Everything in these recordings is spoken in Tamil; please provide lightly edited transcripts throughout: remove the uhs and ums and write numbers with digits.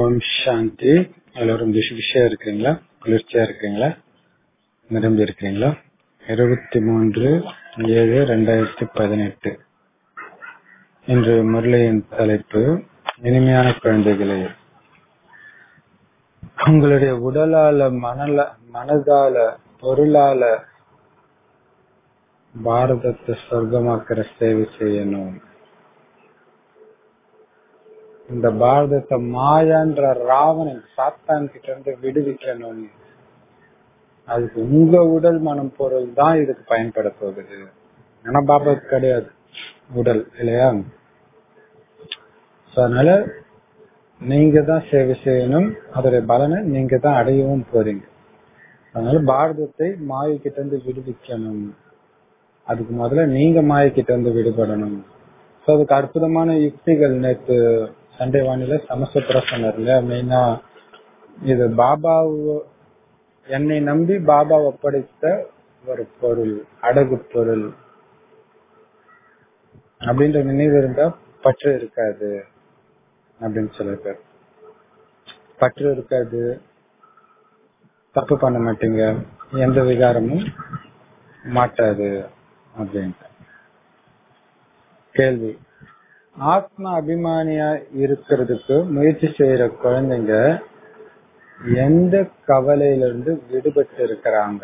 ஓம் சாந்தி. எல்லாரும் விஷயம் இருக்கிறீங்களா? குளிர்ச்சியா இருக்கிறீங்களா? நிரம்பி இருக்கிறீங்களா? 23/7/2018 இன்று முரளியின் தலைப்பு இனிமையான குழந்தைகளே, உங்களுடைய உடலால, மனதால, பொருளால பாரதத்தை சொர்க்கமாக்குற சேவை செய்யணும். இந்த பாரதத்தை மாயான்ற ராவணன் சாத்தான் கிட்ட இருந்து விடுவிக்கணும். அதுக்கு உங்க உடல் மனம் பொருள் தான் இதுக்கு பயன்பட போகுது. ஆனா பாபாவுக்கு கிடையாது உடல், இல்லையா? அதனால நீங்க தான் சேவை செய்யணும். அதோட பலனை நீங்க தான் அடையவும் போறீங்க. அதனால பாரதத்தை மாயக்கிட்ட இருந்து விடுவிக்கணும். அதுக்கு முதல்ல நீங்க மாயக்கிட்ட இருந்து விடுபடணும். அதுக்கு அற்புதமான யுக்திகள் நேற்று சண்டே வானில சமஸ்கிருத சொன்னார்ல. மெயினா இது பாபா என்னை நம்பி பாபா ஒப்படைத்த ஒரு பொருள், அடகு பொருள் அப்படின்ற நினைவு இருந்தா பற்று இருக்காது அப்படின்னு சொல்லிருக்காரு. பற்று இருக்காது, தப்பு பண்ண மாட்டீங்க, எந்த விகாரமும் மாட்டாது அப்படின்ட்டு. கேள்வி: ஆத்ம அபிமானியா இருக்கிறதுக்கு முயற்சி செய்யற குழந்தைங்க எந்த கவலையிலிருந்து விடுபட்டு இருக்கிறாங்க?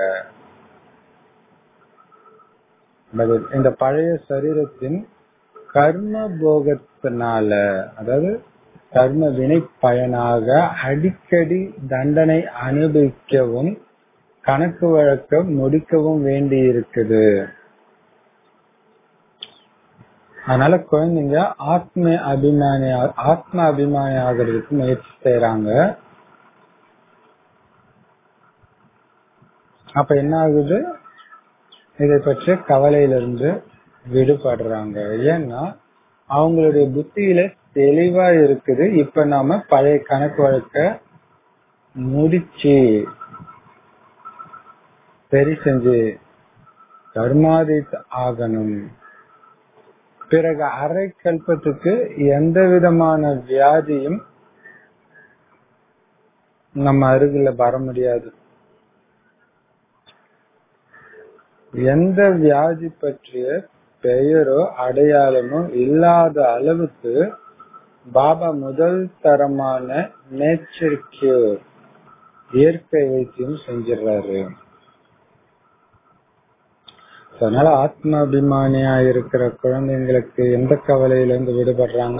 பதில்: இந்த பழைய சரீரத்தின் கர்ம போகத்தினால, அதாவது கர்ம வினை பயனாக அடிக்கடி தண்டனை அனுபவிக்கவும் கணக்கு வழக்கம் முடிக்கவும் வேண்டி இருக்குது. அதனால குழந்தைங்க ஆத்ம அபிமானி ஆகிறதுக்கு முயற்சி செய்யறாங்க. அப்ப என்ன ஆகுது? இதை பற்றி கவலையிலிருந்து விடுபடுறாங்க. ஏன்னா அவங்களுடைய புத்தியில தெளிவா இருக்குது. இப்ப நாம பழைய கணக்கு வழக்க முடிச்சு சரி செஞ்சு கர்மாதீத் ஆகணும். பிறகு அரை கல்பத்துக்கு எந்த விதமான வியாதியும் நம்ம அருகில வர முடியாது. எந்த வியாதி பற்றிய பெயரோ அடையாளமோ இல்லாத அளவுக்கு பாபா முதல் தரமான நேச்சர் கியூர், இயற்கை வைத்தியம் செஞ்சிடறாரு. அதனால ஆத்ம அபிமானியா இருக்கிற குழந்தைங்களுக்கு எந்த கவலையிலிருந்து விடுபடுறாங்க?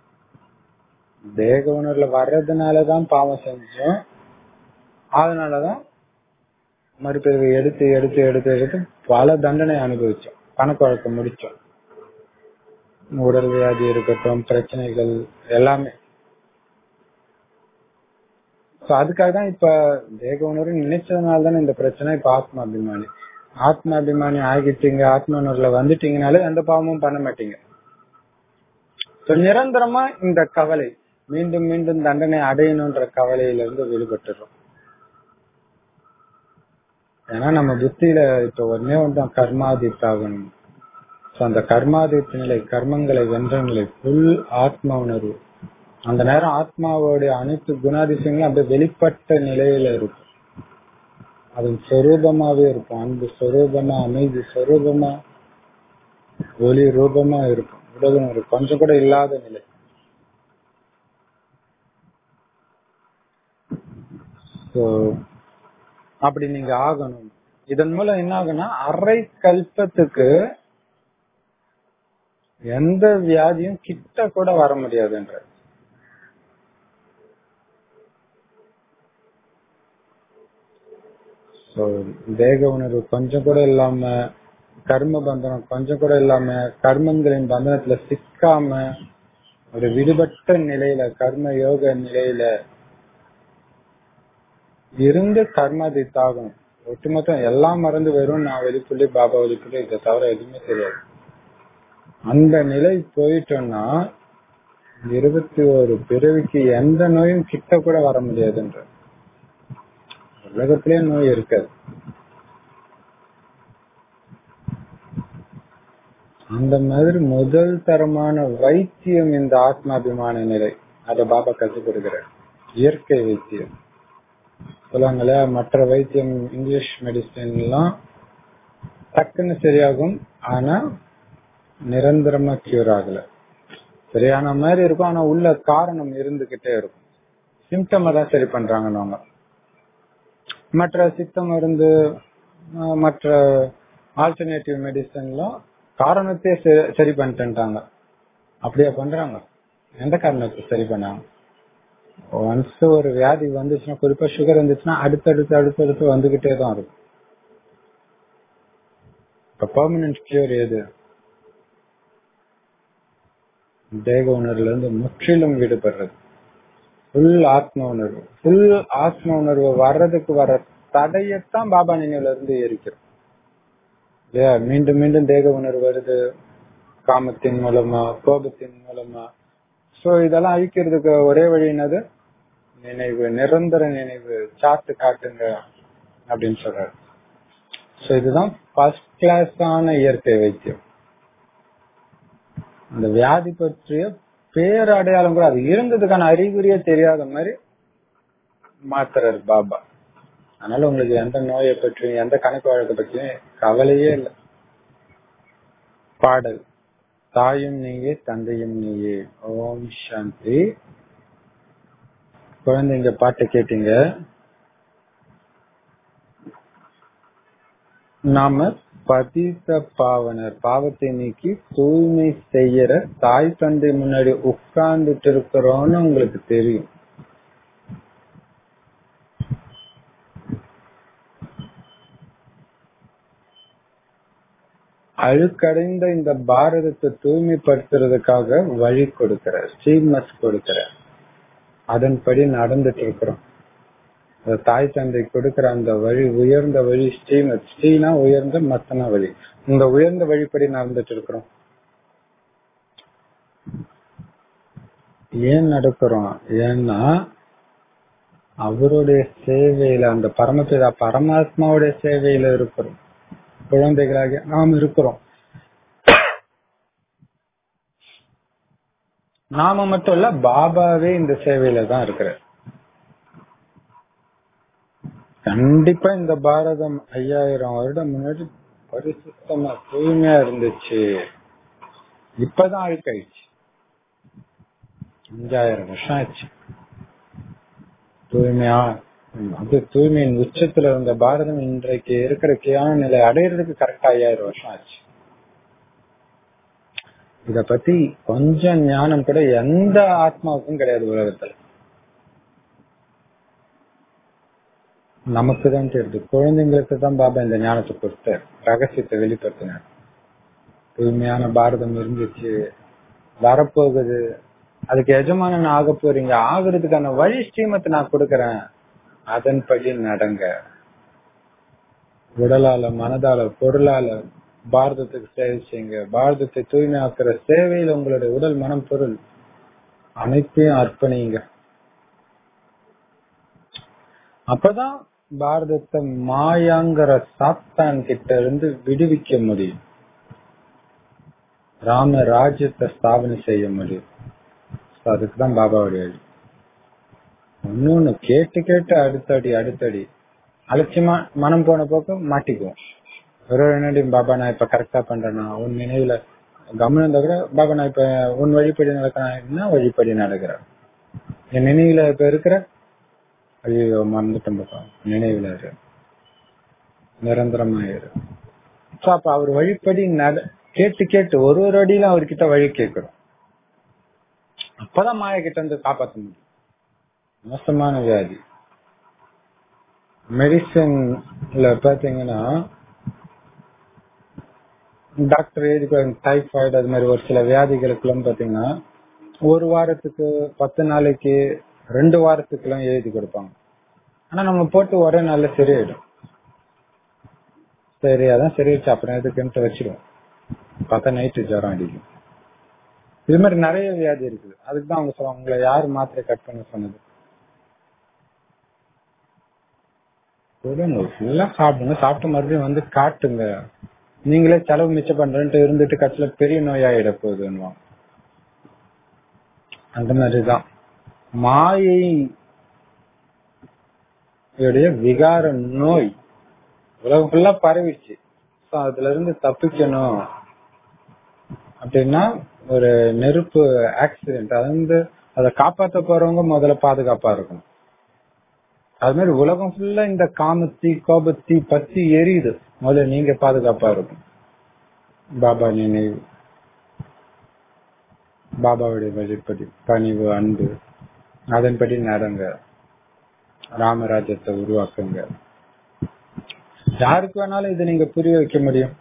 தேக உணர்வுல வர்றதுனாலதான் பாவம் செஞ்சோம், அதனாலதான் மறுபிறவி எடுத்து எடுத்து எடுத்து எடுத்து பல தண்டனை அனுபவிச்சோம், கணக்கு வழக்கம் முடிச்சோம். உடல் வியாதி இருக்கட்டும், பிரச்சனைகள் எல்லாமே. அதுக்காக தான் இப்ப தேக உணர்வு நினைச்சதுனால இந்த பிரச்சனை. இப்ப ஆத்ம அபிமானி ஆகிட்டீங்க, ஆத்ம உணர்வுல வந்துட்டீங்கனாலே எந்த பாவமும் பண்ண மாட்டீங்க. நிரந்தரமா இந்த கவலை, மீண்டும் மீண்டும் தண்டனை அடையணும்ன்ற கவலையிலிருந்து விடுபட்டுறோம். ஏன்னா நம்ம புத்தியில இப்ப ஒன்னே ஒன்றும் கர்மாதித் ஆகணும். அந்த கர்மாதித் நிலை, கர்மங்களை வென்ற நிலை, ஃபுல் ஆத்ம உணர்வு. அந்த நேரம் ஆத்மாவோடைய அனைத்து குணாதிசயங்களும் அப்படியே வெளிப்பட்ட நிலையில இருக்கும். அது சொரூபமாவே இருக்கும். அன்பு சொரூபமா, அமைதி சொரூபமா, ஒளி ரூபமா இருக்கும். உலகம் ஒரு கொஞ்சம் கூட இல்லாத நிலை. அப்படி நீங்க ஆகணும். இதன் மூலம் என்ன ஆகுனா, அரை கல்பத்துக்கு எந்த வியாதியும் கிட்ட கூட வர முடியாதுன்ற. தேக உணர்வு கொஞ்சம் கூட இல்லாம, கர்ம பந்தனம் கொஞ்சம் கூட இல்லாம, கர்மங்களின் பந்தனத்துல சிக்காம ஒரு விடுபட்ட நிலையில, கர்ம யோக நிலையில இருந்து கர்மாதித் ஆகணும். ஒட்டுமொத்தம் எல்லாம் மறந்து வெறும் நான் வெளிப்புள்ளி, பாபா வெளிப்புள்ளி, இதை தவிர எதுவுமே தெரியாது. அந்த நிலை போயிட்டோம்னா 21 பிறவிக்கு எந்த நோயும் கிட்ட கூட வர முடியாதுன்ற. உலகத்திலே நோய் இருக்காது. அந்த மாதிரி முதல் தரமான வைத்தியம் இந்த ஆத்மாபிமான நிலை. அத பாபா கற்றுக் கொடுக்கிறார். இயற்கை வைத்தியம் சொல்லுவாங்களே, மற்ற வைத்தியம் இங்கிலீஷ் மெடிசன் எல்லாம் டக்குன்னு சரியாகும், ஆனா நிரந்தரமா கியூர் ஆகல. சரியான மாதிரி இருக்கும், ஆனா உள்ள காரணம் இருந்துகிட்டே இருக்கும். சிம்டம் தான் சரி பண்றாங்க. மற்ற சித்த மருந்து, மற்ற ஆல்டர்னேட்டிவ் மெடிசன்லாம் காரணத்தையே சரி பண்ணிட்டாங்க. அப்படியே பண்றாங்க. எந்த காரணத்தை சரி பண்ணாங்க? ஒன்ஸ் ஒரு வியாதி வந்துச்சுன்னா, குறிப்பா சுகர் வந்துச்சுன்னா அடுத்தடுத்து வந்துகிட்டே தான் இருக்கும். இப்ப பெர்மனன்ட் கியூர் எது? தேக உணர்வுல இருந்து முற்றிலும் விடுபடுறது, ஃபுல் ஆத்ம உணர்வு. ஃபுல் ஆத்ம உணர்வு வர்றதுக்கு வர தடையத்தான் பாபா நினைவுல இருந்து எரிக்கிறோம் இல்லையா? மீண்டும் மீண்டும் தேக உணர்வு வருது, காமத்தின் மூலமா, கோபத்தின் மூலமா. சோ இதெல்லாம் அழிக்கிறதுக்கு ஒரே வழி என்னது? நினைவு, நிரந்தர நினைவு. சாட்டு காட்டுங்க அப்படின்னு சொல்றாரு. சோ இதுதான் ஃபர்ஸ்ட் கிளாஸான இயற்கை வைத்தியம். அந்த வியாதி பற்றிய பேரடையாளம் கூட, அது இருந்ததுக்கான அறிகுறியே தெரியாத மாதிரி மாத்துறாரு பாபா. அதனால உங்களுக்கு எந்த நோயை பற்றியும் எந்த கணக்கு வழக்கை பற்றியும் கவலையே இல்லை. பாடல்: தாயும் நீயே தந்தையும் நீயே. ஓம் சாந்தி. குழந்தைங்க பாட்டு கேட்டீங்க. நாம பதித்த பாவனர், பாவத்தை நீக்கி தூய்மை செய்யற தாய் தந்தை முன்னாடி உட்கார்ந்துட்டு இருக்கிறோம்னு உங்களுக்கு தெரியும். அழுக்கடைந்த இந்த பாரதத்தை தூய்மைப்படுத்துறதுக்காக வழி கொடுக்கிற, ஸ்ரீமத் கொடுக்கிற, அதன்படி நடந்துட்டு இருக்கிறோம். தாய் தந்தை கொடுக்கிற அந்த வழி, உயர்ந்த வழி ஸ்ரீமத். ஸ்ரீனா உயர்ந்த, மத்தன வழி. இந்த உயர்ந்த வழிப்படி நடந்துட்டு இருக்கிறோம். ஏன் நடக்கிறோம்? ஏன்னா அவருடைய சேவையில, அந்த பரமபிதா பரமாத்மாவுடைய சேவையில இருக்கிறோம். குழந்தைகளாக நாம் இருக்கிறோம். நாம மட்டும் இல்ல, பாபாவே இந்த சேவையில தான் இருக்கிறார். கண்டிப்பா இந்த பாரதம் 5000 வருடம் முன்னாடி பரிசுத்தமா தூய்மையா இருந்துச்சு. இப்பதான் அழுக்காயிடுச்சு. 5000 வருஷம் ஆச்சு. தூய்மையா, அது தூய்மையின் உச்சத்துல இருந்த பாரதம் இன்றைக்கு இருக்கிற கியான நிலை அடையிறதுக்கு கரெக்டா 5000 வருஷம் ஆச்சு. இத பத்தி கொஞ்சம் ஞானம் கூட எந்த ஆத்மாவுக்கும் கிடையாது உலகத்துல. நமக்கு தான் தெரியுது. குழந்தைங்களுக்கு தான் பாபா இந்த ஞானத்தை கொடுத்த ரகசியத்தை வெளிப்படுத்தினார். தூய்மையான பாரதம் இருந்துச்சு, வரப்போகுது, அதுக்கு எஜமானன் ஆக போறீங்க, ஆகுறதுக்கான வழி ஸ்ரீமத்தை நான் கொடுக்கறேன், அதன்படி நடங்க. உடலால, மனதால, பொருளால பாரதத்துக்கு சேவை செய்யுங்க. பாரதத்தை தூய்மையாக்குற சேவையில் உங்களுடைய உடல், மனம், பொருள் அனைத்தையும் அர்ப்பணிங்க. அப்பதான் பாரதத்தை மாயாங்கிற சாத்தான் கிட்ட இருந்து விடுவிக்க முடியும். ராம ராஜ்யத்தை ஸ்தாபனை செய்ய முடியும். அதுக்குதான் பாபாவுடைய வழி. இன்னொன்னு கேட்டு கேட்டு அடுத்தடி அலட்சியமா மனம் போன போக்கு மாட்டிக்குவோம். ஒரு என்னடி பாபா நான் இப்ப கரெக்டா பண்றேன்னா, உன் நினைவுல கவனம் இருந்தா கூட பாபா நான் இப்ப உன் வழிப்படி நடக்கிறேன், என்ன வழிப்படி நடக்கிறேன், என் நினைவுல இப்ப இருக்கிற, ஐயோ மறந்துட்டேன் பாப்பா, நினைவுல இரு, நிரந்தரமா இரு. அப்ப அவர் வழிப்படி கேட்டு கேட்டு ஒரு அடியில அவர்கிட்ட வழி கேட்கிறோம். அப்பதான் மாய கிட்ட இருந்து காப்பாற்ற முடியும். மோசமான வியாதி மெடிசன்ல பாத்தீங்கன்னா, டாக்டர் எழுதி டைபாய்டு அது மாதிரி ஒரு சில வியாதிகளுக்கு பாத்தீங்கன்னா ஒரு வாரத்துக்கு 10 நாளைக்கு 2 வாரத்துக்கு எல்லாம் எழுதி கொடுப்பாங்க. ஆனா நம்ம போட்டு ஒரே நாள்ல சரியாயிடும். சரி அதான் சரியாச்சு, அப்புறம் எதுக்குன்ட்டு வச்சிருவோம். பார்த்தா நைட்டு ஜுரம் அடிக்கும். இது மாதிரி நிறைய வியாதி இருக்குது. அதுக்குதான் அவங்க சொல்லுவாங்க, உங்களை யாரு மாத்திரை கட் பண்ண சொன்னது? ஃபுல்லா சாப்பிடுங்க, சாப்பிட்டு மறுபடியும் வந்து காட்டுங்க. நீங்களே செலவு மிச்சம் பண்றேன்ட்டு இருந்துட்டு கட்சியில பெரிய நோயாயிட போகுதுன்னு. அந்த மாதிரிதான் மாயை இதோடைய விகார நோய் உலகம் ஃபுல்லா பரவிச்சு. அதுல இருந்து தப்பிக்கணும் அப்படின்னா ஒரு நெருப்பு ஆக்சிடென்ட், அது வந்து அதை காப்பாற்ற போறவங்க முதல்ல பாதுகாப்பா இருக்கணும். அது மாதிரி உலகம் ஃபுல்லா இந்த காமத்தி கோபத்தி பத்தி எரியுது, முதல்ல நீங்க பாதுகாப்பா இருக்கும். பாபா நினைவு, பாபாவுடைய வழிபடி, பணிவு, அன்பு, அதன்படி நடங்க, ராமராஜ்யத்தை உருவாக்குங்க. யாருக்கு வேணாலும் இதை நீங்க புரிய வைக்க முடியும்.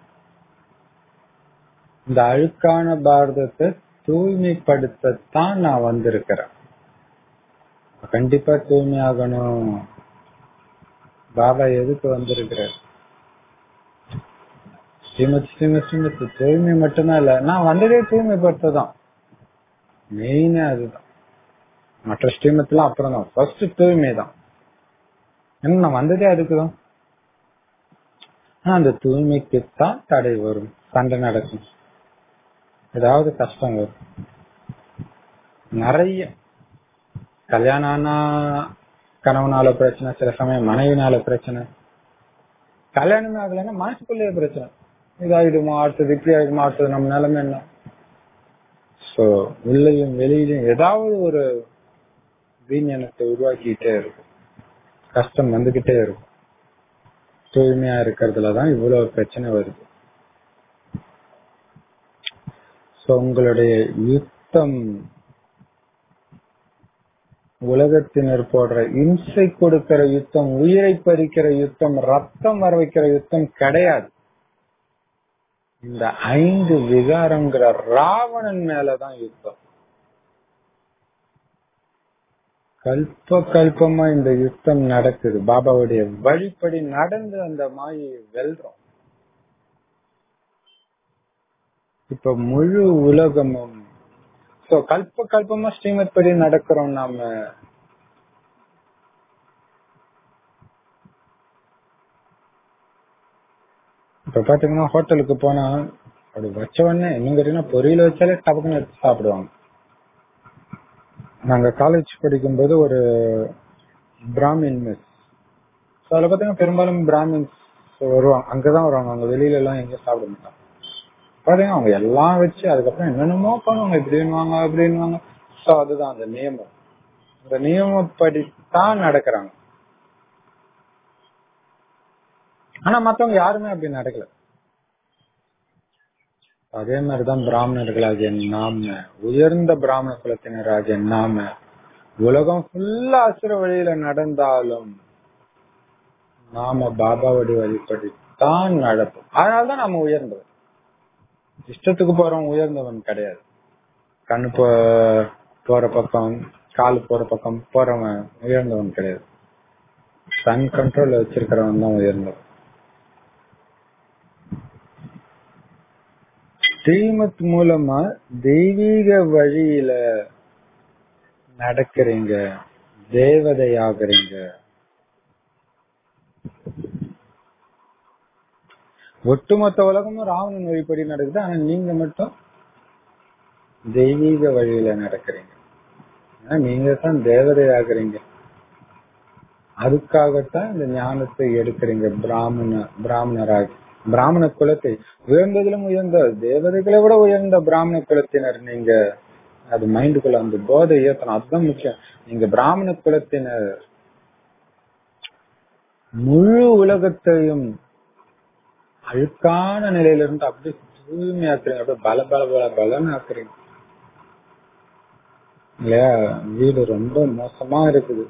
இந்த அழுக்கான பாரதத்தை தூய்மைப்படுத்தத்தான் நான் வந்திருக்கிறேன். கண்டிப்பா தூய்மையாகணும். பாபா எதுக்கு வந்திருக்கிறார்? ஸ்ரீமத் தூய்மை மட்டும்தான் இல்ல, நான் வந்ததே தூய்மைப்படுத்ததான். மெயினா அதுதான். மற்ற ஸ்ரீமத்லாம் அப்புறம் தான், ஃபர்ஸ்ட் தூய்மை தான். ஏன்னா நான் வந்ததே அதுக்குதான். அந்த தூய்மைக்குத்தான் தடை வரும், சண்டை நடக்கும், ஏதாவது கஷ்டம் வரும். நிறைய கல்யாணம் ஆனா கணவனால பிரச்சனை, சில சமயம் மனைவினால பிரச்சனை, கல்யாணமே ஆகலைன்னா மனசுக்குள்ளேயே பிரச்சனை. இதாயிடுமா அடுத்தது, இப்படி ஆயிடுமா அடுத்தது, நம்ம நிலைமை என்ன? சோ உள்ளயும் வெளியிலும் ஏதாவது ஒரு வீணத்தை உருவாக்கிட்டே இருக்கும், கஷ்டம் வந்துகிட்டே இருக்கும். தூய்மையா இருக்கிறதுலதான் இவ்வளவு பிரச்சனை வருது. சோ உங்களுடைய யுத்தம் உலகத்தினர் போடுற இம்சை கொடுக்கிற யுத்தம், உயிரை பறிக்கிற யுத்தம், ரத்தம் வர வைக்கிற யுத்தம் கிடையாது. இந்த 5 விகாரங்கிற ராவணன் மேலதான் யுத்தம். கல்பமா இந்த யுத்தம் நடக்குது. பாபாவுடைய வழிப்படி நடந்து அந்த மாயை வெல்றோம். இப்ப முழு உலகமும் கல்பமா ஸ்ரீமத் படி நடக்கிறோம். நாம இப்ப பாத்தீங்கன்னா ஹோட்டலுக்கு போனா அப்படி வச்ச உடனே இன்னும் கேட்டீங்கன்னா பொரியல வச்சாலே டபக்குன்னு எடுத்து சாப்பிடுவாங்க. நாங்க காலேஜ் படிக்கும்போது ஒரு பிராமின் மெஸ், அதுல பாத்தீங்கன்னா பெரும்பாலும் பிராமின்ஸ் வருவாங்க, அங்கதான் வருவாங்க, அவங்க வெளியில எல்லாம் எங்கேயும் சாப்பிட மாட்டாங்க. பாத்தீங்கன்னா அவங்க எல்லாம் வச்சு அதுக்கப்புறம் என்னென்னமோ பண்ணுவாங்க, இப்படின்னுவாங்க அப்படின்வாங்க. சோ அதுதான் அந்த நியமம். இந்த நியமப்படித்தான் நடக்கிறாங்க. ஆனா மத்தவங்க யாருமே அப்படி நடக்கல. அதே மாதிரிதான் பிராமணர்களாகிய நாம, உயர்ந்த பிராமண குலத்தினராகிய நாம உலகம் ஃபுல்லா அசுர வழியில நடந்தாலும் நாம பாபாவுடைய வழிபடித்தான் நடப்போம். அதனாலதான் நாம உயர்ந்தவன். இஷ்டத்துக்கு போறவன் உயர்ந்தவன் கிடையாது. கண்ணு போற பக்கம், காலு போற பக்கம் போறவன் உயர்ந்தவன் கிடையாது. தன் கண்ட்ரோல்ல வச்சிருக்கிறவன் தான் உயர்ந்தவன். ஸ்ரீமத் மூலமா தெய்வீக வழியில நடக்கிறீங்க, தேவதையாகிறீங்க. ஒட்டுமொத்த உலகமும் ராவணன் வழிபடி நடக்குது, ஆனா நீங்க மட்டும் தெய்வீக வழியில நடக்கிறீங்க. நீங்க தான் தேவதையாகிறீங்க. அதுக்காகத்தான் இந்த ஞானத்தை எடுக்கிறீங்க. பிராமணராக பிராமண குலத்தை உயர்ந்ததிலும் உயர்ந்த தேவதைகளை விட உயர்ந்த பிராமண குலத்தினர் நீங்க. அது மைண்டுக்குள்ள அந்த போதை ஏத்தணும், அதுதான் முக்கியம். நீங்க பிராமண குலத்தினர் முழு உலகத்தையும் அழுக்கான நிலையில இருந்து அப்படியே தூய்மையாக்குறீங்க, அப்படியே பல பல பல பலன்னு ஆக்குறீங்க இல்லையா? வீடு ரொம்ப மோசமா இருக்குது,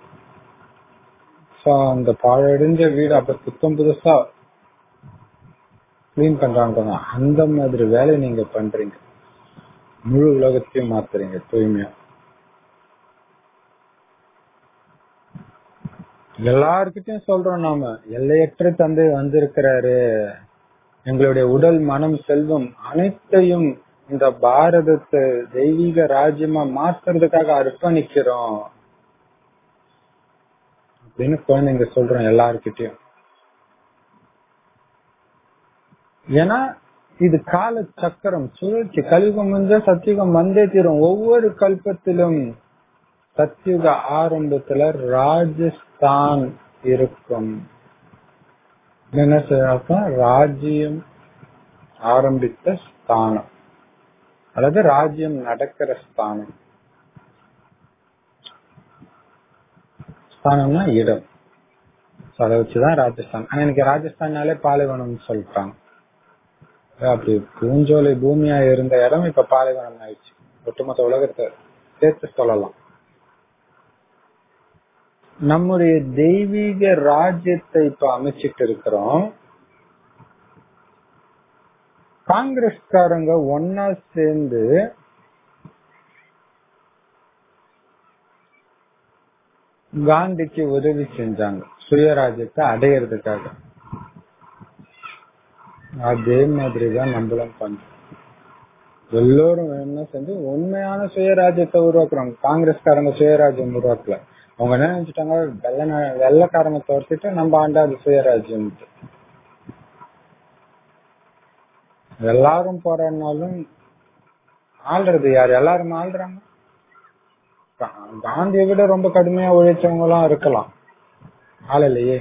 அந்த பாழடைஞ்ச வீடு அப்ப புத்தம் புதுசா கிளீன் பண்றாங்க. அந்த மாதிரி வேலை நீங்க பண்றீங்க, முழு உலகத்தையும் மாத்துறீங்க தூய்மையா. எல்லார்கிட்டையும் சொல்றோம் நாம, எல்லையற்ற தந்தை வந்திருக்கிறாரு, எங்களுடைய உடல் மனம் செல்வம் அனைத்தையும் இந்த பாரதத்தை தெய்வீக ராஜ்யமா மாத்துறதுக்காக அர்ப்பணிக்கிறோம் அப்படின்னு குழந்தைங்க சொல்றோம் எல்லார்கிட்டையும். ஏன்னா இது கால சக்கரம், சுழற்சி. கலியுகம் வந்து சத்தியுகம் வந்தே தீரும். ஒவ்வொரு கல்பத்திலும் சத்தியுக ஆரம்பத்துல ராஜஸ்தான் இருக்கும். என்ன சொல்றப்ப ராஜ்யம் ஆரம்பித்த ஸ்தானம் அல்லது ராஜ்யம் நடக்கிற ஸ்தானம். ஸ்தானம்னா இடம். அதை வச்சுதான் ராஜஸ்தான். ஆனா எனக்கு ராஜஸ்தான்னாலே பாலைவனம் சொல்றாங்க. அப்படி பூஞ்சோலை பூமியா இருந்த இடம் இப்ப பாலைவனம் ஆயிடுச்சு. ஒட்டுமொத்த உலகத்தை சேர்த்து சொல்லலாம். நம்முடைய தெய்வீக ராஜ்யத்தை இப்ப அமைச்சிட்டு இருக்கிறோம். காங்கிரஸ்காரங்க ஒன்னா சேர்ந்து காந்திக்கு உதவி செஞ்சாங்க சுயராஜ்யத்தை அடையிறதுக்காக. அதே மாதிரிதான் நம்மளும் பண்றோம். எல்லோரும் என்ன செஞ்சு உண்மையான சுயராஜ்யத்தை உருவாக்குறாங்க. காங்கிரஸ்காரங்க சுயராஜ்யம் உருவாக்கல. அவங்க என்ன நினைச்சிட்டாங்க, வெள்ளக்காரங்க தோர்த்துட்டு நம்ம ஆண்டாது சுயராஜ்யம். எல்லாரும் போறனாலும் ஆள்றது யாரு? எல்லாரும் ஆள்றாங்க. காந்தியை விட ரொம்ப கடுமையா உழைச்சவங்க எல்லாம் இருக்கலாம், ஆளலையே.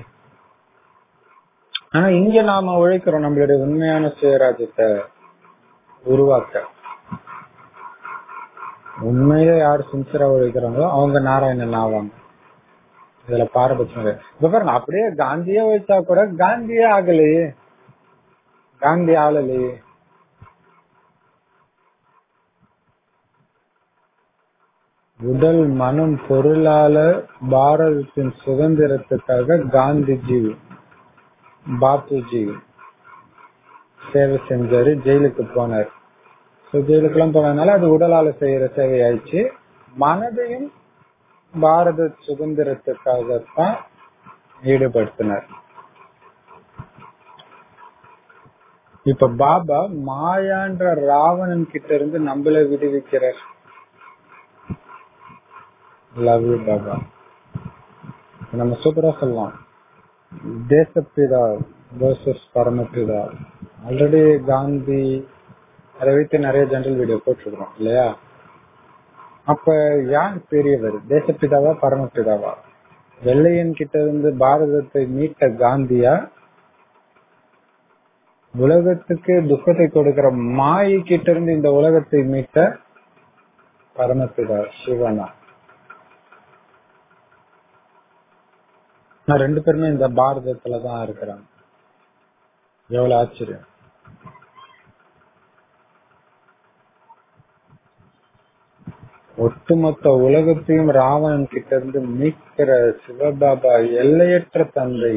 ஆனா இங்க நாம உழைக்கிறோம் நம்மளுடைய உண்மையான சுயராஜ்யத்தை உருவாக்க. உண்மையில யாரு சின்சியரா உழைக்கிறாங்களோ அவங்க நாராயணன் ஆவாங்க. இதுல பாரபட்சம் இப்ப பாருங்க, அப்படியே காந்தியே வச்சா கூட காந்தியே ஆகலையே, காந்தி ஆளலையே. உடல் மனம் பொருளால பாரதத்தின் சுதந்திரத்துக்காக காந்திஜி பாப்புஜி சேவை செஞ்சாரு. ஜெயிலுக்கு போனார். ஜெயிலுக்கு எல்லாம் போனதுனால அது உடலால செய்யற சேவை ஆயிடுச்சு. மனதையும் பாரத சுதந்திரத்துக்காகத்தான் ஈடுபடுத்தினார். இப்ப பாபா மாயான்ற ராவணன் கிட்ட இருந்து நம்மள விடுவிக்கிறார். Love you Baba. நம்ம சூப்பரா சொல்லலாம், தேசப்பிதா வர்சஸ் பரமபிதா. ஆல்ரெடி காந்தி அதை வைத்து நிறைய ஜெனரல் வீடியோ போட்டிருக்கிறோம் இல்லையா? அப்ப யார் பெரியவர், தேசப்பிதாவா பரமபிதாவா? வெள்ளையன் கிட்ட இருந்து பாரதத்தை மீட்ட காந்தியா, உலகத்துக்கு துக்கத்தை கொடுக்கிற மாயை கிட்ட இருந்து இந்த உலகத்தை மீட்ட பரமபிதா சிவனா? நான் ரெண்டு பேருமே இந்த பாரதத்துலதான் இருக்கிறாங்க. எவ்வளவு ஆச்சரியம். ஒட்டுமொத்த உலகத்தையும் ராவணன் கிட்ட இருந்து மீட்கிற சிவபாபா எல்லையற்ற தந்தை.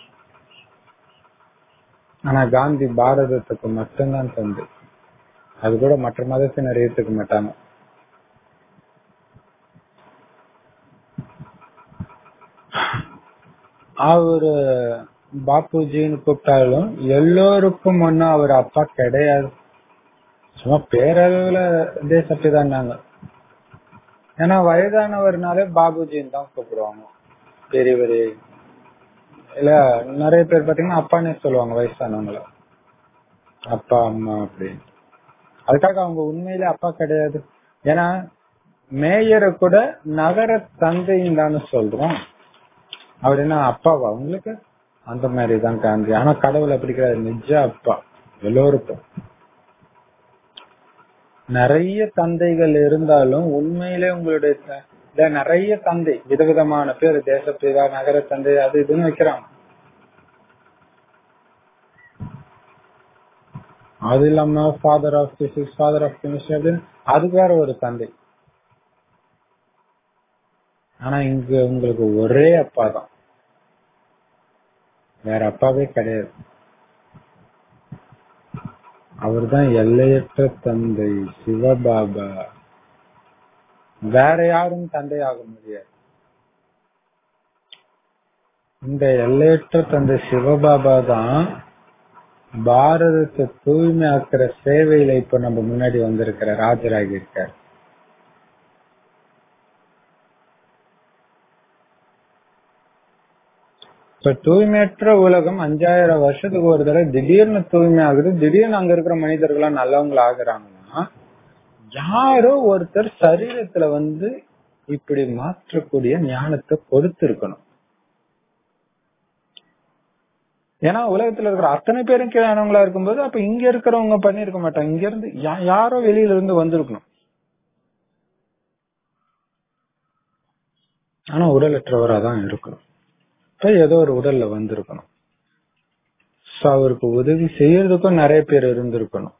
ஆனா காந்தி பாரதத்துக்கு மட்டும்தான் தந்தை. அது கூட மற்ற மதத்தினர் ஏற்றுக்க மாட்டாங்க. அவரு பாப்புஜின்னு கூப்பிட்டாலும் எல்லோருக்கும் ஒன்னும் அவர் அப்பா கிடையாது. சும்மா பேரளவுல தேசப்பிதான்னாங்க. ஏன்னா வயதானவர்னாலே பாபுஜின்னு தான் கூப்பிடுவாங்க, பெரியவரே. இல்ல நிறைய பேர் பாத்தீங்கன்னா அப்பானே சொல்லுவாங்க வயசானவங்கள, அப்பா அம்மா அப்படின்னு. அதுக்காக அவங்க உண்மையிலே அப்பா கிடையாது. ஏன்னா மேயரை கூட நகர தந்தைன்னு தானே சொல்றோம். அவர் என்ன அப்பாவா உங்களுக்கு? அந்த மாதிரிதான் காந்தி. ஆனா கடவுள் அப்படி கிடையாது, நிஜ அப்பா எல்லோருக்கும். நிறைய தந்தைகள் இருந்தாலும் உண்மையிலே உங்களுடைய நிறைய தந்தை விதவிதமான பேர், தேசப்பிதா, நகர தந்தை, அது இதுன்னு வைக்கிறாங்க. அது இல்லாம father of physics, father of chemistry அப்படின்னு அதுக்கு வேற ஒரு தந்தை. ஆனா இங்க உங்களுக்கு ஒரே அப்பா தான், வேற அப்பாவே கிடையாது. அவர் தான் எல்லையற்ற தந்தை சிவபாபா. வேற யாரும் தந்தை ஆக முடியாது. இந்த எல்லையற்ற தந்தை சிவபாபா தான் பாரதத்தை தூய்மையாக்குற சேவையில இப்ப நம்ம முன்னாடி வந்திருக்கிற ராஜராகி இருக்கார். இப்ப தூய்மையற்ற உலகம் 5000 வருஷத்துக்கு ஒரு தடவை திடீர்னு தூய்மை ஆகுது. திடீர்னு அங்க இருக்கிற மனிதர்களா நல்லவங்களா ஆகுறாங்கன்னா யாரோ ஒருத்தர் சரீரத்துல இப்படி மாற்றக்கூடிய ஞானத்தை கொடுத்திருக்கணும். ஏன்னா உலகத்துல இருக்கிற அத்தனை பேரும் கீழானவங்களா இருக்கும்போது அப்ப இங்க இருக்கிறவங்க பண்ணிருக்க மாட்டாங்க. இங்க இருந்து யாரோ வெளியில இருந்து வந்திருக்கணும். ஆனா உடலற்றவரா தான் இருக்கணும். இப்ப ஏதோ ஒரு உடல்ல வந்திருக்கணும். அவருக்கு உதவி செய்யறதுக்கும் நிறைய பேர் இருந்திருக்கணும்.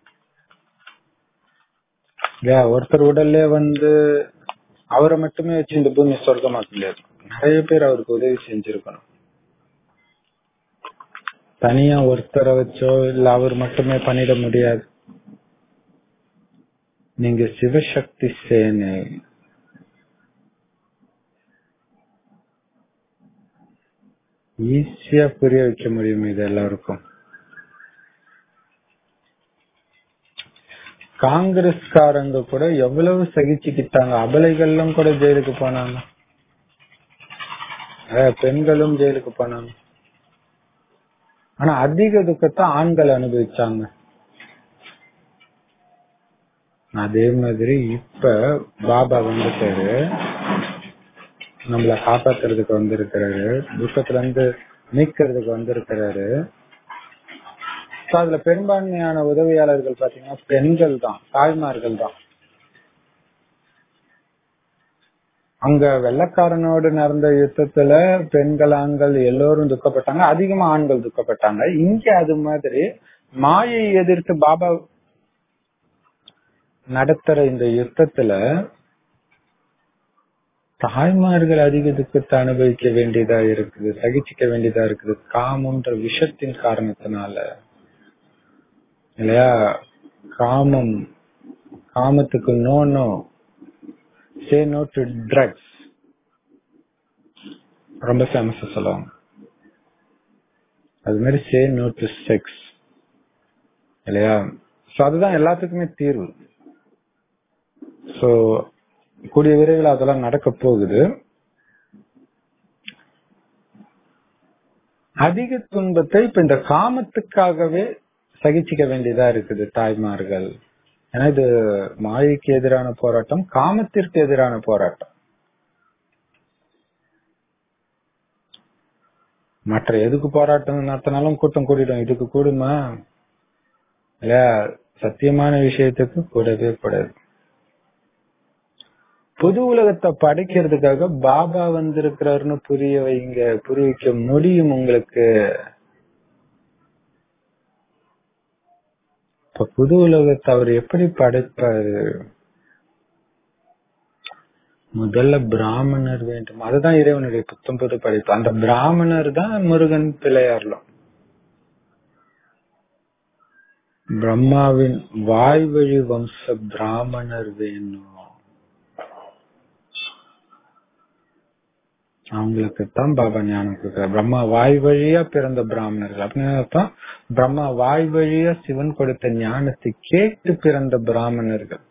ஒருத்தர் உடல்ல அவரை மட்டுமே வச்சு இந்த பூமி சொர்க்கமாக்க முடியாது. நிறைய பேர் அவருக்கு உதவி செஞ்சிருக்கணும். தனியா ஒருத்தரை வச்சோ இல்ல அவர் மட்டுமே பண்ணிட முடியாது. நீங்க சிவசக்தி சேனை. ஈஸியா புரிய வைக்க முடியும் இது எல்லாருக்கும். காங்கிரஸ்காரங்க கூட எவ்வளவு சகிச்சுக்கிட்டாங்க. அபலைகளும் கூட ஜெயிலுக்கு போனாங்க, பெண்களும் ஜெயிலுக்கு போனாங்க. ஆனா அதிக துக்கத்தை ஆண்கள் அனுபவிச்சாங்க. அதே மாதிரி இப்ப பாபா வந்துட்டாரு, நம்மள காப்பாத்துறதுக்கு வந்திருக்கிறாரு, துக்கத்துல இருந்து மீட்கிறதுக்கு வந்திருக்கிறாரு. அதுல பெரும்பான்மையான உதவியாளர்கள் பாத்தீங்கன்னா பெண்கள் தான், தாய்மார்கள் தான். அங்க வெள்ளக்காரனோடு நடந்த யுத்தத்துல பெண்கள் ஆண்கள் எல்லோரும் துக்கப்பட்டாங்க, அதிகமா ஆண்கள் துக்கப்பட்டாங்க. இங்க அது மாதிரி மாயை எதிர்த்து பாபா நடத்துற இந்த யுத்தத்துல தாய்மார்கள் அதிக துக்கத்தை அனுபவிக்க வேண்டியதா இருக்குது, சகிச்சுக்க வேண்டியதா இருக்குது. காமம்ன்ற விஷத்தின் காரணத்தினால இல்லையா? காமத்துக்கு no say no to drugs ரொம்ப ஃபேமஸா சொல்லுவாங்க. அது மாதிரி சே நோ டு செக்ஸ் இல்லையா? அதுதான் எல்லாத்துக்குமே தீர்வு. கூடிய விரைவில் அதெல்லாம் நடக்க போகுது. அதிக துன்பத்தை இப்ப இந்த காமத்துக்காகவே சகிச்சுக்க வேண்டியதா இருக்குது தாய்மார்கள். ஏன்னா இது மாயைக்கு எதிரான போராட்டம், காமத்திற்கு எதிரான போராட்டம். மற்ற எதுக்கு போராட்டம் நடத்தினாலும் கூட்டம் கூடிடும், இதுக்கு கூடுமா இல்லையா? சத்தியமான விஷயத்துக்கு கூடவே கூடாது. புது உலகத்தை படைக்கிறதுக்காக பாபா வந்திருக்கிறாருன்னு புரிய வைங்க, புரிவிக்க முடியும் உங்களுக்கு. இப்ப புது உலகத்தை அவர் எப்படி படைப்பாரு? முதல்ல பிராமணர் வேண்டும், அதுதான் இறைவனுடைய புத்தம் புது படைப்பு. அந்த பிராமணர் தான் முருகன் பிள்ளையார்லாம். பிரம்மாவின் வாய்வழி வம்ச பிராமணர் வேணும், அவங்களுக்கு தான் பாபா ஞானம் கொடுக்கிறார். பிரம்மா வாய் வழியா பிறந்த பிராமணர்கள் அப்படின்னு பிரம்மா வாய் வழியா சிவன் கொடுத்த ஞானத்தை கேட்டு பிறந்த பிராமணர்கள்.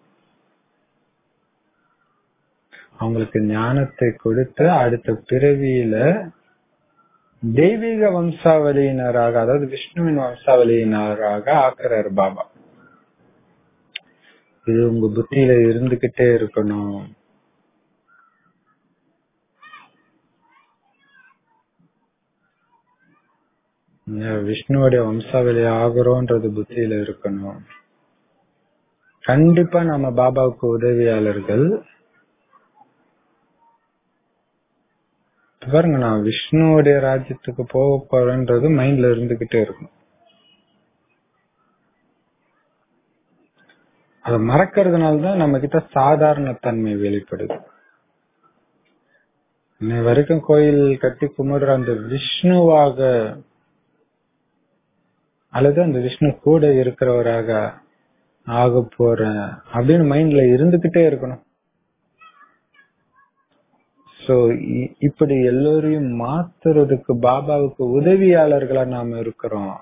அவங்களுக்கு ஞானத்தை கொடுத்து அடுத்த பிறவியில தெய்வீக வம்சாவளியினராக, அதாவது விஷ்ணுவின் வம்சாவளியினராக ஆக்குறாரு பாபா. இது உங்க புத்தியில இருந்துகிட்டே இருக்கணும். விஷ்ணுவோடைய வம்சாவளி ஆகிறோன்றது புத்தியில இருக்கணும். கண்டிப்பா நம்ம பாபாவுக்கு உதவியாளர்கள். பாருங்க, நான் விஷ்ணுவோடைய ராஜ்யத்துக்கு போக போறேன்றது மைண்ட்ல இருந்துகிட்டே இருக்கும். அதை மறக்கிறதுனாலதான் நம்ம கிட்ட சாதாரண தன்மை வெளிப்படுது. இன்னை வரைக்கும் கோயில் கட்டி கும்பிடுற அந்த விஷ்ணுவாக அல்லது அந்த விஷ்ணு கூட இருக்கிறவராக ஆக போறேன் அப்படின்னு மைண்ட்ல இருந்துகிட்டே இருக்கணும். சோ இப்படி எல்லோரையும் மாத்துறதுக்கு பாபாவுக்கு உதவியாளர்களா நாம இருக்கிறோம்.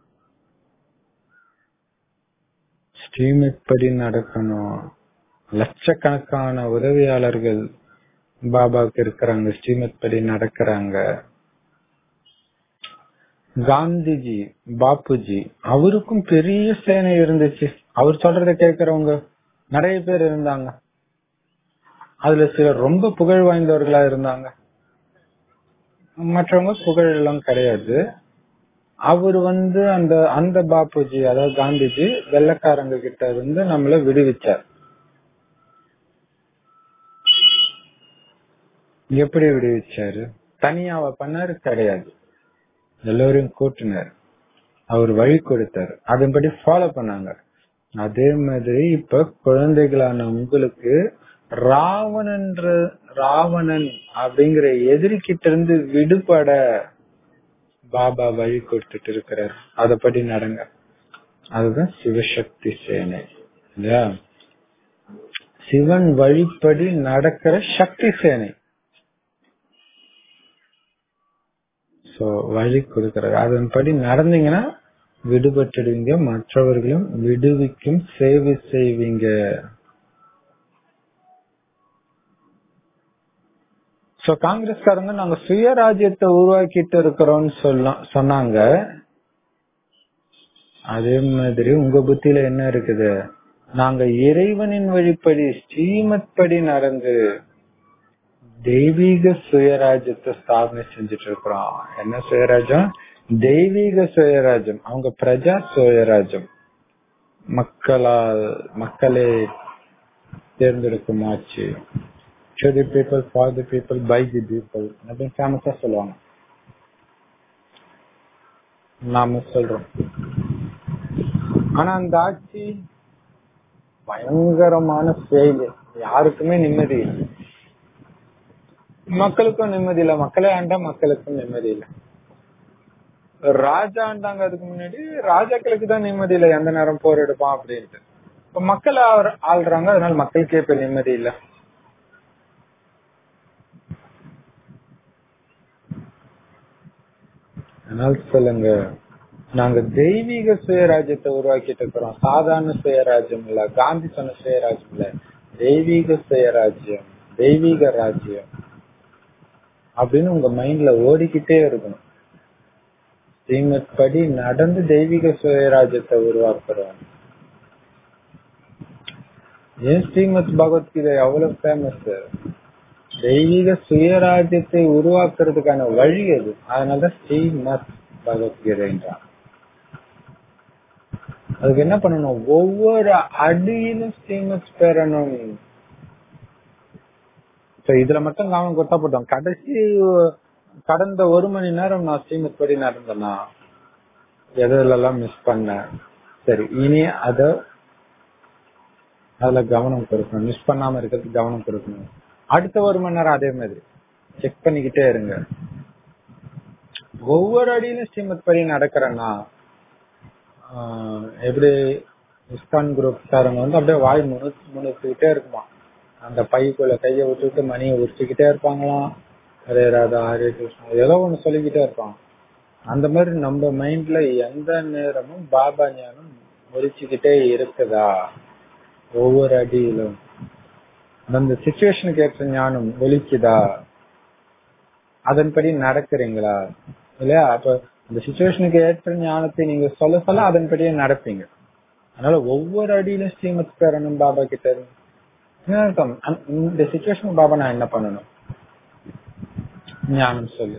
ஸ்ரீமத் படி நடக்கணும். லட்சக்கணக்கான உதவியாளர்கள் பாபாவுக்கு இருக்கிறாங்க, ஸ்ரீமத் படி நடக்கிறாங்க. காந்திஜி, பாப்புஜி, அவருக்கும் பெரிய சேனை இருந்துச்சு. அவர் சொல்றத கேட்கறவங்க நிறைய பேர் இருந்தாங்க. அதுல சிலர் ரொம்ப புகழ் வாய்ந்தவர்களா இருந்தாங்க, மற்றவங்க புகழ் எல்லாம் கிடையாது. அவர் அந்த அந்த பாப்புஜி, அதாவது காந்திஜி வெள்ளக்காரங்க கிட்ட இருந்து நம்மள விடுவிச்சார். எப்படி விடுவிச்சாரு? தனியாவ பண்ணாரு? கிடையாது. எல்லோரையும் கூட்டினார், அவர் வழி கொடுத்தார், அதன்படி ஃபாலோ பண்ணாங்க. அதே மாதிரி இப்ப குழந்தைகளான உங்களுக்கு ராவணன் அப்படிங்கிற எதிரிக்கிட்ட இருந்து விடுபட பாபா வழி கொடுத்துட்டு இருக்கிறார். அதப்படி நடங்க. அதுதான் சிவசக்தி சேனை இல்லையா? சிவன் வழிப்படி நடக்கிற சக்தி சேனை. சோ வழி கொடுக்கிறார், அதன்படி நடந்தீங்கன்னா விடுபட்டுடுவீங்க, மற்றவர்களும் விடுவிக்கும் சேவை செய்வீங்க. சோ காங்கிரஸ்காரங்க நாங்க சுயராஜ்யத்தை உருவாக்கிட்டு இருக்கிறோம்னு சொன்னாங்க. அதே மாதிரி உங்க புத்தியில என்ன இருக்குது? நாங்க இறைவனின் வழிப்படி ஸ்ரீமத் படி நடந்து தெய்வீக சுயராஜ்யத்தை ஸ்தாபனை செஞ்சுட்டு இருக்கிறோம். என்ன சுயராஜ்யம்? தெய்வீக சுயராஜ்யம். அவங்க பிரஜா சுயராஜ்யம், மக்களே தேர்ந்தெடுக்கும் ஆட்சி. To the people, for the people, by the people அப்படின்னு ஃபேமஸா சொல்லுவாங்க. நாம சொல்றோம். ஆனா அந்த ஆட்சி பயங்கரமான செயல், யாருக்குமே நிம்மதி இல்லை, மக்களுக்கும் நிம்மதி இல்லை. மக்களே ஆண்டா மக்களுக்கும் நிம்மதி இல்லை. ராஜா ஆண்டாங்க அதுக்கு முன்னாடி, ராஜாக்களுக்கு தான் நிம்மதி இல்லை, எந்த நேரம் போர் எடுப்பான் அப்படின்ட்டு. இப்ப மக்கள் ஆள்றாங்க, அதனால மக்களுக்கே இப்ப நிம்மதி இல்லை. அதனால சொல்லுங்க, நாங்க தெய்வீக சுயராஜ்யத்தை உருவாக்கிட்டு இருக்கிறோம். சாதாரண சுயராஜ்யம் இல்ல, காந்தி சொன்ன சுயராஜ்யம் இல்ல, தெய்வீக சுயராஜ்யம், தெய்வீக ராஜ்யம் அப்படின்னு உங்க மைண்ட்ல ஓடிக்கிட்டே இருக்கணும். ஸ்ரீமத் படி நடந்து தெய்வீக சுயராஜ்யத்தை உருவாக்குறோம். ஏன் ஸ்ரீமத் பகவத்கீதை அவ்வளவு ஃபேமஸ்? தெய்வீக சுயராஜ்யத்தை உருவாக்குறதுக்கான வழி அது. அதனாலதான் ஸ்ரீமத் பகவத்கீதைன்றான். அதுக்கு என்ன பண்ணணும்? ஒவ்வொரு அடியிலும் ஸ்ரீமத் பெறணும். இதுல மட்டும் கவனம் கொடுத்தா போட்டோம். கடந்த 1 மணி நேரம் நான் ஸ்ரீமத் படி நடந்தேன்னா எதெல்லாம் மிஸ் பண்ண, சரி இனி அதுல கவனம் கொடுக்கணும். மிஸ் பண்ணாம இருக்கிறதுக்கு கவனம் கொடுக்கணும். அடுத்த 1 மணி நேரம் அதே மாதிரி செக் பண்ணிக்கிட்டே இருங்க. ஒவ்வொரு அடியிலும் ஸ்ரீமத் படி நடக்கிறேன்னா எப்படி இஸ்கான் குரூப் சாரங்க அப்படியே வாய் முணுத்துக்கிட்டே இருக்குமா, அந்த பைக்குள்ள கைய விட்டுட்டு மணியை உரிச்சுக்கிட்டே இருப்பாங்களாம். ஹரே ராதா ஹரே கிருஷ்ணா ஏதோ ஒண்ணு சொல்லிக்கிட்டே இருப்பாங்க. அந்த மாதிரி நம்ம மைண்ட்ல எந்த நேரமும் பாபா ஞானம் முறிச்சுக்கிட்டே இருக்குதா? ஒவ்வொரு அடியிலும் அந்த சிச்சுவேஷனுக்கு ஏற்ற ஞானம் ஒலிக்குதா? அதன்படி நடக்கிறீங்களா இல்லையா? அப்ப இந்த சிச்சுவேஷனுக்கு ஏற்ற ஞானத்தை நீங்க சொல்ல அதன்படியே நடப்பீங்க. அதனால ஒவ்வொரு அடியிலும் ஸ்ரீமத் பெறணும் பாபா கிட்ட இருந்து. இந்த சிச்சுவேஷன் பாபா நான் என்ன பண்ணணும்? ஞானம் சொல்லு,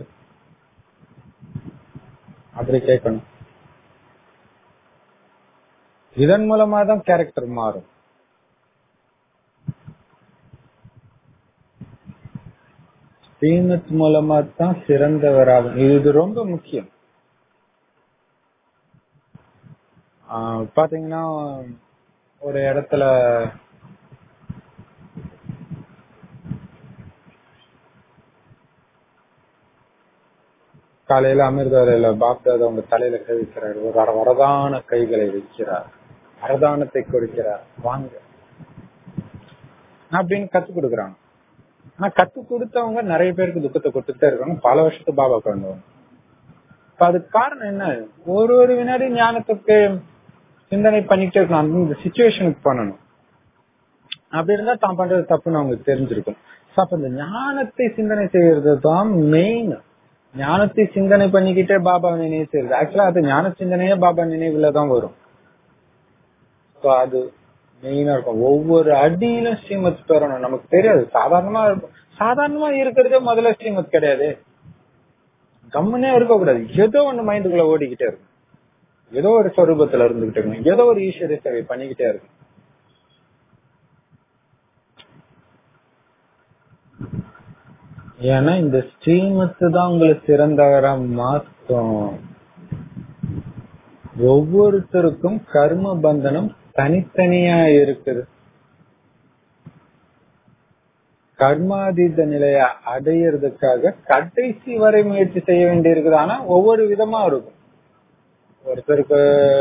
அப்படி கேட்கணும். இதன் மூலமா தான் கேரக்டர் மாறும். ஸ்ரீமத் மூலமா தான் சிறந்தவராகும். இது ரொம்ப முக்கியம். பாத்தீங்கன்னா ஒரு இடத்துல காலையில அமிர்தவரையில பாப்தாதா உங்க தலையில கை வைக்கிறார், ஒரு வரதான கைகளை வைக்கிறார், வரதானத்தை கொடுக்கிறார், வாங்க அப்படின்னு கத்து கொடுக்குறாங்க. ஆனா கத்து கொடுத்தவங்க நிறைய பேருக்கு துக்கத்தை கொடுத்துட்டே இருக்காங்க, பல வருஷத்துக்கு பாபா கொண்டவங்க. அதுக்கு காரணம் என்ன? ஒரு வினாடி ஞானத்துக்கு சிந்தனை பண்ணிக்கிட்டே இருக்கணும். அந்த சிச்சுவேஷனுக்கு பண்ணணும். அப்படி இருந்தா தான் பண்றது தப்புன்னு அவங்களுக்கு தெரிஞ்சிருக்கும். அப்ப இந்த ஞானத்தை சிந்தனை செய்யறது தான் மெயின். ஞானத்தை சிந்தனை பண்ணிக்கிட்டே பாபா நினைவு செய்யறது. ஆக்சுவலா அது ஞான சிந்தனையே பாபா நினைவுலதான் வரும். அது மெயினா இருக்கும். ஒவ்வொரு அடியிலும் ஸ்ரீமத் பெறணும். நமக்கு தெரியாது, சாதாரணமா இருக்கிறதே முதல்ல ஸ்ரீமத் கிடையாது. கம்முனே இருக்கக்கூடாது. ஏதோ ஒண்ணு மைண்டுக்குள்ள ஓடிக்கிட்டே இருக்கும், ஏதோ ஒரு சொரூபத்துல இருந்துகிட்டே இருக்கும், ஏதோ ஒரு ஈஸ்வர சேவை பண்ணிக்கிட்டே இருக்கும். ஏன்னா இந்த ஸ்ரீமத்து தான் உங்களை சிறந்தவரா மாற்றும். ஒவ்வொருத்தருக்கும் கர்ம பந்தனம் தனித்தனியா இருக்குது. கர்மாதீத நிலைய அடையிறதுக்காக கடைசி வரை முயற்சி செய்ய வேண்டி இருக்குது. ஆனா ஒவ்வொரு விதமா இருக்கும். ஒருத்தருக்கு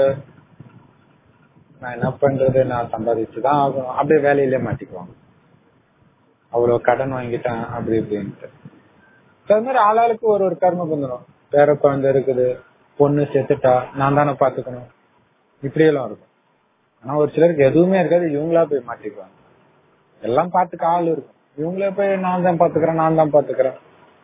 நான் என்ன பண்றது, நான் சம்பாதிச்சுதான் ஆகணும், அப்படியே வேலையிலே மாட்டிக்குவாங்க, அவ்வளவு கடன் வாங்கிட்டேன் அப்படி இப்படின்ட்டு. அது மாதிரி ஆளாளுக்கு ஒரு ஒரு கர்ம பந்தனம். பேர குழந்தை இருக்குது, பொண்ணு செத்துட்டா நான் தானே பாத்துக்கணும், இப்படியெல்லாம் இருக்கும். ஆனா ஒரு சிலருக்கு எதுவுமே இருக்காது, இவங்களா போய் மாட்டிக்குவாங்க. எல்லாம் பாத்துக்க ஆள் இருக்கும், இவங்களே போய் நான் தான் பாத்துக்கிறேன்.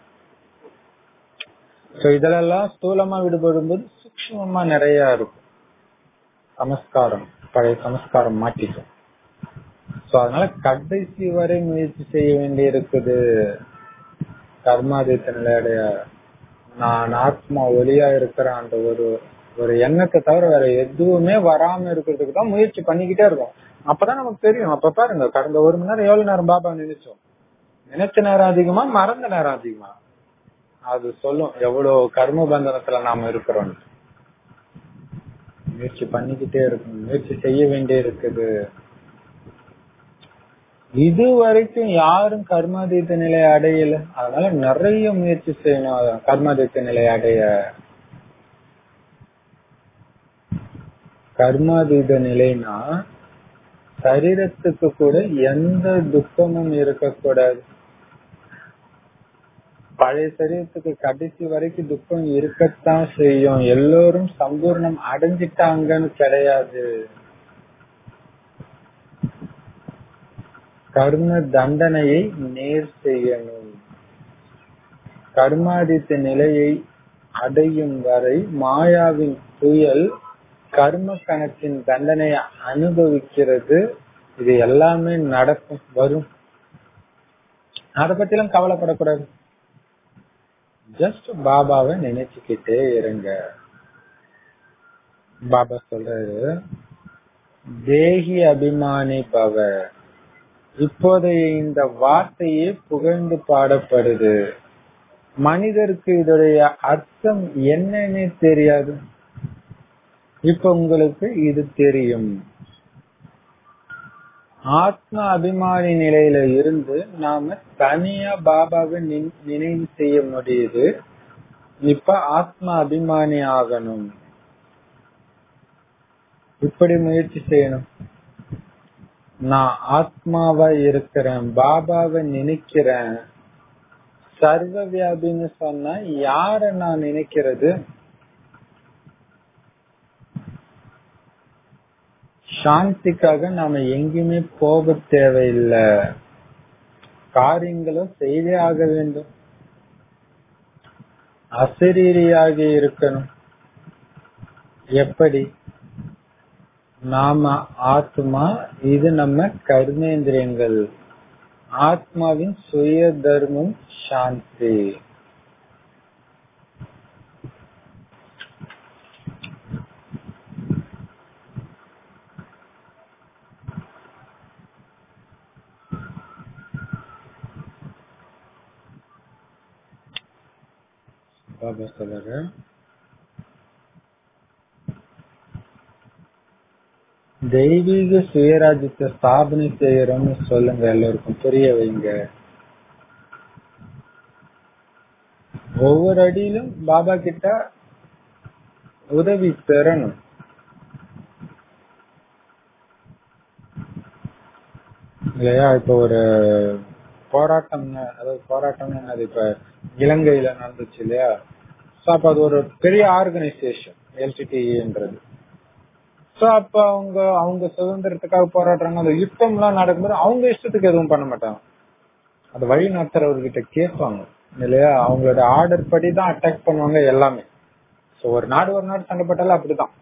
இதெல்லாம் ஸ்தூலமா விடுபடும் போது சூக்ஷ்மமா நிறைய இருக்கும். சமஸ்காரம், பழைய சமஸ்காரம் மாட்டிக்கும். அதனால கடைசி வரை முயற்சி செய்ய வேண்டி இருக்குது. கர்மாதீத்த நிலையுடைய நான் ஆத்மா ஒளியா இருக்கிறேன் அந்த ஒரு எண்ணத்தை தவிர வேற எதுவுமே வராம இருக்கிறதுக்கு தான் முயற்சி பண்ணிக்கிட்டே இருக்கும். அப்பதான் நமக்கு தெரியும். அப்ப பாருங்க, கடந்த 1 மணி நேரம் எவ்வளவு நேரம் பாபா நினைச்சோம். நினைச்ச நேரம் அதிகமா, மறந்த நேரம் அதிகமா, அது சொல்லும் எவ்வளவு கர்ம பந்தனத்துல நாம இருக்கிறோம். முயற்சி பண்ணிக்கிட்டே இருக்கணும், முயற்சி செய்ய வேண்டிய இருக்குது. இது வரைக்கும் யாரும் கர்மாதீத்த நிலையை அடையல, அதனால நிறைய முயற்சி செய்யணும் கர்மாதீத்த நிலையை அடைய. கர்மாதீத நிலைனா சரீரத்துக்கு கூட எந்த துக்கமும் இருக்கக்கூடாது. பழைய சரீரத்துக்கு கடைசி வரைக்கும் துக்கம் இருக்கத்தான் செய்யும். எல்லோரும் சம்பூர்ணம் அடைஞ்சிட்டாங்கன்னு கிடையாது. கர்ம தண்டனையை நேர் செய்யணும். கர்மாதித்த நிலையை அடையும் வரை மாயாவின் புயல் கர்ம கணக்கின் தண்டனையை அனுபவிக்கிறது. இது எல்லாமே நடக்கும், வரும். அத பத்தி எல்லாம் கவலைப்படக்கூடாது. ஜஸ்ட் பாபாவை நினைச்சுக்கிட்டே இருங்க. பாபா சொல்றாரு, தேகி அபிமானி பவ. இப்போதைய இந்த வார்த்தையே புகழ்ந்து பாடப்படுது. மனிதருக்கு இதோடைய அர்த்தம் என்னன்னு தெரியாது. இப்ப உங்களுக்கு இது தெரியும். ஆத்மா அபிமானி நிலையில இருந்து நாம தனியா பாபாவை நினைவு செய்ய முடியுது. இப்ப ஆத்மா அபிமானி ஆகணும். இப்படி முயற்சி செய்யணும். நான் ஆத்மாவா இருக்கிறேன், பாபாவை நினைக்கிறேன். சர்வ வியாபின்னு சொன்னா யார நான் நினைக்கிறது? சாந்திக்காக நாம எங்கேயுமே போக தேவையில்லை. காரியங்களும் செய்தே ஆக வேண்டும். அசரீரியாக இருக்கணும். எப்படி? நாம ஆத்மா, இது நம்ம கர்மேந்திரியங்கள். ஆத்மாவின் சுய தர்மம் சாந்தி. பாபா சொல்ற, தெய்வீக சுயராஜ்யத்தை ஸ்தாபனை செய்யறோம்னு சொல்லுங்க, எல்லோருக்கும் புரிய வைங்க. ஒவ்வொரு அடியிலும் பாபா கிட்ட உதவி பெறணும். இல்லையா? இப்ப ஒரு போராட்டம், அதாவது போராட்டம்னு அது இப்ப இலங்கையில நடந்துச்சு இல்லையா? அப்ப அது ஒரு பெரிய ஆர்கனைசேஷன் எல்டிடின்றது. அப்ப அவங்க சுதந்திரத்துக்காக போராடுறாங்க. அந்த யுத்தம் எல்லாம் நடக்கும்போது அவங்க இஷ்டத்துக்கு எதுவும் பண்ண மாட்டாங்க. அந்த வழி நடத்துறவர்கிட்ட கேட்பாங்க இல்லையா? அவங்களோட ஆர்டர் படி தான் அட்டாக் பண்ணுவாங்க எல்லாமே. ஒரு நாடு சண்டை போட்டாலும் அப்படிதான்.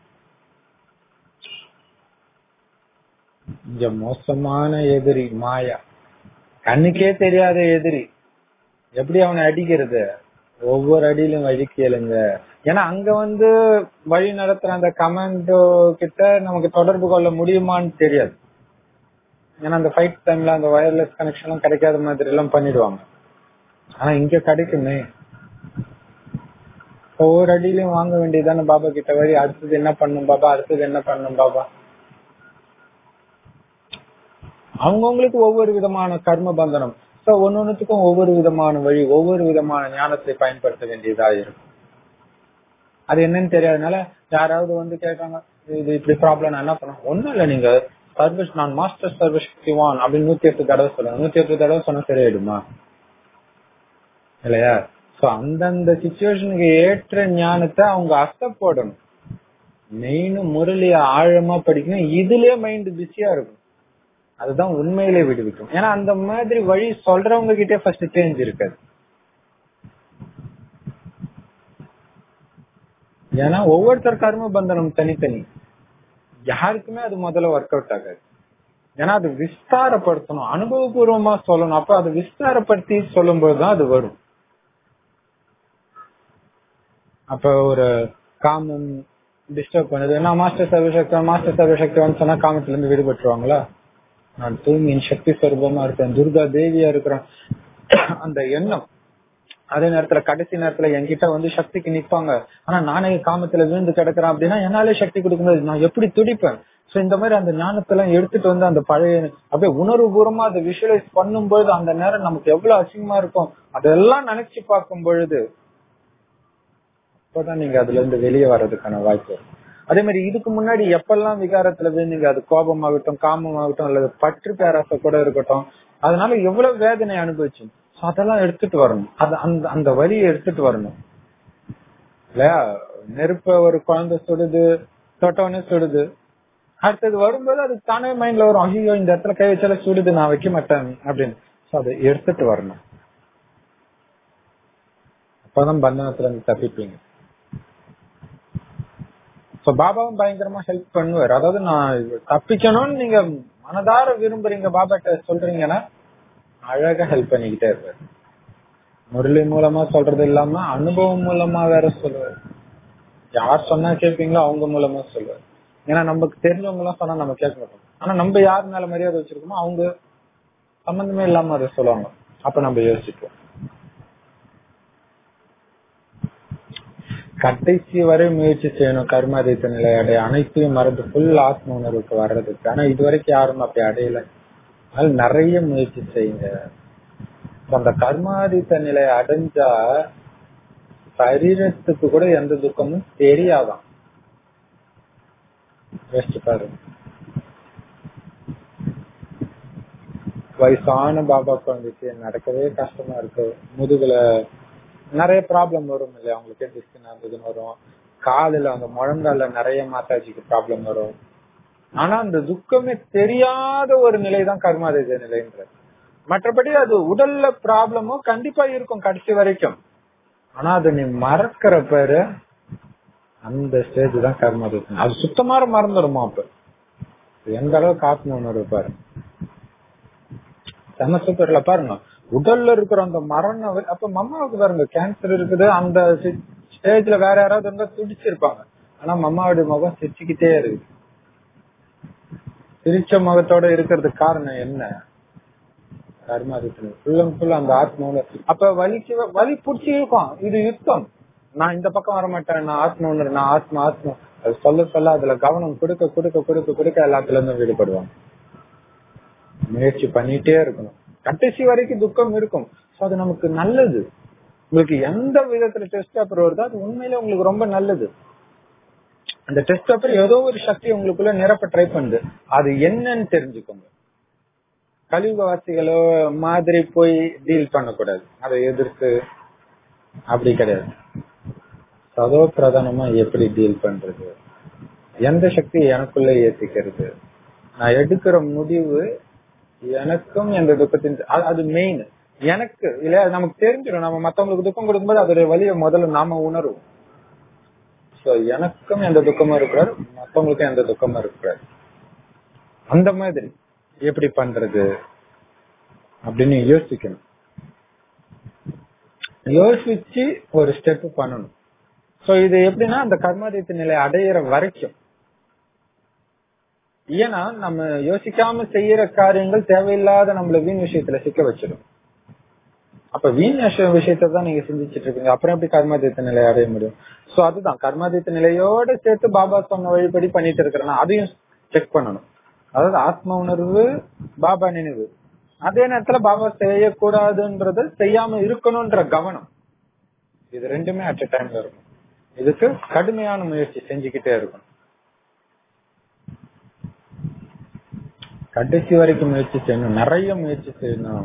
இங்க மோசமான எதிரி மாயா. கண்ணுக்கே தெரியாத எதிரி. எப்படி அவனை அடிக்கிறது? ஒவ்வொரு அடியிலும் வழி கேளுங்க. ஏன்னா அங்க வழி நடத்துற அந்த கமாண்டோ கிட்ட நமக்கு தொடர்பு கொள்ள முடியுமான்னு தெரியாது. ஏன்னா அந்த ஃபைட் டைம்ல அந்த வயர்லெஸ் கனெக்ஷன் எல்லாம் கிடைக்காத மாதிரி எல்லாம் பண்ணிடுவாங்க. ஆனா இங்க கிடைக்குமே. ஒவ்வொரு அடியிலும் வாங்க வேண்டியதானே பாபா கிட்ட வழி. அடுத்தது என்ன பண்ணும் பாபா, அடுத்தது என்ன பண்ணும் பாபா. அவங்கவுங்களுக்கு ஒவ்வொரு விதமான கர்ம பந்தனம். ஒன்னொன்னுக்கும் ஒவ்வொரு விதமான வழி, ஒவ்வொரு விதமான ஞானத்தை பயன்படுத்த வேண்டியதா இருக்கும். அது என்னன்னு தெரியாதனால யாராவது கேட்டாங்க, இது இப்படி ப்ராப்ளம், என்ன பண்ணும். ஒண்ணும் இல்ல, நீங்க சர்வீஸ், நான் மாஸ்டர் சர்வசக்திவான் அப்படின்னு 108 தடவை சொல்லணும். 108 தடவை சொன்னா சரியாயிடுமா இல்லையா? சோ அந்தந்த சிச்சுவேஷனுக்கு ஏற்ற ஞானத்தை அவங்க அசைப்படணும். மெயின் முரளிய ஆழமா படிக்கணும். இதுலயே மைண்ட் பிஸியா இருக்கும். அதுதான் உண்மையிலே விடுவிக்கும். ஏன்னா அந்த மாதிரி வழி சொல்றவங்க கிட்டே ஃபர்ஸ்ட் சேஞ்ச் இருக்காது. ஏன்னா ஒவ்வொருத்தர் கர்ம பந்தனம் தனித்தனி. யாருக்குமே அது முதல்ல ஒர்க் அவுட் ஆகாது. ஏன்னா அது விஸ்தாரப்படுத்தணும், அனுபவபூர்வமா சொல்லணும். அப்ப அது விஸ்தாரப்படுத்தி சொல்லும் போதுதான் அது வரும். அப்ப ஒரு காமம் டிஸ்டர்ப் பண்ணுது, நான் மாஸ்டர் சர்வசக்திவான் சொன்னா காமத்துல இருந்து விடுபட்டுருவாங்களா? நான் தூய்மையின் சக்தி ஸ்வரூபமா இருக்கேன், துர்கா தேவியா இருக்கிறேன், அந்த எண்ணம். அதே நேரத்துல கடைசி நேரத்துல என்கிட்ட சக்திக்கு நிப்பாங்க, ஆனா நானே காமத்துல விழுந்து கிடக்குறேன் அப்படின்னா என்னாலே சக்தி கொடுக்க முடியாது, நான் எப்படி துடிப்பேன். சோ இந்த மாதிரி அந்த ஞானத்தெல்லாம் எடுத்துட்டு அந்த பழைய அப்படியே உணர்வு பூர்வமா அதை விஷுவலைஸ் பண்ணும்போது அந்த நேரம் நமக்கு எவ்வளவு அசிங்கமா இருக்கும். அதெல்லாம் நினைச்சு பார்க்கும் பொழுது அப்பதான் நீங்க அதுல இருந்து வெளியே வர்றதுக்கான வாய்ப்பு இருக்கும். அதே மாதிரி இதுக்கு முன்னாடி எப்பெல்லாம் விகாரத்துல விழுந்தீங்க, அது கோபமாகட்டும், காமமாகட்டும், அல்லது பற்று பேராசை கூட இருக்கட்டும், அதனால எவ்வளவு வேதனை அனுபவிச்சு அதெல்லாம் எடுத்துட்டு வரணும். அந்த வரியை எடுத்துட்டு வரணும் இல்லையா? நெருப்ப ஒரு குழந்தை சுடுது, தொட்டவனே சுடுது, அடுத்தது வரும்போது அது தானே மைண்ட்ல வரும், ஐயோ இந்த இடத்துல கை வச்சால சுடுது, நான் வைக்க மாட்டேன் அப்படின்னு. அதை எடுத்துட்டு வரணும். அப்பதான் பந்தனத்துல இருந்து தப்பிப்பீங்க. பாபாவும் பயங்கரமா ஹெல்ப் பண்ணுவார். அதாவது நான் தப்பிக்கணும்னு நீங்க மனதார விரும்புறீங்க, பாபா கிட்ட சொல்றீங்கன்னா அழகா ஹெல்ப் பண்ணிக்கிட்டே இருப்பாரு. முரளி மூலமா சொல்றது இல்லாம அனுபவம் மூலமா வேற சொல்லுவாரு. யார் சொன்னா கேட்பீங்களோ அவங்க மூலமா சொல்லுவாரு. ஏன்னா நமக்கு தெரிஞ்சவங்க எல்லாம் சொன்னா நம்ம கேட்க மாட்டோம். ஆனா நம்ம யார் மேல மரியாதை வச்சிருக்கோமோ அவங்க சம்பந்தமே இல்லாம அதை சொல்லுவாங்க. அப்ப நம்ம யோசிப்போம். கடைசி வரை முயற்சி செய்யணும் கர்மாதீத நிலை அடைய, அனைத்தையும் மறந்து ஃபுல் ஆத்ம உணர்வுக்கு வர்றதுக்கு. ஆனா இது வரைக்கும் யாரும் அப்படி அடையல. அதனால நிறைய முயற்சி செய்யுங்க. அந்த கர்மாதீத நிலை அடைஞ்சா சரீரத்துக்கு கூட எந்த துக்கமும் தெரியாதான். பாருங்க, வயசான பாபாக்கு வந்துச்சு நடக்கவே கஷ்டமா இருக்கு, முதுகுல நிறைய ப்ராப்ளம் வரும் இல்லையா, அவங்களுக்கு டிஸ்க் நடந்ததுன்னு வரும், காலில் அந்த முழங்கால நிறைய மாத்தாஜிக்கு ப்ராப்ளம் வரும். ஆனா அந்த துக்கமே தெரியாத ஒரு நிலைதான் கர்மாதீத நிலைன்ற. மற்றபடி அது உடல்ல ப்ராப்ளமும் கண்டிப்பா இருக்கும் கடைசி வரைக்கும். ஆனா அது நீ மறக்கிற பேரு அந்த ஸ்டேஜ் தான் கர்மாதீதம். அது சுத்தமாக மறந்துடுமா? அப்ப எந்த அளவுக்கு ஆத்ம உணர்வு பாருங்க. செம சூப்பர்ல பாருங்க. உடல்ல இருக்கிற அந்த மரணம், அப்ப மம்மாவுக்கு பாருங்க கேன்சர் இருக்குது, அந்த ஸ்டேஜ்ல வேற யாராவது இருந்தா துடிச்சிருப்பாங்க. ஆனா மம்மாவுடைய முகம் சிரிச்சுக்கிட்டே இருக்கு. சிரிச்ச முகத்தோட இருக்கிறதுக்கு காரணம் என்ன? கர்மாதீதம் ஃபுல் அண்ட் ஃபுல் அந்த ஆத்மா. அப்ப வலி புடிச்சு இருக்கும். இது யுத்தம். நான் இந்த பக்கம் வரமாட்டேன், நான் ஆத்மா உணர்வு, நான் ஆத்மா ஆத்மா. அது சொல்ல அதுல கவனம் கொடுக்க கொடுக்க கொடுக்க கொடுக்க எல்லாத்துல இருந்தும் விடுபடுவாங்க. முயற்சி பண்ணிட்டே இருக்கணும். கடைசி வரைக்கும் துக்கம் இருக்கும். அது நமக்கு நல்லது. உங்களுக்கு எந்த விதத்துல டெஸ்ட் பேப்பர் வருதோ அது உண்மையிலே உங்களுக்கு ரொம்ப நல்லது. அந்த டெஸ்ட் பேப்பர் ஏதோ ஒரு சக்தி உங்களுக்குள்ள நிரப்ப ட்ரை பண்ணுது. அது என்னன்னு தெரிஞ்சுக்கோங்க. கலியுகவாசிகளோ மாதிரி போய் டீல் பண்ணக்கூடாது, அதை எதிர்த்து அப்படி கிடையாது. சதோ பிரதானமா எப்படி டீல் பண்றது, எந்த சக்தி எனக்குள்ள ஏத்திக்கிறது, நான் எடுக்கிற முடிவு எனக்கும் எந்த துக்கத்தின், அது மெயின் எனக்கு இல்லையா? நமக்கு தெரிஞ்சிடும். நம்ம மத்தவங்களுக்கு துக்கம் கொடுக்கும்போது அதோடைய வலியை முதல்ல நாம உணர்வோம். எனக்கும் எந்த துக்கமும் இருக்கிறார், மத்தவங்களுக்கும் எந்த துக்கமும் இருக்கிறார். அந்த மாதிரி எப்படி பண்றது அப்படின்னு யோசிக்கணும். யோசிச்சு ஒரு ஸ்டெப் பண்ணணும். சோ இது எப்படின்னா அந்த கர்மாதீத்த நிலை அடையிற வரைக்கும். ஏன்னா நம்ம யோசிக்காம செய்யற காரியங்கள் தேவையில்லாத நம்மள வீண் விஷயத்துல சிக்க வச்சிடும். அப்ப வீண் விஷயத்த தான் நீங்க சிந்திச்சிட்டு இருக்கீங்க, அப்புறம் எப்படி கர்மாதீத்த நிலை அடைய முடியும்? சோ அதுதான் கர்மாதீத்த நிலையோட சேர்த்து பாபா சொன்ன வழிபடி பண்ணிட்டு இருக்கிறேன்னா அதையும் செக் பண்ணணும். அதாவது ஆத்ம உணர்வு, பாபா நினைவு, அதே நேரத்துல பாபா செய்யக்கூடாதுன்றது செய்யாம இருக்கணும்ன்ற கவனம், இது ரெண்டுமே அட் எ டைம்ல இருக்கும். இதுக்கு கடுமையான முயற்சி செஞ்சுக்கிட்டே இருக்கணும். கடைசி வரைக்கும் முயற்சி செய்யணும், நிறைய முயற்சி செய்யணும்.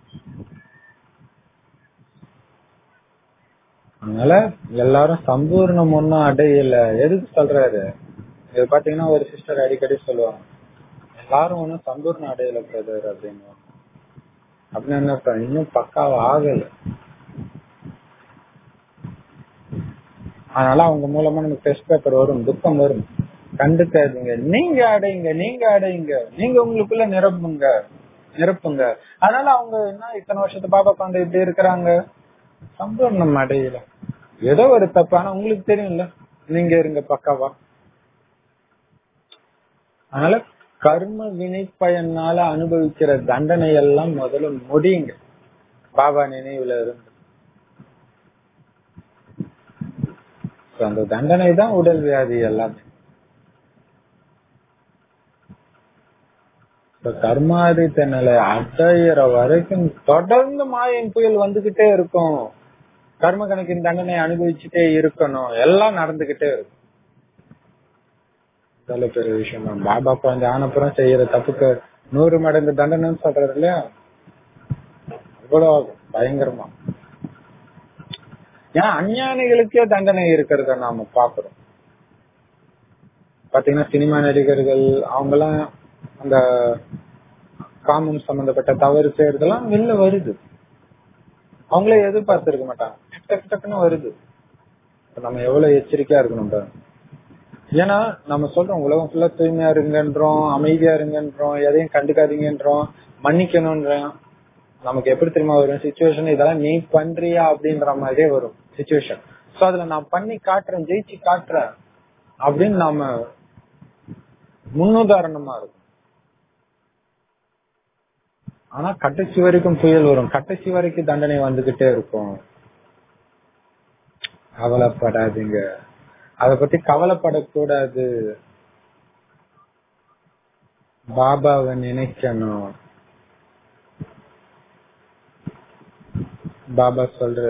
அதனால எல்லாரும் சம்பூர்ணம் ஒன்னும் அடையல. எதுக்கு சொல்றாரு இது பாத்தீங்கன்னா, ஒரு சிஸ்டர் அடிக்கடி சொல்லுவாங்க, எல்லாரும் ஒன்னும் சம்பூர்ணம் அடையல பிரதர் அப்படின்னு. அப்படின்னு என்ன, இன்னும் பக்காவா ஆகல. அதனால அவங்க மூலமா நமக்கு டெஸ்ட் பேப்பர் வரும், துக்கம் வரும், கண்டுக்காதீங்க. நீங்க அடையுங்க, நீங்க அடையுங்க, நீங்க உங்களுக்குள்ள நிரப்புங்க. அதனால அவங்க என்ன இத்தனை வருஷத்து பாபா குழந்தை இப்படி இருக்கிறாங்க, சம்பூர்ணம் அடையல, ஏதோ ஒரு தப்பு. ஆனா உங்களுக்கு தெரியும்ல, நீங்க இருங்க பக்காவா. அதனால கர்ம வினை பயனால அனுபவிக்கிற தண்டனை எல்லாம் முதல்ல முடியுங்க பாபா நினைவுல இருந்து. அந்த தண்டனை தான் உடல் வியாதி எல்லாமே. கர்மாதித்த நிலை அடையிற வரைக்கும் தொடர்ந்து மாயின் புயல் வந்துகிட்டே இருக்கும். கர்ம கணக்கின் தண்டனை அனுபவிச்சுட்டே இருக்கணும், எல்லாம் நடந்துகிட்டே இருக்கும். பெரிய விஷயம் தான். பாபா கொஞ்சம் ஆனப்புறம் செய்யற தப்புக்கு 100 மடங்கு தண்டனைன்னு சொல்றது இல்லையா, அவ்வளவு பயங்கரமா. ஏன்னா அஞ்ஞானிகளுக்கே தண்டனை இருக்கிறத நாம பாக்குறோம். பாத்தீங்கன்னா சினிமா நடிகர்கள் அவங்க எல்லாம் அந்த காமம் சம்பந்தப்பட்ட தவறு செய்யறதெல்லாம் வெளில வருது, அவங்களே எதிர்பார்த்து இருக்க மாட்டாங்க, டக்குன்னு வருது. நம்ம எவ்வளவு எச்சரிக்கையா இருக்கணும் பாருங்க. ஏன்னா நம்ம சொல்றோம் உலகம் ஃபுல்லா தூய்மையா இருங்கன்றோம், அமைதியா இருங்கன்றோம், எதையும் கண்டுக்காதீங்கன்றோம், மன்னிக்கணும்ன்றோம். நமக்கு எப்படி தெரியுமா வரும் சிச்சுவேஷன், இதெல்லாம் நீ பண்றியா அப்படின்ற மாதிரியே வரும் சிச்சுவேஷன். சோ அதுல நான் பண்ணி காட்டுறேன், ஜெயிச்சு காட்டுறேன் அப்படின்னு நாம முன்னுதாரணமா இருக்கும். ஆனா கடைசி வரைக்கும் புயல் வரும், கடைசி வரைக்கும் தண்டனை வந்துகிட்டே இருக்கும். கவலைப்படாதீங்க, அத பத்தி கவலைப்படக்கூடாது. பாபாவை நினைக்கணும். பாபா சொல்ற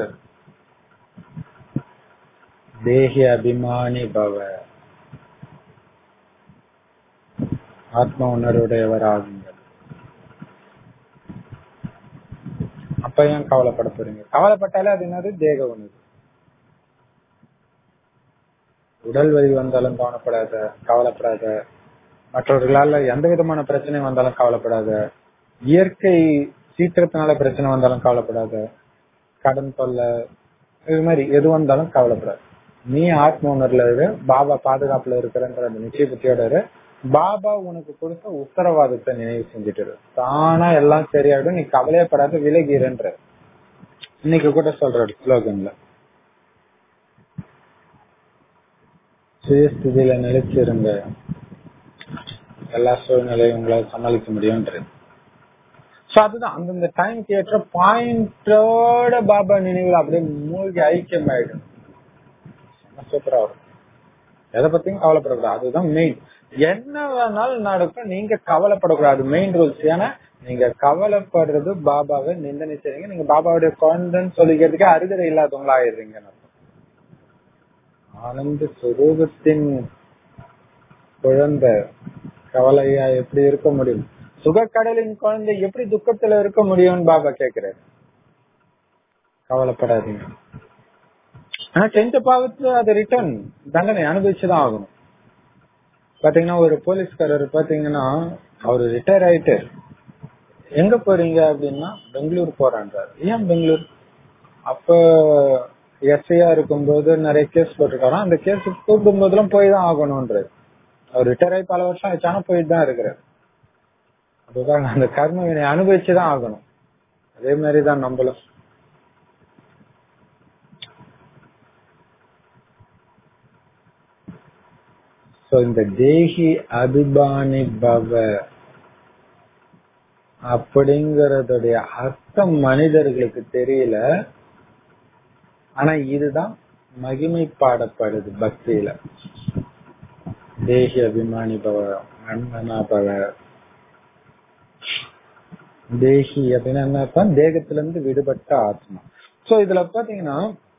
தேஹி அபிமானி பவ, ஆத்ம உணர்வுடையவராகுங்க. அப்ப ஏன் கவலைப்பட போறீங்க? கவலைப்பட்டாலே அது என்னது, தேக உணர்வு. உடல் வலி வந்தாலும் கவலைப்படாத, மற்றவர்களால எந்த விதமான பிரச்சனை வந்தாலும் கவலைப்படாத, இயற்கை சீற்றத்தினால பிரச்சனை வந்தாலும் கவலைப்படாத, கடன் தொல்லை இது மாதிரி எது வந்தாலும் கவலைப்படாது. நீ ஆத்ம உணர்வுல இரு, பாபா பாதுகாப்புல இருக்கிறன்ற அந்த நிச்சய புத்தியோட இரு. பாபா உனக்கு கொடுத்த உத்தரவாதத்தை நினைவு செஞ்சுட்டு இரு, தானா எல்லாம் சரியாயிடும், நீ கவலையப்படாத, விலகிருன்ற. இன்னைக்கு கூட சொல்ற ஸ்லோகன்ல சுயஸ்திதியில நிலைச்சிருங்க, எல்லா சூழ்நிலையும் உங்களால் சமாளிக்க முடியும்ன்றது. அதுதான் அந்தந்த டைம்க்கு ஏற்ற பாயிண்டோட பாபா நினைவுல அப்படியே மூழ்கி ஐக்கியம் ஆயிடும். சூப்பரா இருக்கும், எதை பத்தியும் கவலைப்படக்கூடாது. அதுதான் மெயின். என்ன வேணாலும் நடக்கும், நீங்க கவலைப்படக்கூடாது, மெயின் ரூல்ஸ். ஏன்னா நீங்க கவலைப்படுறது பாபாவை நிந்தனை செய்றீங்க, நீங்க பாபாவுடைய குழந்தைன்னு சொல்லிக்கிறதுக்கே அருகதை இல்லாதவங்களா ஆயிடுறீங்க. ஆனந்த சுரூபத்தின் குழந்தை கவலையா எப்படி இருக்க முடியும்? சுகக்கடலின் குழந்தை எப்படி துக்கத்துல இருக்க முடியும்னு பாபா கேக்குறாரு. கவலைப்படாதீங்க. ஆனா செஞ்ச பாவத்துல அது ரிட்டர்ன் தண்டனை அனுபவிச்சுதான் ஆகணும். பாத்தீங்கன்னா ஒரு போலீஸ்காரர் பாத்தீங்கன்னா அவரு ரிட்டையர் ஆயிட்டு எங்க போறீங்க அப்படின்னா பெங்களூர் போறான்றாரு. ஏன் பெங்களூர்? அப்ப எஸ்ஐயா இருக்கும்போது நிறைய கேஸ் போட்டிருக்காராம், அந்த கேஸ் கூப்பிடும் போதெல்லாம் போய் தான் ஆகணும்ன்றாரு. அவர் ரிட்டையர் ஆகி பல வருஷம் ஆயிடுச்சானா போயிட்டு தான் இருக்கிறார். அதுதான் அந்த கர்ம வினை அனுபவிச்சுதான் ஆகணும். அதே மாதிரிதான் நம்மளும் சோ இந்த தேகி அபிமானி பவ அப்படிங்கறதுடைய அர்த்தம் மனிதர்களுக்கு தெரியல. ஆனா இதுதான் மகிமை பாடப்படுது பக்தியில. தேகி அபிமானி பவ, அன்மனா பவ. தேகி அப்படின்னா என்ன? தேகத்துல இருந்து விடுபட்ட ஆத்மா. சோ இதுல பாத்தீங்கன்னா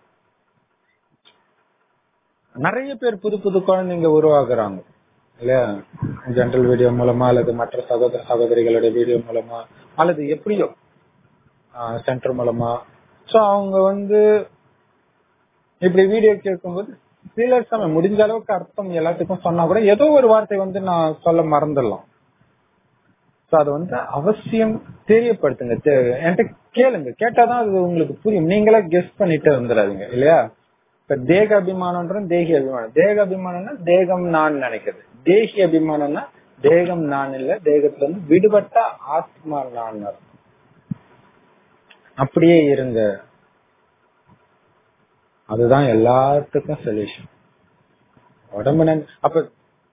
நிறைய பேர் புது புது குழந்தைங்க உருவாக்குறாங்க இல்லையா? ஜென்ரல் வீடியோ மூலமா அல்லது மற்ற சகோதர சகோதரிகளுடைய வீடியோ மூலமா அல்லது எப்படியோ சென்டர் மூலமா. சோ அவங்க இப்படி வீடியோ கேட்கும்போது சில சமயம் முடிஞ்ச அளவுக்கு அர்த்தம் எல்லாத்துக்கும் சொன்னா கூட ஏதோ ஒரு வார்த்தை நான் சொல்ல மறந்துடலாம். அது அவசியம் தெரியப்படுத்துங்க. என்கிட்ட கேளுங்க, கேட்டாதான் அது உங்களுக்கு புரியும். நீங்களே கெஸ் பண்ணிட்டு வந்துடாதீங்க இல்லையா? இப்ப தேக அபிமானம், தேகி அபிமானம். தேக அபிமானம்னா தேகம் நான் நினைக்கிறது. தேகி அபிமானம்னா தேகம் நான் இல்ல, தேகத்துல இருந்து விடுபட்ட ஆத்மா நான். அப்படியே இருங்க, அதுதான் எல்லாத்துக்கும் சொல்யூஷன். உடம்பு அப்ப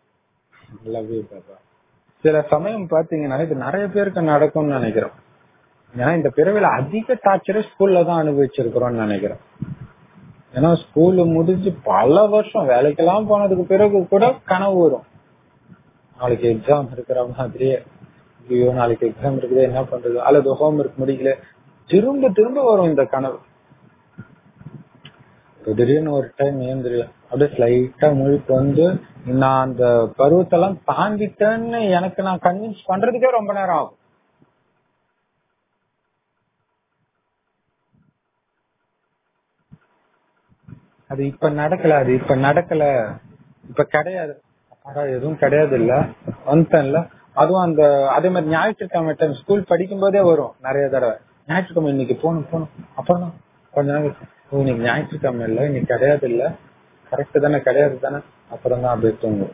சில சமயம் பாத்தீங்கன்னா இது நிறைய பேருக்கு நடக்கும்னு நினைக்கிறோம். ஏன்னா இந்த பிறவில அதிக டார்ச்சரை ஸ்கூல்ல தான் அனுபவிச்சிருக்கிறோம்னு நினைக்கிறோம். ஏன்னா ஸ்கூல்ல முடிஞ்சு பல வருஷம் வேலைக்கெல்லாம் போனதுக்கு பிறகு கூட கனவு வரும். நாளைக்கு எக்ஸாம் இருக்கிற மாதிரியே, ஐயோ நாளைக்கு எக்ஸாம் இருக்குது என்ன பண்றது, அல்லது ஹோம் ஒர்க் முடிக்கல, திரும்ப திரும்ப வரும் இந்த கனவு. திடீர்னு ஒரு டைம் ஏந்திரியும், அப்படியே ஸ்லைட்டா முழிப்பு நான் அந்த பருவத்தெல்லாம் தாண்டிட்டேன்னு எனக்கு நான் கன்வின்ஸ் பண்றதுக்கே ரொம்ப நேரம் ஆகும். அது இப்ப நடக்கல, அது இப்ப நடக்கல, இப்ப கிடையாது, எதுவும் கிடையாது இல்ல வந்துட்டேன்ல. அதுவும் அதே மாதிரி ஞாயிற்றுக்கிழமை ஸ்கூல் படிக்கும் போதே வரும் நிறைய தடவை. ஞாயிற்றுக்கிழமை இன்னைக்கு போகணும், அப்புறம் கொஞ்ச நாள் இன்னைக்கு ஞாயிற்றுக்கிழமை இல்ல, இன்னைக்கு கிடையாது இல்ல, கரெக்ட் தானே, கிடையாது தானே, அப்புறம் தான் அப்படியே தூங்கும்.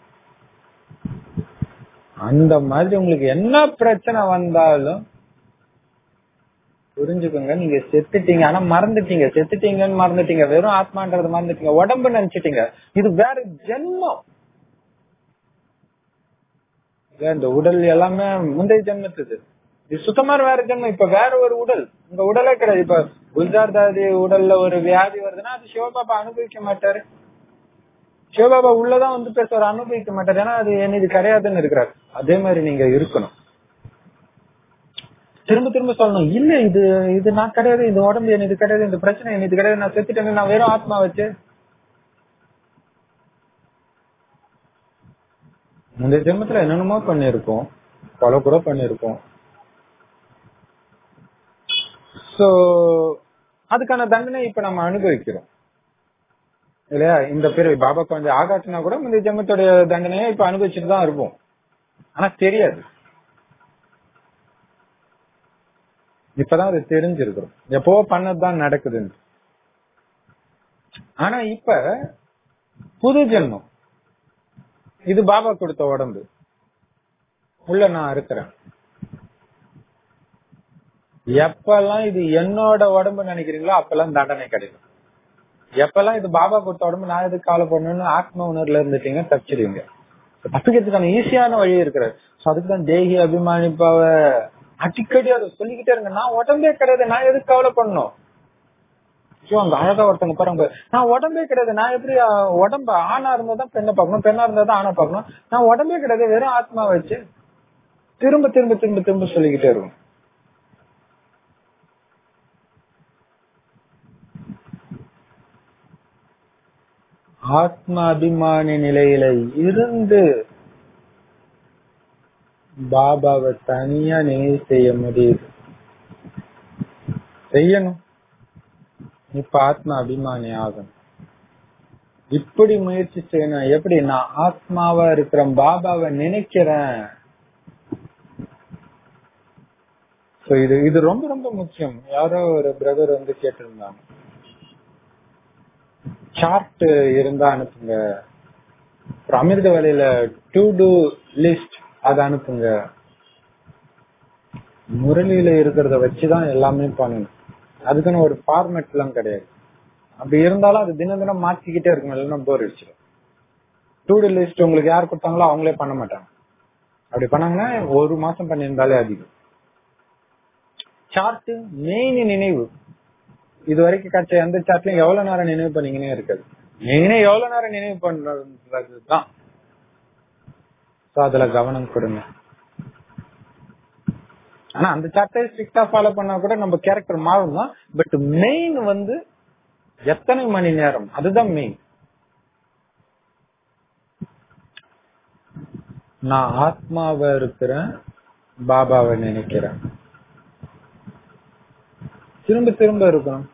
அந்த மாதிரி உங்களுக்கு என்ன பிரச்சனை வந்தாலும் புரிஞ்சுக்கோங்க, நீங்க செத்துட்டீங்க. ஆனா மறந்துட்டீங்க, செத்துட்டீங்கன்னு மறந்துட்டீங்க, வெறும் ஆத்மான்றது மறந்துட்டீங்க, உடம்பு நினைச்சிட்டீங்க. இது வேற ஜென்மம். இந்த உடல் எல்லாமே முந்தைய ஜென்மத்துது, இது சுத்தமா வேற ஜென்மம். இப்ப வேற ஒரு உடல், உங்க உடலே கிடையாது. இப்ப குல்ஜார் தாதி உடல்ல ஒரு வியாதி வருதுன்னா அது சிவபாபா அனுபவிக்க மாட்டாரு. சிவபாபா உள்ளதான் பேசுவார், அனுபவிக்க மாட்டாரு. ஏன்னா அது இது கிடையாதுன்னு இருக்கிறார். அதே மாதிரி நீங்க இருக்கணும். திரும்ப திரும்ப சொல்லணும், இல்ல இது நான் கிடையாது, இந்த உடம்பு இது கிடையாது, இந்த பிரச்சனை இது கிடையாது, நான் செத்துட்டேன், நான் வெறும் ஆத்மா வச்சு. இந்த ஜென்மத்துல என்னென்னமோ பண்ணிருக்கோம், கொலை கூட பண்ணிருக்கோம். சோ அதுக்கான தண்டனை இப்ப நம்ம அனுபவிக்கிறோம் இல்லையா? இந்த பிறவி பாபா கொஞ்சம் ஆகாட்டினா கூட இந்த ஜென்மத்துடைய தண்டனையை இப்ப அனுபவிச்சுட்டு தான் இருப்போம். ஆனா தெரியாது, இப்பதான் அது தெரிஞ்சிருக்கிறோம், எப்போ பண்ணதுதான் நடக்குது. ஆனா இப்ப புது ஜென்மம், இது பாபா கொடுத்த உடம்பு, உள்ள நான் இருக்கிறேன். எப்பெல்லாம் இது என்னோட உடம்பு நினைக்கிறீங்களோ அப்பெல்லாம் தண்டனை கிடைக்கும். எப்பெல்லாம் இது பாபா கொடுத்த உடம்பு, நான் எதுக்கு கவலை பண்ணணும்னு ஆத்ம உணர்வுல இருந்துட்டீங்க, தப்பிச்சிருவீங்க. தப்பிக்கிறதுக்கான ஈஸியான வழி இருக்கிறது. அதுக்குதான் தேகி அபிமானிப்பாவ அடிக்கடி அதை சொல்லிக்கிட்டே இருங்க. நான் உடம்பே கிடையாது, நான் எதுக்கு கவலை பண்ணணும். அந்த அழகா ஒருத்தவங்க பாருங்க, நான் உடம்பே கிடையாது, நான் எப்படி உடம்பு ஆணா இருந்தாதான் பெண்ணை பார்க்கணும், பெண்ணா இருந்தாதான் ஆணை பார்க்கணும், நான் உடம்பே கிடையாது, வெறும் ஆத்மா வச்சு திரும்ப திரும்ப திரும்ப திரும்ப சொல்லிக்கிட்டே இருக்கும். ஆத்ம அபிமானி நிலையில இருந்து பாபாவை தனியா நினைவு செய்ய முடியுது, செய்யணும். இப்ப ஆத்ம அபிமானி ஆகணும். இப்படி முயற்சி செய்யணும். எப்படி? நான் ஆத்மாவா இருக்கிறேன், பாபாவை நினைக்கிறேன். இது ரொம்ப ரொம்ப முக்கியம். யாரோ ஒரு பிரதர் கேட்டிருந்தாங்க, சார்ட் இருந்தா அனுப்புங்க, அமிர்த வேலையில டு டூ லிஸ்ட் அதை அனுப்புங்க. முரளியில இருக்கிறத வச்சுதான் எல்லாமே பண்ணணும், அதுக்குன்னு ஒரு ஃபார்மேட் எல்லாம் கிடையாது. அப்படி இருந்தாலும் அது தினம் தினம் மாத்திக்கிட்டே இருக்கணும், இல்லைன்னா போர் அடிச்சிடும். டூ டூ லிஸ்ட் உங்களுக்கு யார் கொடுத்தாங்களோ அவங்களே பண்ண மாட்டாங்க. அப்படி பண்ணாங்கன்னா ஒரு மாசம் பண்ணியிருந்தாலே அதிகம். சார்ட் மெயின் நினைவு, இது வரைக்கும் கிடைச்ச எந்த சார்ட்லயும் எவ்வளவு நேரம் நினைவு பண்ணீங்கன்னே இருக்காது. மெயினே எவ்வளவு நேரம் நினைவு பண்றதுதான். அதுல கவனம் கொடுங்க. ஆனா அந்த சார்ட்டை ஸ்ட்ரிக்டா ஃபாலோ பண்ணா கூட நம்ம கேரக்டர் மாறும் தான். பட் மெயின் வந்து எத்தனை மணி நேரம், அதுதான் மெயின். நான் ஆத்மாவா இருக்கிறேன், பாபாவை நினைக்கிறேன், திரும்ப திரும்ப இருக்கணும்.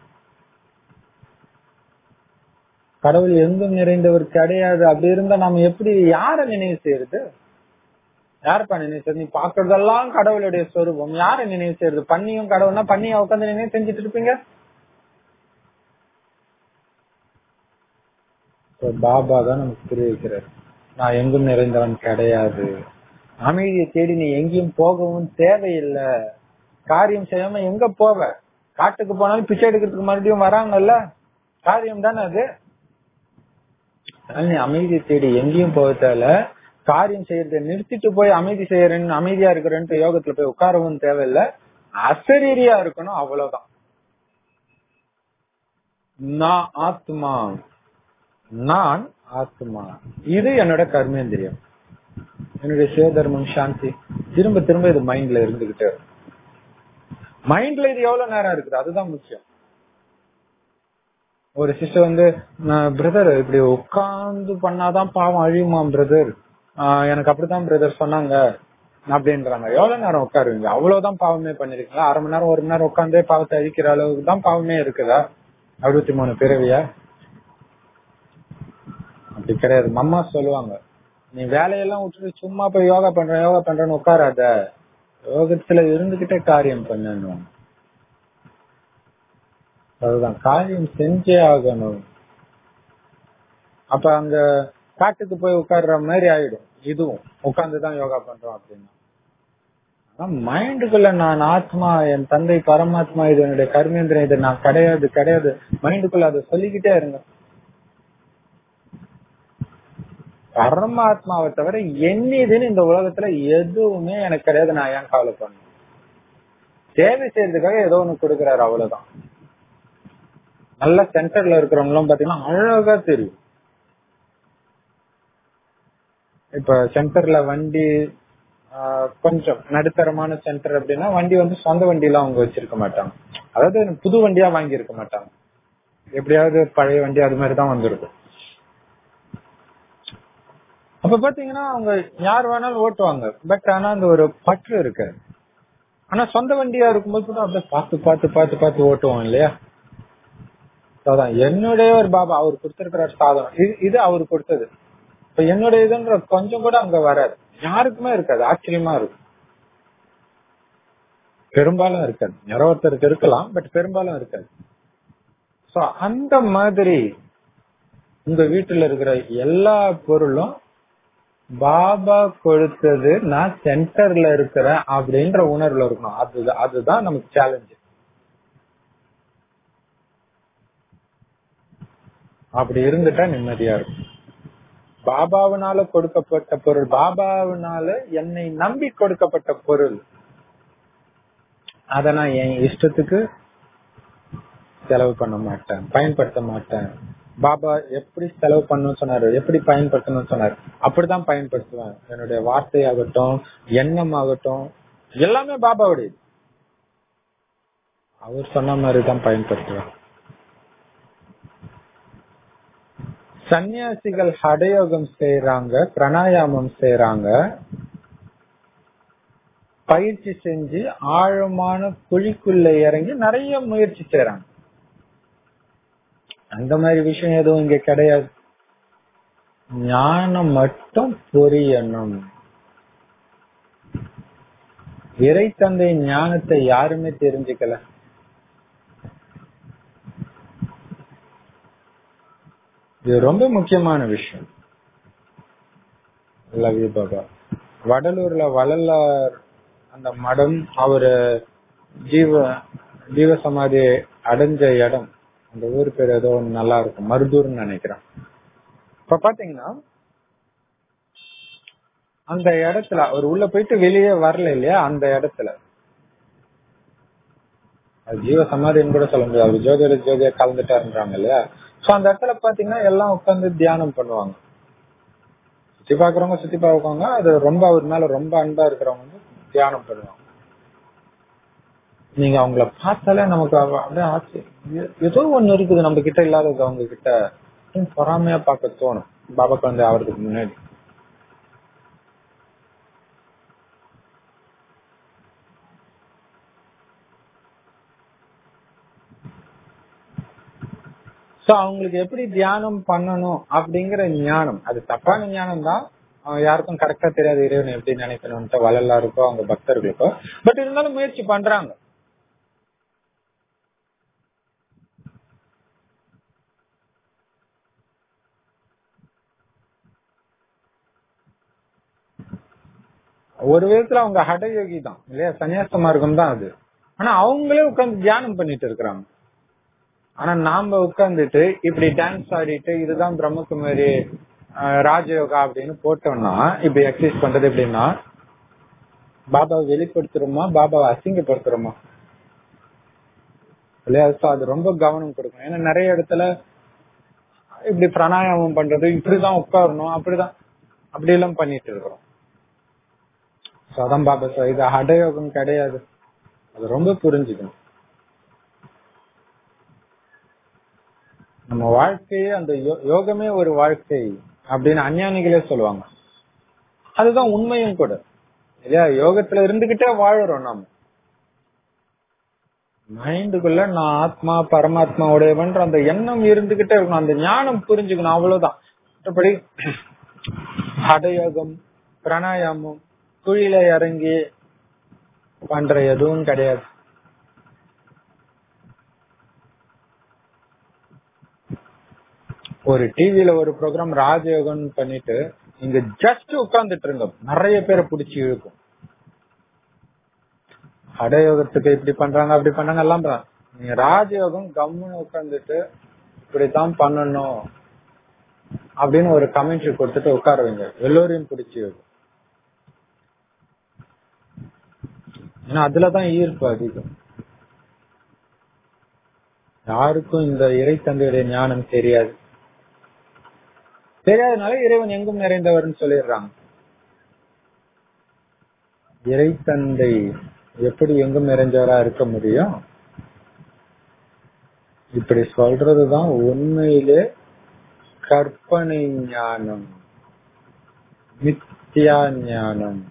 கடவுள் எங்கும் நிறைந்தவர் கிடையாது. அப்படி இருந்தா நாம எப்படி யார நினைவு செய்யறது? யாருப்பா நினைவு செய்யறது? நீ பாக்குறதெல்லாம் கடவுளுடைய ஸ்வரூபம், யார நினைவு செய்யறது? பண்ணியும் கடவுள்னா பண்ணியா உட்காந்து நினைவு செஞ்சுட்டு இருப்பீங்க. பாபா தான் நமக்கு புரிய வைக்கிறார், நான் எங்கும் நிறைந்தவன் கிடையாது. அமைதியை தேடி நீ எங்கேயும் போகவும் தேவையில்லை. காரியம் செய்யாம எங்க போவ? காட்டுக்கு போனாலும் பிச்சை எடுக்கிறதுக்கு மறுபடியும் வராங்கல்ல, காரியம் தானே அது. நீ அமைதியை தேடி எங்கேயும் போக தேவையில்ல. காரியம் செய்யறத நிறுத்திட்டு போய் அமைதி செய்யறேன்னு, அமைதியா இருக்கிறேன்ட்டு யோகத்துல போய் உட்காரவும் தேவையில்லை. அசரீரியா இருக்கணும், அவ்வளவுதான். நான் ஆத்மா, நான் ஆத்மா, இது என்னோட கர்மேந்திரியம், என்னுடைய சிவதர்மம், சாந்தி. திரும்ப திரும்ப இது மைண்ட்ல இருந்துகிட்டே. மைண்ட்ல இது எவ்வளவு நேரம் இருக்குது, அதுதான் முக்கியம். ஒரு சிஸ்டர் வந்து, பிரதர் இப்படி உட்கார்ந்து பண்ணாதான் பாவம் அழியுமா பிரதர், எனக்கு அப்படித்தான் பிரதர் சொன்னாங்க அப்படின்றாங்க. எவ்வளவு நேரம் உட்காருவீங்க? அவ்வளவுதான் பாவமே பண்ணிருக்கீங்களா? அரை மணி நேரம் 1 மணி நேரம் உட்காந்தே பாவத்தை அழிக்கிற அளவுக்கு தான் பாவமே இருக்குதா? 63 பிறவியா? அப்படி கிடையாது. அம்மா சொல்லுவாங்க, நீ வேலையெல்லாம் விட்டுட்டு சும்மா போய் யோகா பண்றேன்னு உட்காராத, யோகத்துல இருந்துகிட்டே காரியம் பண்ணணும். அதுதான் காரியம் செஞ்சே ஆகணும். அப்ப அங்க காட்டுக்கு போய் உட்கார்ற மாதிரி ஆயிடும். இதுவும் உட்கார்ந்துதான் யோகா பண்றோம் அப்படின்னா, மைண்டுக்குள்ள நான் ஆத்மா, என் தந்தை பரமாத்மா, இது என்னுடைய கர்மேந்திரம், இது நான் கிடையாது கிடையாது, மைண்டுக்குள்ள அதை சொல்லிக்கிட்டே இருங்க. பரமாத்மாவை தவிர என்னதுன்னு இந்த உலகத்துல எதுவுமே எனக்கு கிடையாது. நான் ஏன் கவலை பண்ணணும்? சேவை செய்யறதுக்காக ஏதோ ஒண்ணு கொடுக்கறாரு, அவ்வளவுதான். நல்ல சென்டர்ல இருக்கிறவங்களும் பாத்தீங்கன்னா அழகா தெரியும். இப்ப சென்டர்ல வண்டி கொஞ்சம் நடுத்தரமான சென்டர் அப்படின்னா, வண்டி வந்து சொந்த வண்டி எல்லாம் அவங்க வச்சிருக்க மாட்டாங்க. அதாவது புது வண்டியா வாங்கி இருக்க மாட்டாங்க, எப்படியாவது பழைய வண்டி அது மாதிரிதான் வந்திருக்கும். அப்ப பாத்தீங்கன்னா அவங்க யார் வேணாலும் ஓட்டுவாங்க. பட் ஆனா அந்த ஒரு பற்று இருக்கு. ஆனா சொந்த வண்டியா இருக்கும்போது கூட அப்படியே பார்த்து பார்த்து பார்த்து பார்த்து ஓட்டுவோம் இல்லையா? அதான் என்னுடைய ஒரு பாபா அவர் கொடுத்திருக்கிற சாதனம், இது அவரு கொடுத்தது. இப்ப என்னுடைய இதுன்ற கொஞ்சம் கூட அங்க வராது, யாருக்குமே இருக்காது. ஆச்சரியமா இருக்கும். பெரும்பாலும் இருக்காது. யாரோ ஒருத்தருக்கு இருக்கலாம், பட் பெரும்பாலும் இருக்காது. சோ அந்த மாதிரி உங்க வீட்டுல இருக்கிற எல்லா பொருளும் பாபா கொடுத்தது, நான் சென்டர்ல இருக்கிறேன் அப்படின்ற உணர்வுல இருக்கணும். அதுதான் நமக்கு சேலஞ்சு. அப்படி இருந்துட்டா நிம்மதியா இருக்கும். பாபாவினால கொடுக்கப்பட்ட பொருள், பாபாவினால என்னை நம்பி கொடுக்கப்பட்ட பொருள், அத நான் என் இஷ்டத்துக்கு செலவு பண்ண மாட்டேன், பயன்படுத்த மாட்டேன். பாபா எப்படி செலவு பண்ணணும்னு சொன்னாரு, எப்படி பயன்படுத்தணும்னு சொன்னாரு, அப்படிதான் பயன்படுத்துவேன். என்னுடைய வார்த்தையாகட்டும், எண்ணம் ஆகட்டும், எல்லாமே பாபாவுடைய. அவர் சொன்ன மாதிரிதான் பயன்படுத்துவேன். சன்னியாசிகள் ஹடயோகம் செய்யறாங்க, பிராணாயாமம் செய்யறாங்க, பயிற்சி செஞ்சு ஆழமான குழிக்குள்ள இறங்கி நிறைய முயற்சி செய்யறாங்க. அந்த மாதிரி விஷயம் எதுவும் இங்க கிடையாது. ஞானம் மட்டும் புரியணும். இறை தந்தை ஞானத்தை யாருமே தெரிஞ்சுக்கல. இது ரொம்ப முக்கியமான விஷயம். Love you Baba. வடலூர்ல வள்ளலார் அந்த மடம், அவரு ஜீவ சமாதி அடைஞ்ச இடம், அந்த ஊர் பேர் ஏதோ நல்லா இருக்கும், மருதூர்னு நினைக்கிறேன். இப்ப பாத்தீங்கன்னா அந்த இடத்துல அவர் உள்ள போயிட்டு வெளியே வரல இல்லையா, அந்த இடத்துல அது ஜீவ சமாதின்னு கூட சொல்ல முடியாது, அவர் ஜோதியோட ஜோதியா கலந்துட்டாருன்றாங்க இல்லையா. சோ அந்த இடத்துல பாத்தீங்கன்னா எல்லாம் உட்கார்ந்து தியானம் பண்ணுவாங்க. சுத்தி பாக்குறவங்க சுத்தி பாக்குவாங்க, அது ரொம்ப அவர் மேல ரொம்ப அன்பா இருக்கிறவங்க வந்து தியானம் பண்ணுவாங்க. நீங்க அவங்கள பார்த்தாலே நமக்கு அப்படியே ஆச்சு, ஏதோ ஒண்ணு இருக்குது நம்ம கிட்ட இல்லாதது அவங்க கிட்ட, பொறாமையா பார்க்க தோணும் பாபாக்கு வந்து ஆவறதுக்கு முன்னாடி. சோ அவங்களுக்கு எப்படி தியானம் பண்ணணும் அப்படிங்கிற ஞானம், அது தப்பான ஞானம் தான், யாருக்கும் கரெக்டா தெரியாது இறைவன் எப்படி நினைக்கணும்ட்டு வள்ளலாருக்கோ அவங்க பக்தர்களுக்கோ. பட் இருந்தாலும் முயற்சி பண்றாங்க. ஒரு விதத்துல அவங்க ஹடயோகி தான் இல்லையா, சன்னியாச மார்க்கம் தான் அது. ஆனா அவங்களே உட்கார்ந்து தியானம் பண்ணிட்டு இருக்கிறாங்க. ஆனா நாம உட்கார்ந்துட்டு இப்படி டான்ஸ் ஆடிட்டு இதுதான் பிரம்மகுமாரி ராஜயோகா அப்படின்னு போட்டோம்னா, இப்படி எக்ஸசைஸ் பண்றது எப்படின்னா பாபாவை வெளிப்படுத்துறோமா பாபாவை அசிங்கப்படுத்துறோமா இல்லையா. அது ரொம்ப கவனம் கொடுக்கணும். ஏன்னா நிறைய இடத்துல இப்படி பிராணாயாமம் பண்றது, இப்படிதான் உட்காரணும், அப்படிதான் அப்படி எல்லாம் பண்ணிட்டு இருக்கிறோம். அதான் பாபா சார், இது ஹடயோகம் கிடையாது, அது ரொம்ப புரிஞ்சுக்கணும். நம்ம வாழ்க்கையே அந்த யோகமே ஒரு வாழ்க்கை அப்படின்னு அஞ்ஞானிகளே சொல்லுவாங்க. அதுதான் உண்மையும் கூட இல்லையா. யோகத்துல இருந்துகிட்டே வாழறோம் நாம. மைண்டுக்குள்ள நான் ஆத்மா பரமாத்மா உடையவன்ற அந்த எண்ணம் இருந்துகிட்டே இருக்கணும், அந்த ஞானம் புரிஞ்சுக்கணும், அவ்வளவுதான். மற்றபடி ஹடயோகம் பிராணாயாமம் குழியில இறங்கி பண்ற எதுவும் கிடையாது. ஒரு டிவில ஒரு ப்ரோக்ராம் ராஜயோகம் பண்ணிட்டு இங்க ஜஸ்ட் உட்கார்ந்துட்டு இருங்க, நிறைய பேரை பிடிச்சி இழுக்கும். ஹடயோகத்துக்கு இப்படி பண்றாங்க அப்படி பண்றாங்க எல்லாம். நீங்க ராஜயோகம் கம்முன்னு உட்கார்ந்துட்டு இப்படித்தான் பண்ணணும் அப்படின்னு ஒரு கமெண்ட்ரி கொடுத்துட்டு உட்கார வைங்க, எல்லோரையும் பிடிச்சி இழுக்கும். ஏன்னா அதுலதான் ஈர்ப்பு அதிகம். யாருக்கும் இந்த இறை தந்தையுடைய ஞானம் தெரியாது, தெரியாதனால இறைவன் எங்கும் நிறைந்தவர்னு சொல்லிடுறாங்க. இறை தந்தை எப்படி எங்கும் நிறைஞ்சவரா இருக்க முடியும்? இப்படி சொல்றதுதான் உண்மையிலே கற்பனை ஞானம், மித்யா ஞானம்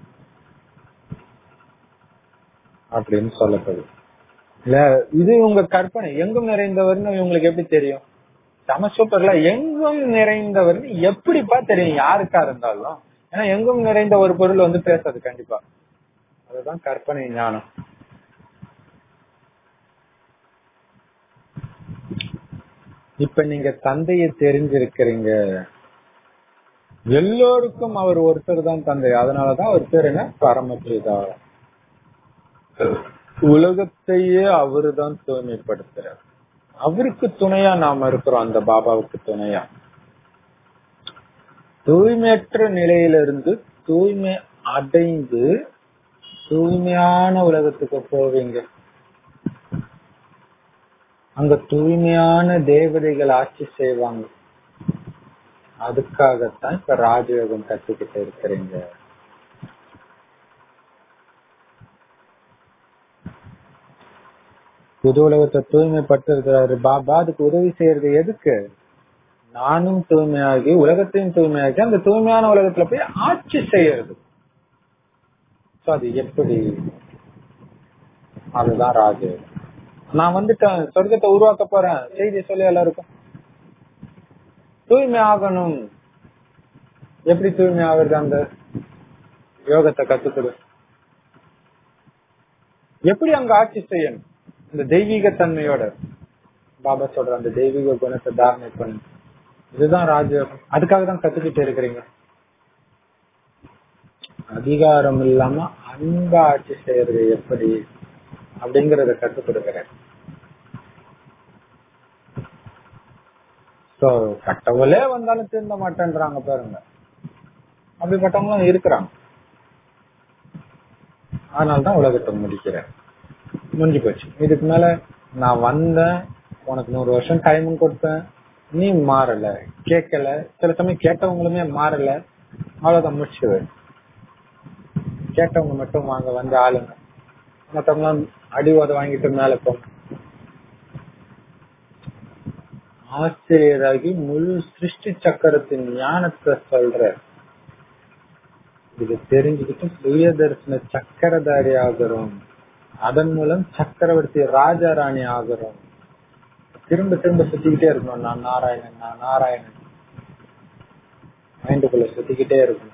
அப்படின்னு சொல்லப்படுது இல்ல. இது உங்க கற்பனை. எங்கும் நிறைந்தவர்னு இவங்களுக்கு எப்படி தெரியும்? சம சூப்பர்ல, எங்கும் நிறைந்தவர் எப்படிப்பா தெரியும் யாருக்கா இருந்தாலும்? ஏன்னா எங்கும் நிறைந்த ஒரு பொருள் வந்து பேசாது கண்டிப்பா. அதுதான் கற்பனை ஞானம். இப்ப நீங்க தந்தையை தெரிஞ்சிருக்கிறீங்க, எல்லோருக்கும் அவர் ஒருத்தர் தான் தந்தை, அதனாலதான் அவர் பேர் என்ன, பரமபிதா. உலகத்தையே அவரு தான் தூய்மைப்படுத்துறார். அவருக்கு துணையா நாம இருக்கிறோம், அந்த பாபாவுக்கு துணையா. தூய்மையற்ற நிலையிலிருந்து தூய்மை அடைந்து தூய்மையான உலகத்துக்கு போவீங்க. அங்க தூய்மையான தேவதைகள் ஆட்சி செய்வாங்க. அதுக்காகத்தான் இப்ப ராஜயோகம் கத்துக்கிட்டு இருக்கிறீங்க. புது உலகத்தை தூய்மைப்படுத்துறாரு பாபா. அதுக்கு உதவி செய்யறது எதுக்கு? நானும் தூய்மையாகி உலகத்தையும் தூய்மையாகி அந்த தூய்மையான உலகத்துல போய் ஆட்சி செய்யறது. அது எப்படி? அதுதான் ராஜயோகம். நான் வந்துட்டேன், சொர்க்கத்தை உருவாக்க போறேன், செய்தி சொல்லி எல்லாருக்கும் தூய்மை ஆகணும். எப்படி தூய்மை ஆகுறது? அந்த யோகத்தை கத்துக்கொடு. எப்படி அங்க ஆட்சி செய்யணும்? இந்த தெய்வீக தன்மையோட பாபா சொல்ற அந்த தெய்வீக குணத்தை தாரணை பண்ணு. இதுதான் ராஜயோகம். அதுக்காக தான் கத்துக்கிட்டு இருக்கிறீங்க. அதிகாரம் இல்லாம அன்பா ஆட்சி செய்யறது எப்படி அப்படிங்கறத கத்துக் கொடுக்கிறேன். கட்டவளே வந்தாலும் திருந்த மாட்டேன்றாங்க பாருங்க, அப்படிப்பட்டவங்களும் இருக்கிறாங்க. அதனாலதான் உலகத்தை முடிக்கிறேன். முடிஞ்சு போச்சு. இதுக்கு மேல நான் வந்தேன், உனக்கு 100 வருஷம் டைம் கொடுத்தேன், நீ மாறல, கேட்கல, சில சமயம் கேட்டவங்களுமே மாறல, அவ்வளவுதான் முடிச்சுது. கேட்டவங்க மட்டும் வாங்க வந்து ஆளுங்க, மத்தவங்க அடிவாத வாங்கிட்டு மேல போங்க. ஆசிரியராகி முழு சிருஷ்டி சக்கரத்தின் ஞானத்தை சொல்ற. இது தெரிஞ்சுக்கிட்டு சுய தரிசன சக்கரதாரி ஆகிறோம். அதன் மூலம் சக்கரவர்த்தி ராஜா ராணி ஆகிறோம். திரும்ப திரும்ப சுத்திக்கிட்டே இருக்கணும், நான் நாராயணன், நான் நாராயணன், மைண்டுக்குள்ள சுத்திக்கிட்டே இருக்கணும்.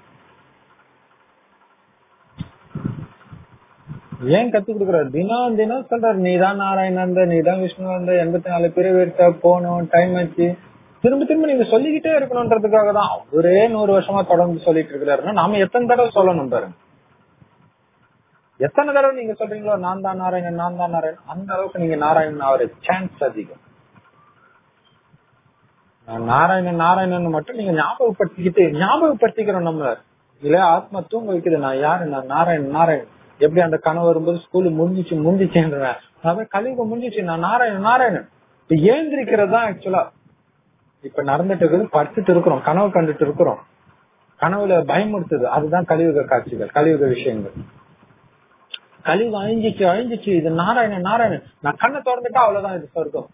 ஏன் கத்து கொடுக்குறாரு? தினம் தினம் சொல்றாரு, நீதான் நாராயணன், நீதான் விஷ்ணு, 84 பிறவி எடுத்த போனோம், டைம் ஆச்சு. திரும்ப திரும்ப நீங்க சொல்லிக்கிட்டே இருக்கணும்ன்றதுக்காக தான் அவரே 100 வருஷமா தொடர்ந்து சொல்லிட்டு இருக்கிறாருன்னா நாம எத்தனை தடவை சொல்லணும் பாருங்க. எத்தனை தடவை நீங்க சொல்றீங்களோ நான் தான் நாராயணன், நான் தான் நாராயணன், அந்த அளவுக்கு நீங்க நாராயணன் ஆகிற சான்ஸ் அதிகம். நாராயணன் நாராயணன் மட்டும் நீங்க ஞாபகப்படுத்திக்கிறோம். நம்ம இல்ல ஆத்மா தூங்க வைக்குது, நான் யாரு, நான் நாராயணன் நாராயணன். எப்படி அந்த கனவு வரும்போது ஸ்கூலு முடிஞ்சிச்சுன்றேன், அதான் கலியுகம் முடிஞ்சிச்சு, நான் நாராயணன் நாராயணன். இப்ப ஏந்திரிக்கிறது தான் ஆக்சுவலா இப்ப நடந்துட்டு இருக்குது. படிச்சுட்டு இருக்கிறோம், கனவு கண்டுட்டு இருக்கிறோம், கனவுல பயமுறுத்துது, அதுதான் கலியுக காட்சிகள், கலியுக விஷயங்கள். கலியுகம் அழிஞ்சிச்சு, இது நாராயணன் நாராயணன். நான் கண்ணை திறந்துட்டா அவ்வளவுதான், இது சொர்க்கம்.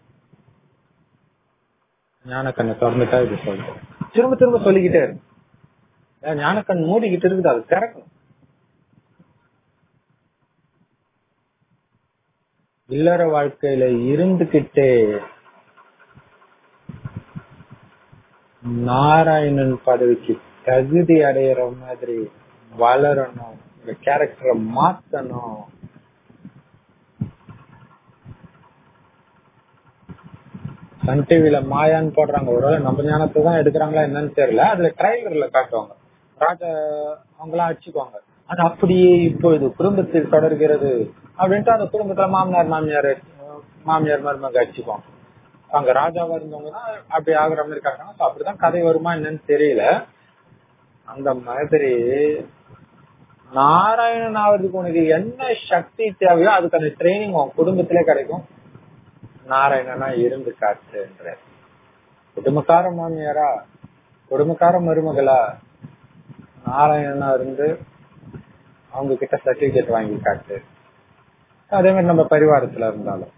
ஞானக்கண்ணை திறந்துட்டா இது சொர்க்கம். திரும்ப திரும்ப சொல்லிக்கிட்டே இருக்கு. ஞானக்கண் மூடிக்கிட்டு இருக்குது, அது திறக்கணும். இல்லற வாழ்க்கையில இருந்துகிட்டே நாராயணன் பதவிக்கு தகுதி அடையிற மாதிரி வளரணும், இந்த கேரக்டரை மாத்தணும். சன் டிவில மாயான்னு போடுறாங்க, ஒருவேளை நம்ம ஞானத்தை தான் எடுக்கிறாங்களா என்னன்னு தெரியல. அதுல ட்ரைலர்ல காட்டுவாங்க, ராஜா அவங்களாம் அடிச்சுக்குவாங்க, அது அப்படியே இப்போ இது குடும்பத்தில் தொடர்கிறது அப்படின்ட்டு அந்த குடும்பத்துல மாமியார் மருமக அடிச்சுக்குவாங்க. அங்க ராஜாவா இருந்தவங்கதான் அப்படி ஆகுற மாதிரி காட்டுறாங்க. அப்படிதான் கதை வருமா என்னன்னு தெரியல. அந்த மாதிரி நாராயணன் ஆவதுக்கு உனக்கு என்ன சக்தி தேவையோ அதுக்கான ட்ரைனிங் உன் குடும்பத்திலே கிடைக்கும். நாராயணனா இருந்து காட்டுன்ற குடும்பக்கார மாமியாரா, குடும்பக்கார மருமகளா, நாராயணனா இருந்து அவங்க கிட்ட சர்டிபிகேட் வாங்கி காட்டு. அதே மாதிரி நம்ம பரிவாரத்துல இருந்தாலும்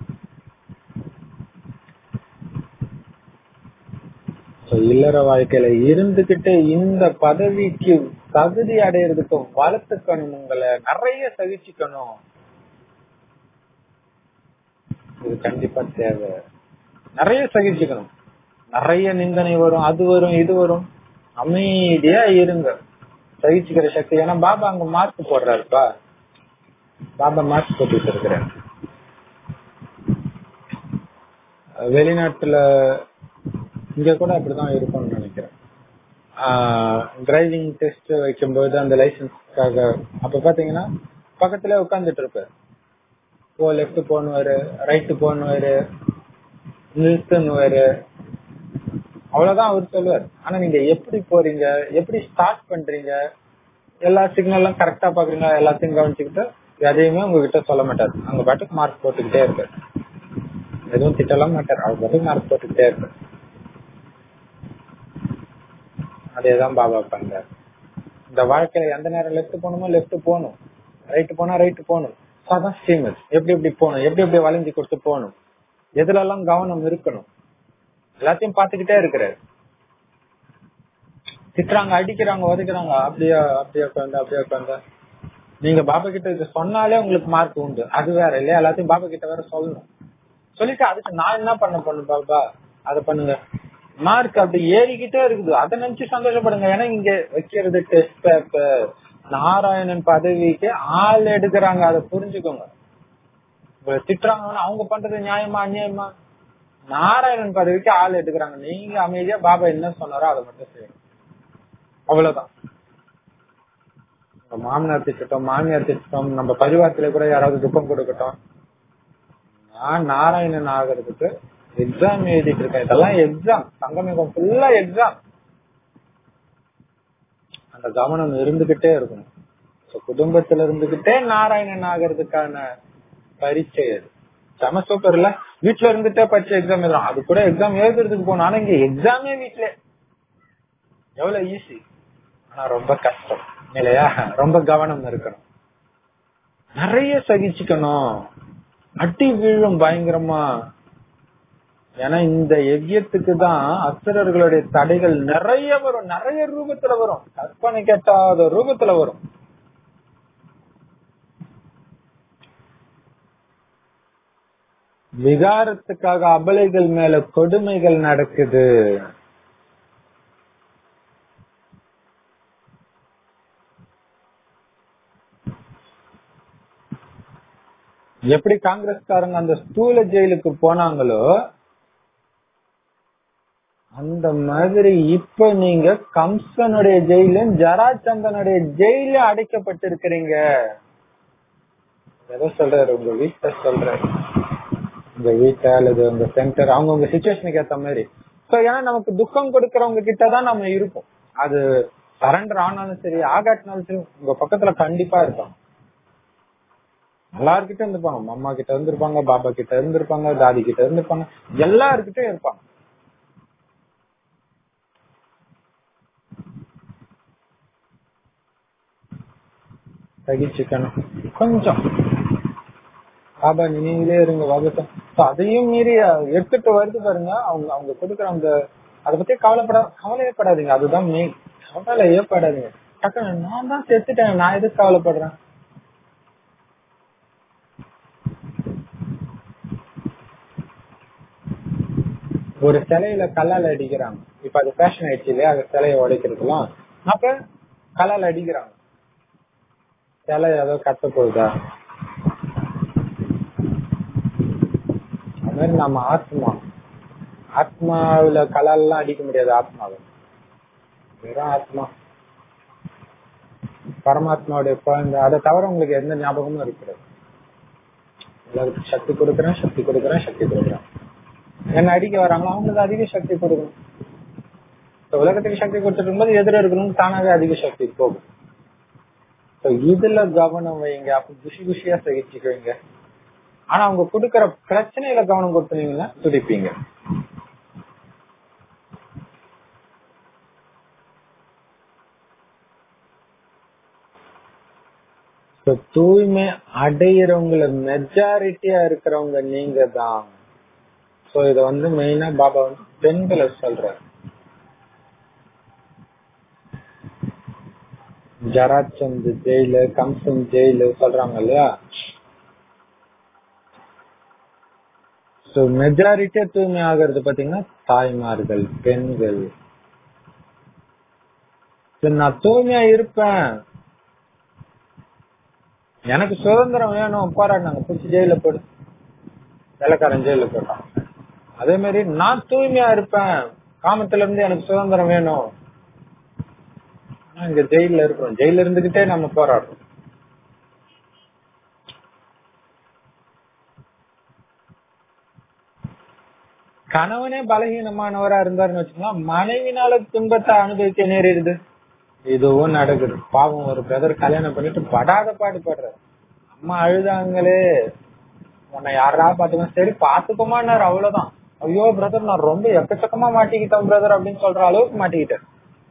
இல்லற வாழ்க்கையில இருந்துகிட்டு இந்த பதவிக்கு தகுதி அடையிறதுக்கு வளர்த்துக்கணும், உங்களை நிறைய சகிச்சுக்கணும். இது கண்டிப்பா தேவை. நிறைய சகிச்சுக்கணும். நிறைய நிந்தனை வரும், அது வரும், இது வரும். அமைதியா இருங்க, சகிச்சுக்கிற சக்தி. ஏன்னா பாபா அங்க மார்க் போடுறாருப்பா, பாபா மார்க் போட்டுட்டு இருக்கிறேன். வெளிநாட்டுல இங்க கூட அப்படிதான் இருக்கும்னு நினைக்கிறேன். டிரைவிங் டெஸ்ட் வைக்கும்போது அந்த லைசன்ஸ்க்காக அப்ப பாத்தீங்கன்னா பக்கத்துல உட்கார்ந்துட்டு இருப்பாரு. லெப்ட் போனுவாரு, ரைட் போனுவாரு, நிறுத்துனுவாரு, அவ்வளவுதான் அவர் சொல்லுவார். ஆனா நீங்க எப்படி போறீங்க, எப்படி ஸ்டார்ட் பண்றீங்க, எல்லா சிக்னலும் கரெக்டா பாக்குறீங்க, எல்லாத்தையும் கவனிச்சுக்கிட்டு எதையுமே உங்ககிட்ட சொல்ல மாட்டாரு. அங்க பாட்டுக்கு மார்க் போட்டுக்கிட்டே இருப்பாரு, எதுவும் திட்டலாம் மாட்டார், அவர் பாட்டுக்கு மார்க் போட்டுக்கிட்டே இருப்பாரு. அதேதான் பாபா பண்றாரு. இந்த வாழ்க்கையில எந்த நேரம் லெப்ட் போகணுமோ லெப்ட் போகணும், ரைட் போனா ரைட் போகணும். அதான் ஸ்ரீமத். எப்படி எப்படி போகணும், எப்படி எப்படி வளைஞ்சு கொடுத்து போகணும், எதுல எல்லாம் கவனம் இருக்கணும், எல்லாத்தையும் பாத்துக்கிட்டே இருக்கிறாரு. திட்டுறாங்க, அடிக்கிறாங்க, உதைக்கிறாங்க, அப்படியே அப்படியே உட்காந்து அப்படியே உட்காந்து. நீங்க பாபா கிட்ட இது சொன்னாலே உங்களுக்கு மார்க் உண்டு, அது வேற இல்லையா? எல்லாத்தையும் பாபா கிட்ட வேற சொல்லணும். சொல்லிட்டு அதுக்கு நான் என்ன பண்ண பாபா அதை பண்ணுங்க, மார்க் அப்படி ஏறிக்கிட்டே இருக்குது, அதை நினைச்சு சந்தோஷப்படுங்க. ஏன்னா இங்க வைக்கிறது டெஸ்ட் பேப்பர். நாராயணன் பதவிக்கு ஆள் எடுக்கிறாங்க, அதை புரிஞ்சுக்கோங்க. திட்டுறாங்கன்னா அவங்க பண்றது நியாயமா அநியாயமா? நாராயணன் பதவிக்கு ஆள் எடுக்கிறாங்க. நீங்க அமைதியா பாபா என்ன சொன்னாரோ அதை மட்டும் செய்யணும், அவ்வளவுதான். மாமனார் திட்டட்டும், மாமியார் திட்டட்டும், நம்ம பரிவாரத்துல கூட யாராவது துக்கம் கொடுக்கட்டும், நான் நாராயணன் ஆகிறதுக்கு எக்ஸாம் எழுதிட்டு இருக்கேன். இதெல்லாம் எக்ஸாம், சங்கமேகம் ஃபுல்லா எக்ஸாம். அந்த கவனம் இருந்துகிட்டே இருக்கணும். குடும்பத்துல இருந்துகிட்டே நாராயணன் ஆகிறதுக்கான பரீட்சை அது. செம சூப்பர் இல்ல? வீட்டுல இருந்துட்டே படிச்ச எக்ஸாம் எழுதுறோம். அது கூட எக்ஸாம் எழுதுறதுக்கு போனோம். ஆனா இங்க எக்ஸாமே வீட்டுல எவ்வளவு ஈஸி. ஆனா ரொம்ப கஷ்டம் இல்லையா? ரொம்ப கவனம் இருக்கணும், நிறைய சகிச்சுக்கணும், அடி விழும் பயங்கரமா. ஏன்னா இந்த யஜ்யத்துக்கு தான் அசுரர்களுடைய தடைகள் நிறைய வரும், நிறைய ரூபத்துல வரும், கற்பனை கெட்டாத ரூபத்துல வரும். விகாரத்துக்காக அபலைகள் மேல கொடுமைகள் நடக்குது. எப்படி காங்கிரஸ்காரங்க அந்த ஸ்தூல ஜெயிலுக்கு போனாங்களோ அந்த மாதிரி இப்ப நீங்க கம்சனுடைய ஜெயிலும் ஜராச்சந்தனுடைய ஜெயில அடைக்கப்பட்டிருக்கிறீங்க. ஏதோ சொல்றாரு, உங்க வீட்டை சொல்றாரு, உங்க வீட்டை அல்லது உங்க சென்டர், அவங்க உங்க சிச்சுவேஷனுக்கு ஏத்த மாதிரி. ஏன்னா நமக்கு துக்கம் கொடுக்கறவங்க கிட்டதான் நம்ம இருப்போம். அது சரண்டர் ஆனாலும் சரி ஆகாட்டினாலும் சரி உங்க பக்கத்துல கண்டிப்பா இருப்பாங்க. எல்லார்கிட்ட இருந்திருப்பாங்க, அம்மா கிட்ட இருந்திருப்பாங்க, பாபா கிட்ட இருந்திருப்பாங்க, தாதி கிட்ட இருந்திருப்பாங்க, எல்லார்கிட்டயும் இருப்பாங்க. சகிச்சுக்கணும் கொஞ்சம். பாபா நீங்களே இருங்க வகுத்தம். அதையும் மீறி எடுத்துட்டு வருது பாருங்க. அவங்க கொடுக்குற அந்த அதை பத்தி கவலையப்படாதீங்க. அதுதான் மெயின். கவலையப்படாதீங்க. டக்குனு நான் தான் செத்துட்டேன், நான் எதுக்கு கவலைப்படுறேன்? ஒரு சிலையில கல்லால அடிக்கிறாங்க. இப்ப அது ஃபேஷன் ஆயிடுச்சு இல்லையா, அந்த சிலையை உடைக்கிறதுலாம். அப்ப கல்லால அடிக்கிறாங்க. சிலை ஏதோ கட்ட போகுதா? அது மாதிரி நம்ம ஆத்மாவில கலாலெல்லாம் அடிக்க முடியாது. ஆத்மாவை வெறும் ஆத்மா பரமாத்மாவுடைய குழந்தை. அதை தவிர உங்களுக்கு எந்த ஞாபகமும் இருக்கிறது. எல்லாருக்கும் சக்தி கொடுக்குறேன். என்ன அடிக்க வராங்களோ அவங்களுக்கு அதிக சக்தி கொடுக்கணும். உலகத்துக்கு சக்தி கொடுத்துட்டு இருக்கும்போது எதிர இருக்கணும், தானாவே அதிக சக்தி போகும். இதுல கவனம் வைங்க. அப்ப குஷியா சகிச்சுக்குவீங்க. ஆனா அவங்க கொடுக்கற பிரச்சனையில கவனம் கொடுத்தீங்கன்னா துடிப்பீங்க. தூய்மை அடையிறவங்கள மெஜாரிட்டியா இருக்கிறவங்க நீங்க தான். இத மெயினா பாபா பெண்களை சொல்ற. ஜராச்சந்த் ஜெயிலு, கம்சன் ஜெயிலு சொல்றாங்க இல்லையா? மெஜாரிட்டியா தூய்மை ஆகிறது பாத்தீங்கன்னா தாய்மார்கள், பெண்கள். நான் தூய்மையா இருப்பேன், எனக்கு சுதந்திரம் வேணும் போராடினாங்க. பிடிச்சி ஜெயில போடு, வெள்ளக்காரன் ஜெயில போட்டான். அதே மாதிரி நான் தூய்மையா இருப்பேன், காமத்துல இருந்து எனக்கு சுதந்திரம் வேணும். இங்க ஜெயில இருக்கிறோம், ஜெயில இருந்துகிட்டே நம்ம போராடுறோம். கணவனே பலகீனமானவரா இருந்தாருன்னு வச்சுக்கலாம், மனைவினால துன்பத்தை அனுபவிக்க நேரிடுது. இதுவும் நடக்குது. பாவம், ஒரு பிரதர் கல்யாணம் பண்ணிட்டு படாத பாடுபடுறாரு. அம்மா அழுதாங்களே, உன்னை யாரா பாத்துக்கோ, சரி பாத்துக்கோமான்னாரு, அவ்வளவுதான். ஐயோ பிரதர் நான் ரொம்ப எக்கச்சக்கமா மாட்டிக்கிட்டேன் பிரதர் அப்படின்னு சொல்ற அளவுக்கு மாட்டிக்கிட்டேன்.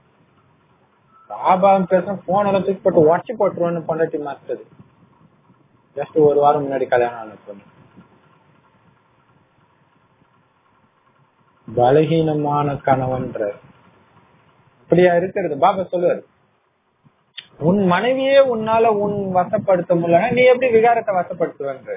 பாபா பேச போன தூக்கி போட்டு உடச்சி போட்டுருவேன்னு பொண்டாட்டி மாத்தது. ஜஸ்ட் ஒரு வாரம் முன்னாடி கல்யாணம் ஆன பலகீனமான கணவன்ற அப்படியா இருக்கிறது. பாபா சொல்லுவாரு, உன் மனைவியே உன்னால உன் வசப்படுத்த முடியல, நீ எப்படி விகாரத்தை வசப்படுத்துவன்ற.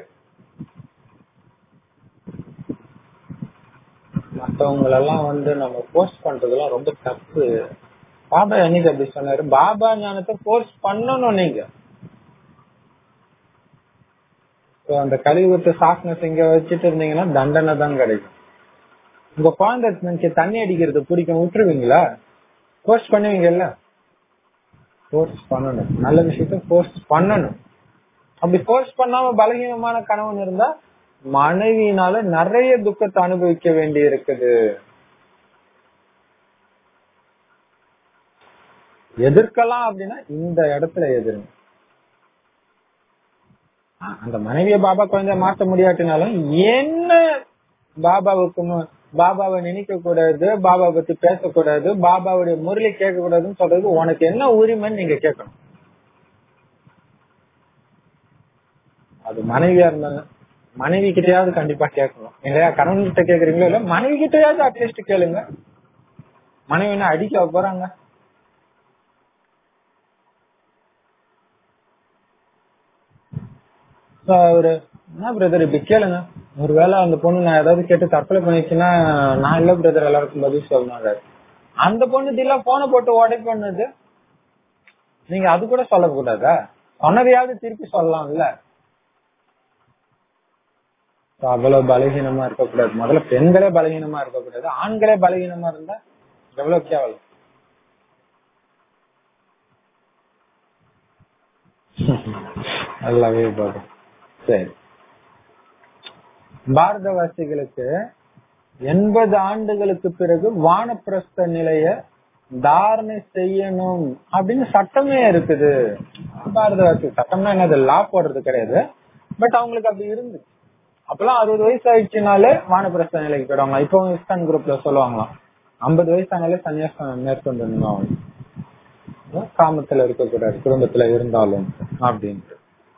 மற்றவங்களெல்லாம் நம்ம போஸ்ட் பண்றதெல்லாம் ரொம்ப தப்பு. பாபா என்னைக்கு அப்படி சொன்னாரு? பாபா ஞானத்தை போர்ஸ் பண்ணணும். நீங்க அந்த கலியுகத்தை சாஸ்னஸ் இங்க வச்சுட்டு இருந்தீங்கன்னா தண்டனை தான் கிடைக்கும். உங்க குழந்தை தண்ணி அடிக்கிறது பிடிக்கும், விட்டுருவீங்களா? போர்ஸ் பண்ணுவீங்கல்ல? போர்ஸ் பண்ணணும், நல்ல விஷயத்த போர்ஸ் பண்ணணும். அப்படி போர்ஸ் பண்ணாம பலகீனமான கணவன் இருந்தா மனைவியினால நிறைய துக்கத்தை அனுபவிக்க வேண்டி இருக்குது. எதிர்க்கலாம் அப்படின்னா இந்த இடத்துல எதிரும். அந்த மனைவிய பாபா குழந்தைய மாற்ற முடியாட்டினாலும் என்ன பாபாவை நினைக்க கூடாது, பாபா பத்தி பேசக்கூடாது, பாபாவுடைய முரளி கேட்க கூடாதுன்னு சொல்றது உனக்கு என்ன உரிமைன்னு நீங்க கேட்கணும். அது மனைவியா இருந்தாங்க, மனைவி கிட்டயாவது கண்டிப்பா கேட்கணும் இல்லையா? கணவன் கிட்ட கேக்குறீங்களோ இல்ல, மனைவி கிட்டயாவது அட்லீஸ்ட் கேளுங்க. மனைவி என்ன அடிக்க போறாங்க? ஒரு என்ன பிரதர் இப்படி கேளுங்க, ஒருவேளை அந்த பொண்ணு நான் ஏதாவது கேட்டு தற்கொலை பண்ணிச்சுன்னா நான் இல்ல பிரதர் எல்லாருக்கும் பதில் சொல்லணும். அந்த பொண்ணு தில்லா போனை போட்டு உடை பண்ணுது, நீங்க அது கூட சொல்லக்கூடாதா? சொன்னதையாவது திருப்பி சொல்லலாம்ல. அவ்வளவு பலகீனமா இருக்கக்கூடாது. முதல்ல பெண்களே பலகீனமா இருக்கக்கூடாது, ஆண்களே பலகீனமா இருந்தா எவ்வளவு கேவலம். நல்லாவே போதும். சரி, பாரதவாசிகளுக்கு 80 ஆண்டுகளுக்கு பிறகு வானப்பிரஸ்த நிலைய தாரணை செய்யணும் அப்படின்னு சட்டமே இருக்குது. பாரதவாசி சட்டம்னா என்னது, லா போடுறது கிடையாது. பட் அவங்களுக்கு அப்படி இருந்து அப்பெல்லாம் 60 வயசு ஆயிடுச்சுனாலே வானப்பிரஸ்த நிலைக்கு போயிடுவாங்க. இப்போ இஸ்கான் குரூப்ல சொல்லுவாங்களாம் 50 வயசு ஆனாலே சன்னியாசம் மேற்கொண்டு அவங்க காமத்துல இருக்கக்கூடாது, குடும்பத்துல இருந்தாலும் அப்படின்ட்டு.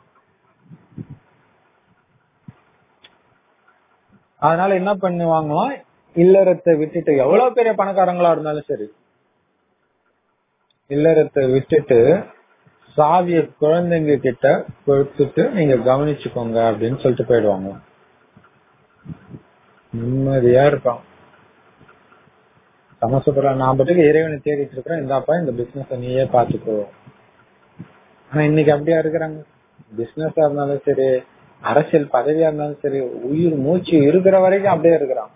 அதனால என்ன பண்ணுவாங்களாம், இல்லறத்தை விட்டுட்டு எவ்வளவு பெரிய பணக்காரங்களா இருந்தாலும் சரி, இல்லறத்தை விட்டுட்டு சாவிய குழந்தைங்க கிட்ட கொடுத்துட்டு நீங்க கவனிச்சுக்கோங்க அப்படின்னு சொல்லிட்டு போயிடுவாங்க. நிம்மதியா இருப்பான். சமசுப்பரா நான் பட்டுக்கு இறைவனை தேடிட்டு இருக்கிறேன், இந்தாப்பா இந்த பிசினஸ் நீயே பாத்துக்கோ. ஆனா இன்னைக்கு அப்படியா இருக்கிறாங்க? பிசினஸா இருந்தாலும் சரி, அரசியல் பதவியா இருந்தாலும் சரி, உயிர் மூச்சு இருக்கிற வரைக்கும் அப்படியே இருக்கிறான்.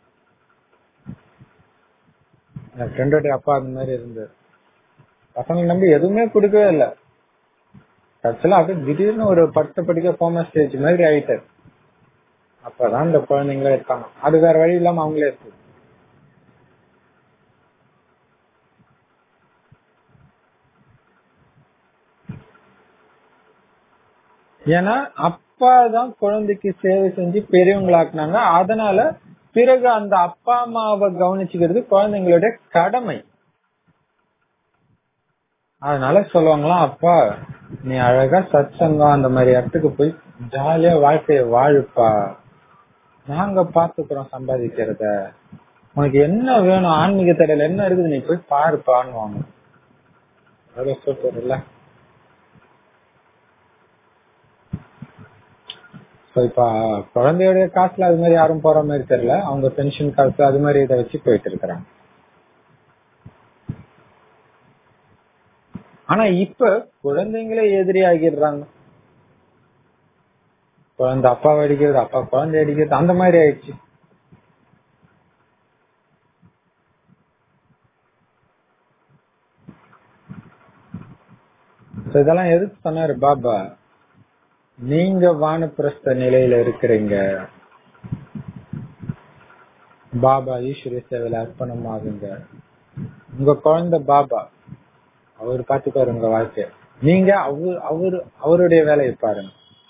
என் ஃப்ரெண்டோடைய அப்பா அந்த மாதிரி இருந்தாரு. பசங்க நம்பி எதுவுமே கொடுக்கவே இல்லை. கட்சியில அப்படியே திடீர்னு ஒரு படிக்க ஃபோமஸ் ஸ்டேஜ் மாதிரி ஆயிட்டாரு. அப்பதான் இந்த குழந்தைங்களே இருக்காங்க. அது வேற வழி இல்லாம அவங்களே இருக்கு. ஏன்னா அப்பாதான் குழந்தைக்கு சேவை செஞ்சு பெரியவங்களாக்குனாங்க. அதனால பிறகு அந்த அப்பா அம்மாவை கவனிச்சுக்கிறது குழந்தைங்களுடைய கடமை. அதனால சொல்லுவாங்களாம், அப்பா நீ அழகா சத்சங்கம் அந்த மாதிரி இடத்துக்கு போய் ஜாலியா வாழ்க்கைய வாழுப்பா, நாங்க பாத்துக்கிறோம் சம்பாதிக்கிறத, உனக்கு என்ன வேணும் ஆன்மீக தடையில என்ன இருக்குது நீ போய் பாருப்பான்னு வாங்க. சூப்பர் இல்ல? இப்ப குழந்தையோட காசுல அது மாதிரி யாரும் போற மாதிரி தெரியல. அவங்க பென்ஷன் காசு அது மாதிரி இதை வச்சு போயிட்டு இருக்கிறாங்க. ஆனா இப்ப குழந்தைங்களே எதிரி ஆகிடுறாங்க. குழந்தை அப்பாவை அடிக்கிறது, அப்பா குழந்தை அடிக்கிறது, அந்த மாதிரி ஆயிடுச்சு. இதெல்லாம் எதுக்கு சொன்னாரு பாபா? நீங்க வானப்பிரஸ்த நிலையில இருக்கிறீங்க, பாபா ஈஸ்வரிய சேவையில அர்ப்பணம் ஆகுங்க. உங்க குழந்தை பாபா அவர் பாத்துக்காரு உங்க வாழ்க்கைய, நீங்க அவருடைய வேலையை பாருங்க.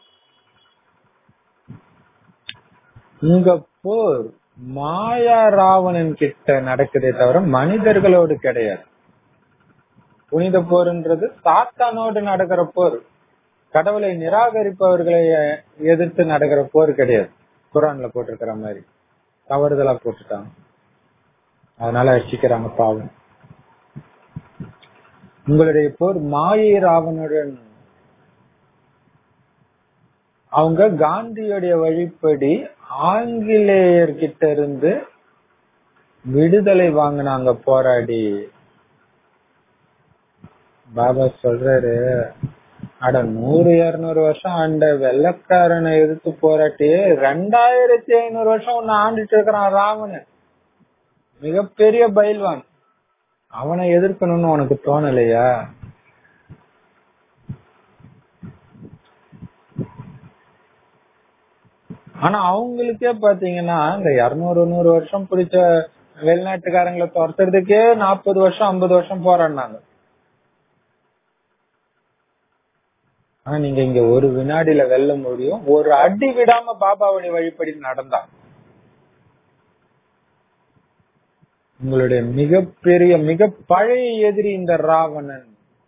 உங்க போர் மாயா ராவணன் கிட்ட நடக்குதே தவிர மனிதர்களோடு கிடையாது. புனித போர்ன்றது சாத்தானோடு நடக்கிற போர், கடவுளை நிராகரிப்பவர்களை எதிர்த்து நடக்கிற போர் கிடையாது. குரான்ல போட்டிருக்கிற மாதிரி தவறுதலா போட்டுட்டாங்க, அதனால அடிச்சுக்கிறாங்க பாவம். உங்களுடைய போர் மாயை ராவனுடன். அவங்க காந்தியுடைய வழிப்படி ஆங்கிலேயர்கிட்ட இருந்து விடுதலை வாங்கினாங்க போராடி. பாபா சொல்றாரு, அட 100-200 வருஷம் ஆண்ட வெள்ளக்காரனை எதிர்த்து போராட்டி 2500 வருஷம் ஒன்னு ஆண்டுட்டு இருக்கிறான் ராவணன், மிகப்பெரிய பயில்வான். அவனை எதிர்க்கணும்னு உனக்கு தோணலையா? ஆனா அவங்களுக்கே பாத்தீங்கன்னா இந்த 200-100 வருஷம் பிடிச்ச வெளிநாட்டுக்காரங்களை துரத்துறதுக்கே 40 வருஷம் 50 வருஷம் போராடினாங்க. ஆனா நீங்க இங்க ஒரு வினாடியில வெல்ல முடியும். ஒரு அடி விடாம பாபாவுடைய வழிபடி நடந்தா உங்களுடைய மிகப்பெரிய மிக பழைய எதிரி இந்த ராவணன்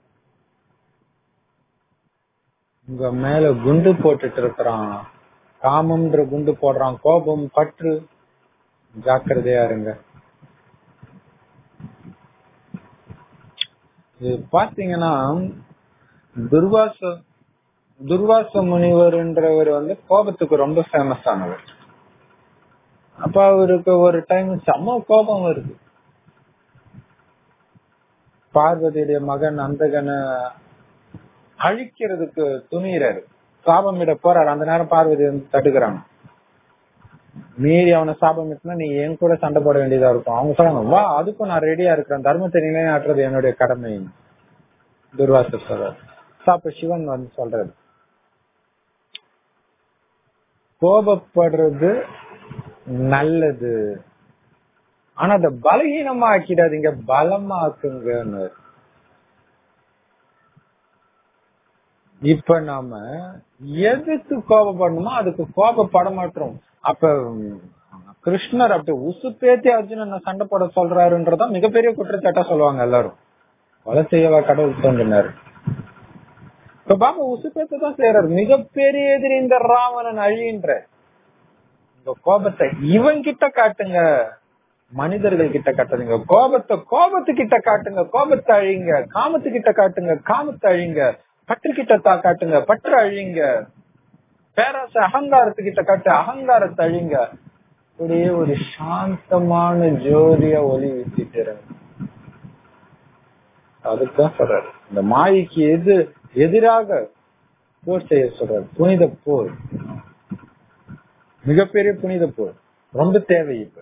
உங்க மேல குண்டு போட்டுட்டு இருக்கிறான். காமம்ன்ற குண்டு போடுறான். கோபம், பற்று. ஜாக்கிரதையா இருங்க. இது பாத்தீங்கன்னா துர்வாச முனிவர்ன்றவர் கோபத்துக்கு ரொம்ப ஃபேமஸ் ஆனவர். அப்ப அவருக்கு ஒரு டைம் செம்ம கோபம் வருது. பார்வதியுடைய மகன் அந்தகனை அழிக்கிறதுக்கு துணிகிறாரு. சாபமிட போறாரு. அந்த நேரம் பார்வதி தடுக்கிறாங்க. மீறி அவனை சாபமிட்டுனா நீ என் கூட சண்டை போட வேண்டியதா இருக்கும். அவங்க சொல்றாங்க, வா, அதுக்கும் நான் ரெடியா இருக்கிறேன், தர்மத்தை நிலைநாட்டுறது என்னுடைய கடமை. துர்வாசர் சொல்றாரு. அப்ப சிவன் சொல்றாரு, கோபப்படுறது நல்லது, ஆனா அத பலகீனமா ஆக்கிடாதீங்க, பலமாக்குங்க. இப்ப நாம எதுக்கு கோபப்படணுமோ அதுக்கு கோபப்பட மாட்டோம். அப்ப கிருஷ்ணர் அப்படி உசுப்பேத்தி அர்ஜுனன் சண்டை போட சொல்றாருன்றதா மிகப்பெரிய குற்றச்சாட்டா சொல்லுவாங்க எல்லாரும். கொலை செய்யவா கடவுள் தோன்றினாரு? இப்ப பாபா உசுப்பேத்தான் செய்யறாரு. மிகப்பெரிய எதிரி இந்த ராவணன் அழின்ற இந்த கோபத்தை இவன் கிட்ட காட்டுங்க, மனிதர்கள் கிட்ட காட்டுறீங்க. கோபத்துக்கிட்ட காட்டுங்க, கோபத்தை அழிங்க. காமத்துக்கிட்ட காட்டுங்க, காமத்தை அழிங்க. பற்றுக்கிட்ட காட்டுங்க, பற்று அழிங்க. பேராசை அகங்காரத்துக்கிட்ட காட்டு, அகங்காரத்தை அழிங்க. அப்படியே ஒரு சாந்தமான ஜோதியா ஒளி வீசிட்டு அதுக்குதான் சொல்றாரு. இந்த மாயைக்கு எதிராக போர் செய்ய சொல்றாரு. புனித போர், மிகப்பெரிய புனித போர் ரொம்ப தேவை. இப்ப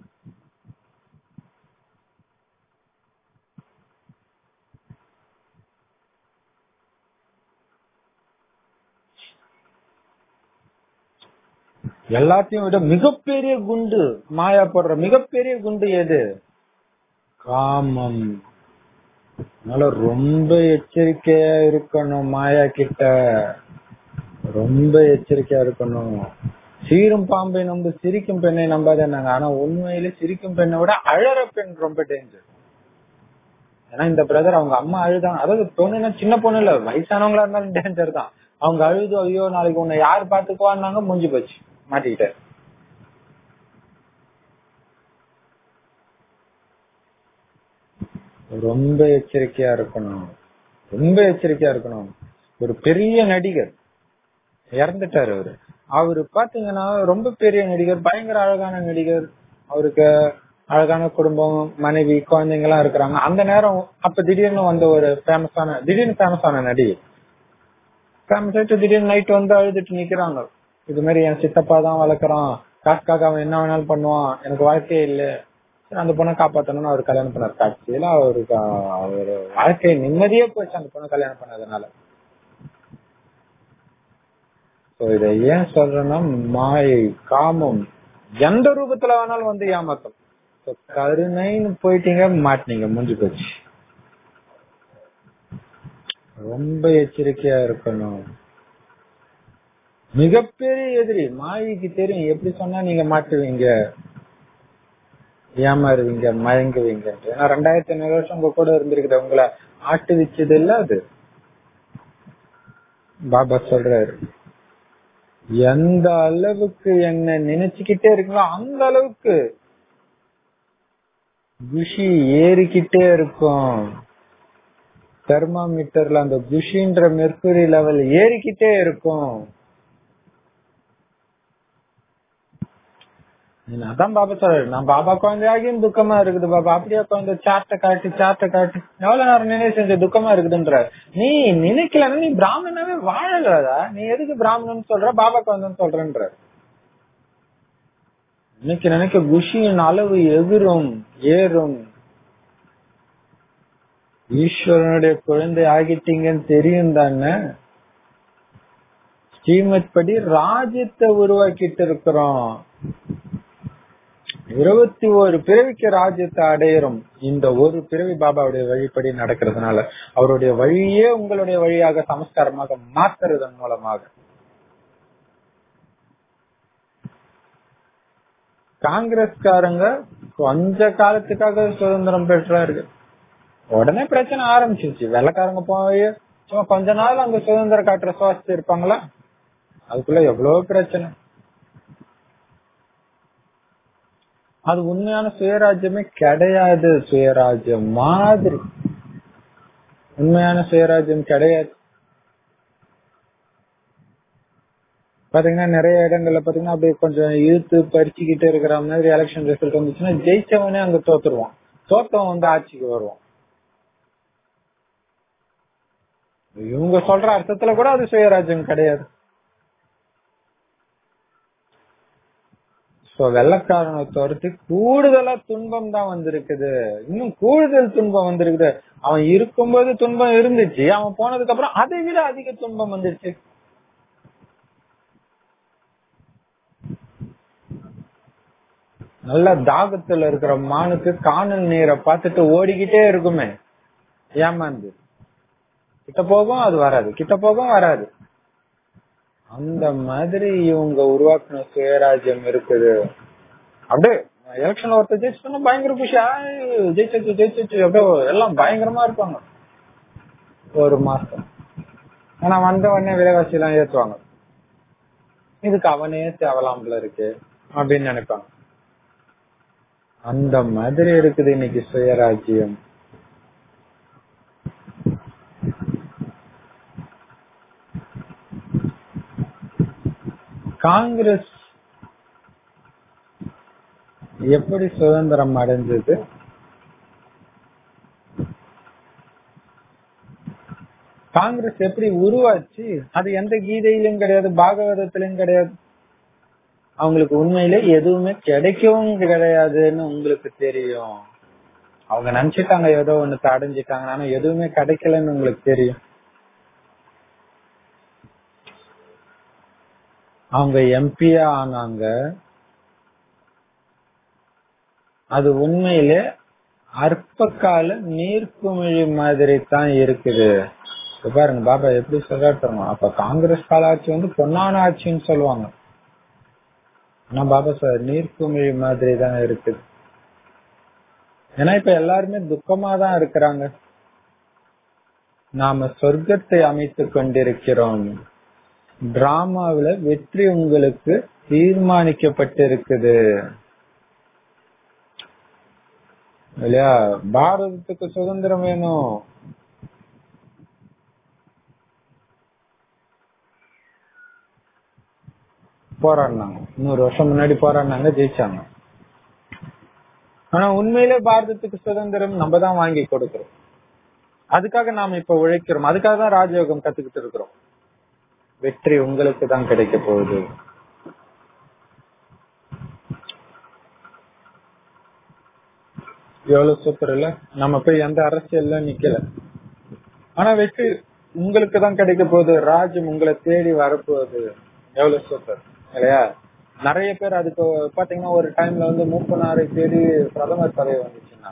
எல்லாத்தையும் விட மிகப்பெரிய குண்டு மாயா போடுற மிகப்பெரிய குண்டு எது? காமம். அதனால ரொம்ப எச்சரிக்கையா இருக்கணும். மாயா கிட்ட ரொம்ப எச்சரிக்கையா இருக்கணும். சீரும் பாம்பை நம்ப, சிரிக்கும் பெண்ணை நம்பாதேன்னாங்க. ஆனா உண்மையில சிரிக்கும் பெண்ணை விட அழற பெண் ரொம்ப டேஞ்சர். ஏன்னா இந்த பிரதர் அவங்க அம்மா அழுதாங்க. அதாவது பொண்ணுன்னா சின்ன பொண்ணு இல்ல, வயசானவங்களா இருந்தாலும் டேஞ்சர் தான். அவங்க அழுது, ஐயோ நாளைக்கு உன்னை யாரு பாத்துக்குவான்னாங்க, முடிஞ்சு போச்சு, மாட்டிக்கிட்ட. ரொம்ப எச்சரிக்கையா இருக்கணும், ரொம்ப எச்சரிக்கையா இருக்கணும். ஒரு பெரிய நடிகர் இறந்துட்டாரு. அவரு பாத்தீங்கன்னா ரொம்ப பெரிய நடிகர், பயங்கர அழகான நடிகர். அவருக்கு அழகான குடும்பம், மனைவி, குழந்தைங்க எல்லாம் இருக்கிறாங்க. அந்த நேரம் அப்ப திடீர்னு ஒரு ஃபேமஸான நடிகை ஃபேமஸ் ஆயிட்டு திடீர்னு நைட் அழுதுட்டு நிக்கிறாங்க. இது மாதிரி என் சித்தப்பா தான் வளர்க்கறான், காசுக்காக அவன் என்ன வேணாலும் பண்ணுவான், எனக்கு வாழ்க்கையே இல்ல, அந்த பொண்ணை காப்பாத்தணும்னு அவர் கல்யாணம் பண்ணார். காட்சியில அவருக்கு அவரு வாழ்க்கை நிம்மதியே போச்சு அந்த பொண்ணை கல்யாணம் பண்ணதுனால. இதை ஏன் சொல்றேன்னா, மாயை, காமம் எந்த ரூபத்துல வேணாலும் ஏமாத்தும். கருணைன்னு போயிட்டீங்க, மாட்டினீங்க, முடிஞ்சு போச்சு. ரொம்ப எச்சரிக்கையா இருக்கணும். மிகப்பெரிய எதிரி மாயைக்கு தெரியும் எப்படி சொன்னா நீங்க மாட்டுவீங்க, ஏமாறுவீங்க, மயங்குவீங்க. ஏன்னா 2500 வருஷம் உங்க கூட இருந்திருக்குது, உங்களை ஆட்டு வச்சது இல்ல அது. பாபா சொல்றாரு, எந்த அளவுக்கு என்ன நினைச்சுக்கிட்டே இருக்கீங்களோ அந்த அளவுக்கு குஷி ஏறிக்கிட்டே இருக்கும். தெர்மாமீட்டர்ல அந்த குஷின்ற மெர்க்குரி லெவல் ஏறிக்கிட்டே இருக்கும். அதான் பாபா சொல்றாரு, நான் பாபா குழந்தையாகியும் துக்கமா இருக்குது பாபா. அப்படியே குழந்தை சாட்டை காட்டி எவ்வளவு நேரம் நினைவு செஞ்ச துக்கமா இருக்குதுன்ற. நீ நினைக்கலன்னா நீ பிராமணாவே வாழலடா, நீ எதுக்கு பிராமணன் சொல்ற, பாபா குழந்தைன்னு சொல்றன்ற. நினைக்க குஷியின் அளவு எதிரும் ஏறும். ஈஸ்வரனுடைய குழந்தை ஆகிட்டீங்கன்னு தெரியும் தானே. ஸ்ரீமத் படி ராஜ்யத்தை உருவாக்கிட்டு இருக்கிறோம். 21 பிறவிக்கு ராஜ்யத்தை அடையிறோம். இந்த ஒரு பிறவி பாபாவுடைய வழிப்படி நடக்கிறதுனால அவருடைய வழியே உங்களுடைய வழியாக சமஸ்காரமாக மாத்துறதன் மூலமாக. காங்கிரஸ்காரங்க கொஞ்ச காலத்துக்காக சுதந்திரம் பெற்றாரு, உடனே பிரச்சனை ஆரம்பிச்சிருச்சு. வெள்ளக்காரங்க போய் சும்மா கொஞ்ச நாள் அங்க சுதந்திரம் காட்டுற சுவாசிச்சு இருப்பாங்களா? அதுக்குள்ள எவ்வளவு பிரச்சனை. அது உண்மையான சுயராஜ்யமே கிடையாது. சுயராஜ்யம் மாதிரி உண்மையான சுயராஜ்யம் கிடையாது. பாத்தீங்கன்னா நிறைய இடங்கள்ல பாத்தீங்கன்னா அப்படியே கொஞ்சம் இழுத்து பறிச்சுக்கிட்டு இருக்கிற மாதிரி எலெக்ஷன் ரிசல்ட் வந்துச்சுன்னா ஜெயிச்சவனே அங்க தோத்துருவான், தோத்தவன் வந்து ஆட்சிக்கு வருவான். இவங்க சொல்ற அர்த்தத்துல கூட அது சுயராஜ்யம் கிடையாது. வெள்ளக்காரனை தவிர்த்து கூடுதலா துன்பம் தான் வந்திருக்குது, இன்னும் கூடுதல் துன்பம் வந்திருக்குது. அவன் இருக்கும்போது துன்பம் இருந்துச்சு, அவன் போனதுக்கு அப்புறம் அதை விட அதிக துன்பம் வந்துருச்சு. நல்ல தாகத்துல இருக்கிற மானுக்கு காணல் நீரை பார்த்துட்டு ஓடிக்கிட்டே இருக்குமே, ஏமாந்து கிட்ட போகும் அது வராது, கிட்ட போகும் வராது. அந்த மாதிரி இவங்க உருவாக்குன சுயராஜ்யம் இருக்குது. அப்படியே எலெக்ஷன்ல ஒருத்தர் ஜெயிச்சுட்டோம்னா பயங்கர குஷி, ஜெயிச்சு ஜெயிச்சு அப்படியே எல்லாம் பயங்கரமா இருப்பாங்க ஒரு மாசம். ஆனா வந்த உடனே விலைவாசி எல்லாம் ஏற்றுவாங்க, இதுக்கு அவனே தேவலாம்பல இருக்கு அப்படின்னு நினைப்பாங்க. அந்த மாதிரி இருக்குது இன்னைக்கு சுயராஜ்யம். காங்கிரஸ் எப்படி சுதந்திரம் அடைஞ்சது? காங்கிரஸ் எப்படி உருவாச்சு? அது எந்த கீதையிலும் கிடையாது, பாகவதத்திலும் கிடையாது. அவங்களுக்கு உண்மையிலே எதுவுமே கிடைக்கவும் கிடையாதுன்னு உங்களுக்கு தெரியும். அவங்க நினைச்சிட்டாங்க ஏதோ ஒண்ணு அடைஞ்சிட்டாங்க, ஆனா எதுவுமே கிடைக்கலன்னு உங்களுக்கு தெரியும். அவங்க எம்பியா ஆனாங்க, அது உண்மையிலே அற்ப கால நீர்க்குமிழி மாதிரி தான் இருக்குது. பாருங்க பாபா எப்படி சொல்றாரு. அப்ப காங்கிரஸ் கால ஆட்சி வந்து பொன்னான ஆட்சின்னு சொல்லுவாங்க, ஆனா பாபா சார் நீர்க்குமிழி மாதிரி தான் இருக்குது. ஏன்னா இப்ப எல்லாருமே துக்கமா தான் இருக்கிறாங்க. நாம சொர்க்கத்தை அமைத்து கொண்டிருக்கிறோம். டிராமாவில வெற்றி உங்களுக்கு தீர்மானிக்கப்பட்டிருக்குது இல்லையா? பாரதத்துக்கு சுதந்திரம் வேணும், போராடினாங்க. 100 வருஷம் முன்னாடி போராடினாங்க, ஜெயிச்சாங்க. ஆனா உண்மையிலே பாரதத்துக்கு சுதந்திரம் நம்ம தான் வாங்கி கொடுக்கிறோம். அதுக்காக நாம இப்ப உழைக்கிறோம், அதுக்காக தான் ராஜயோகம் கத்துக்கிட்டு இருக்கிறோம். வெற்றி உங்களுக்கு தான் கிடைக்க போகுது. எவ்வளவு சூப்பர் இல்ல? நம்ம போய் எந்த அரசியல்ல நிக்கல, ஆனா வெற்றி உங்களுக்கு தான் கிடைக்க போகுது. ராஜ்யம் உங்களை தேடி வரப்போகுது. எவ்வளவு சூப்பர் இல்லையா? நிறைய பேர் அதுக்கு பாத்தீங்கன்னா ஒரு டைம்ல வந்து 30 தேடி பிரதமர் பதவி வந்துச்சுன்னா,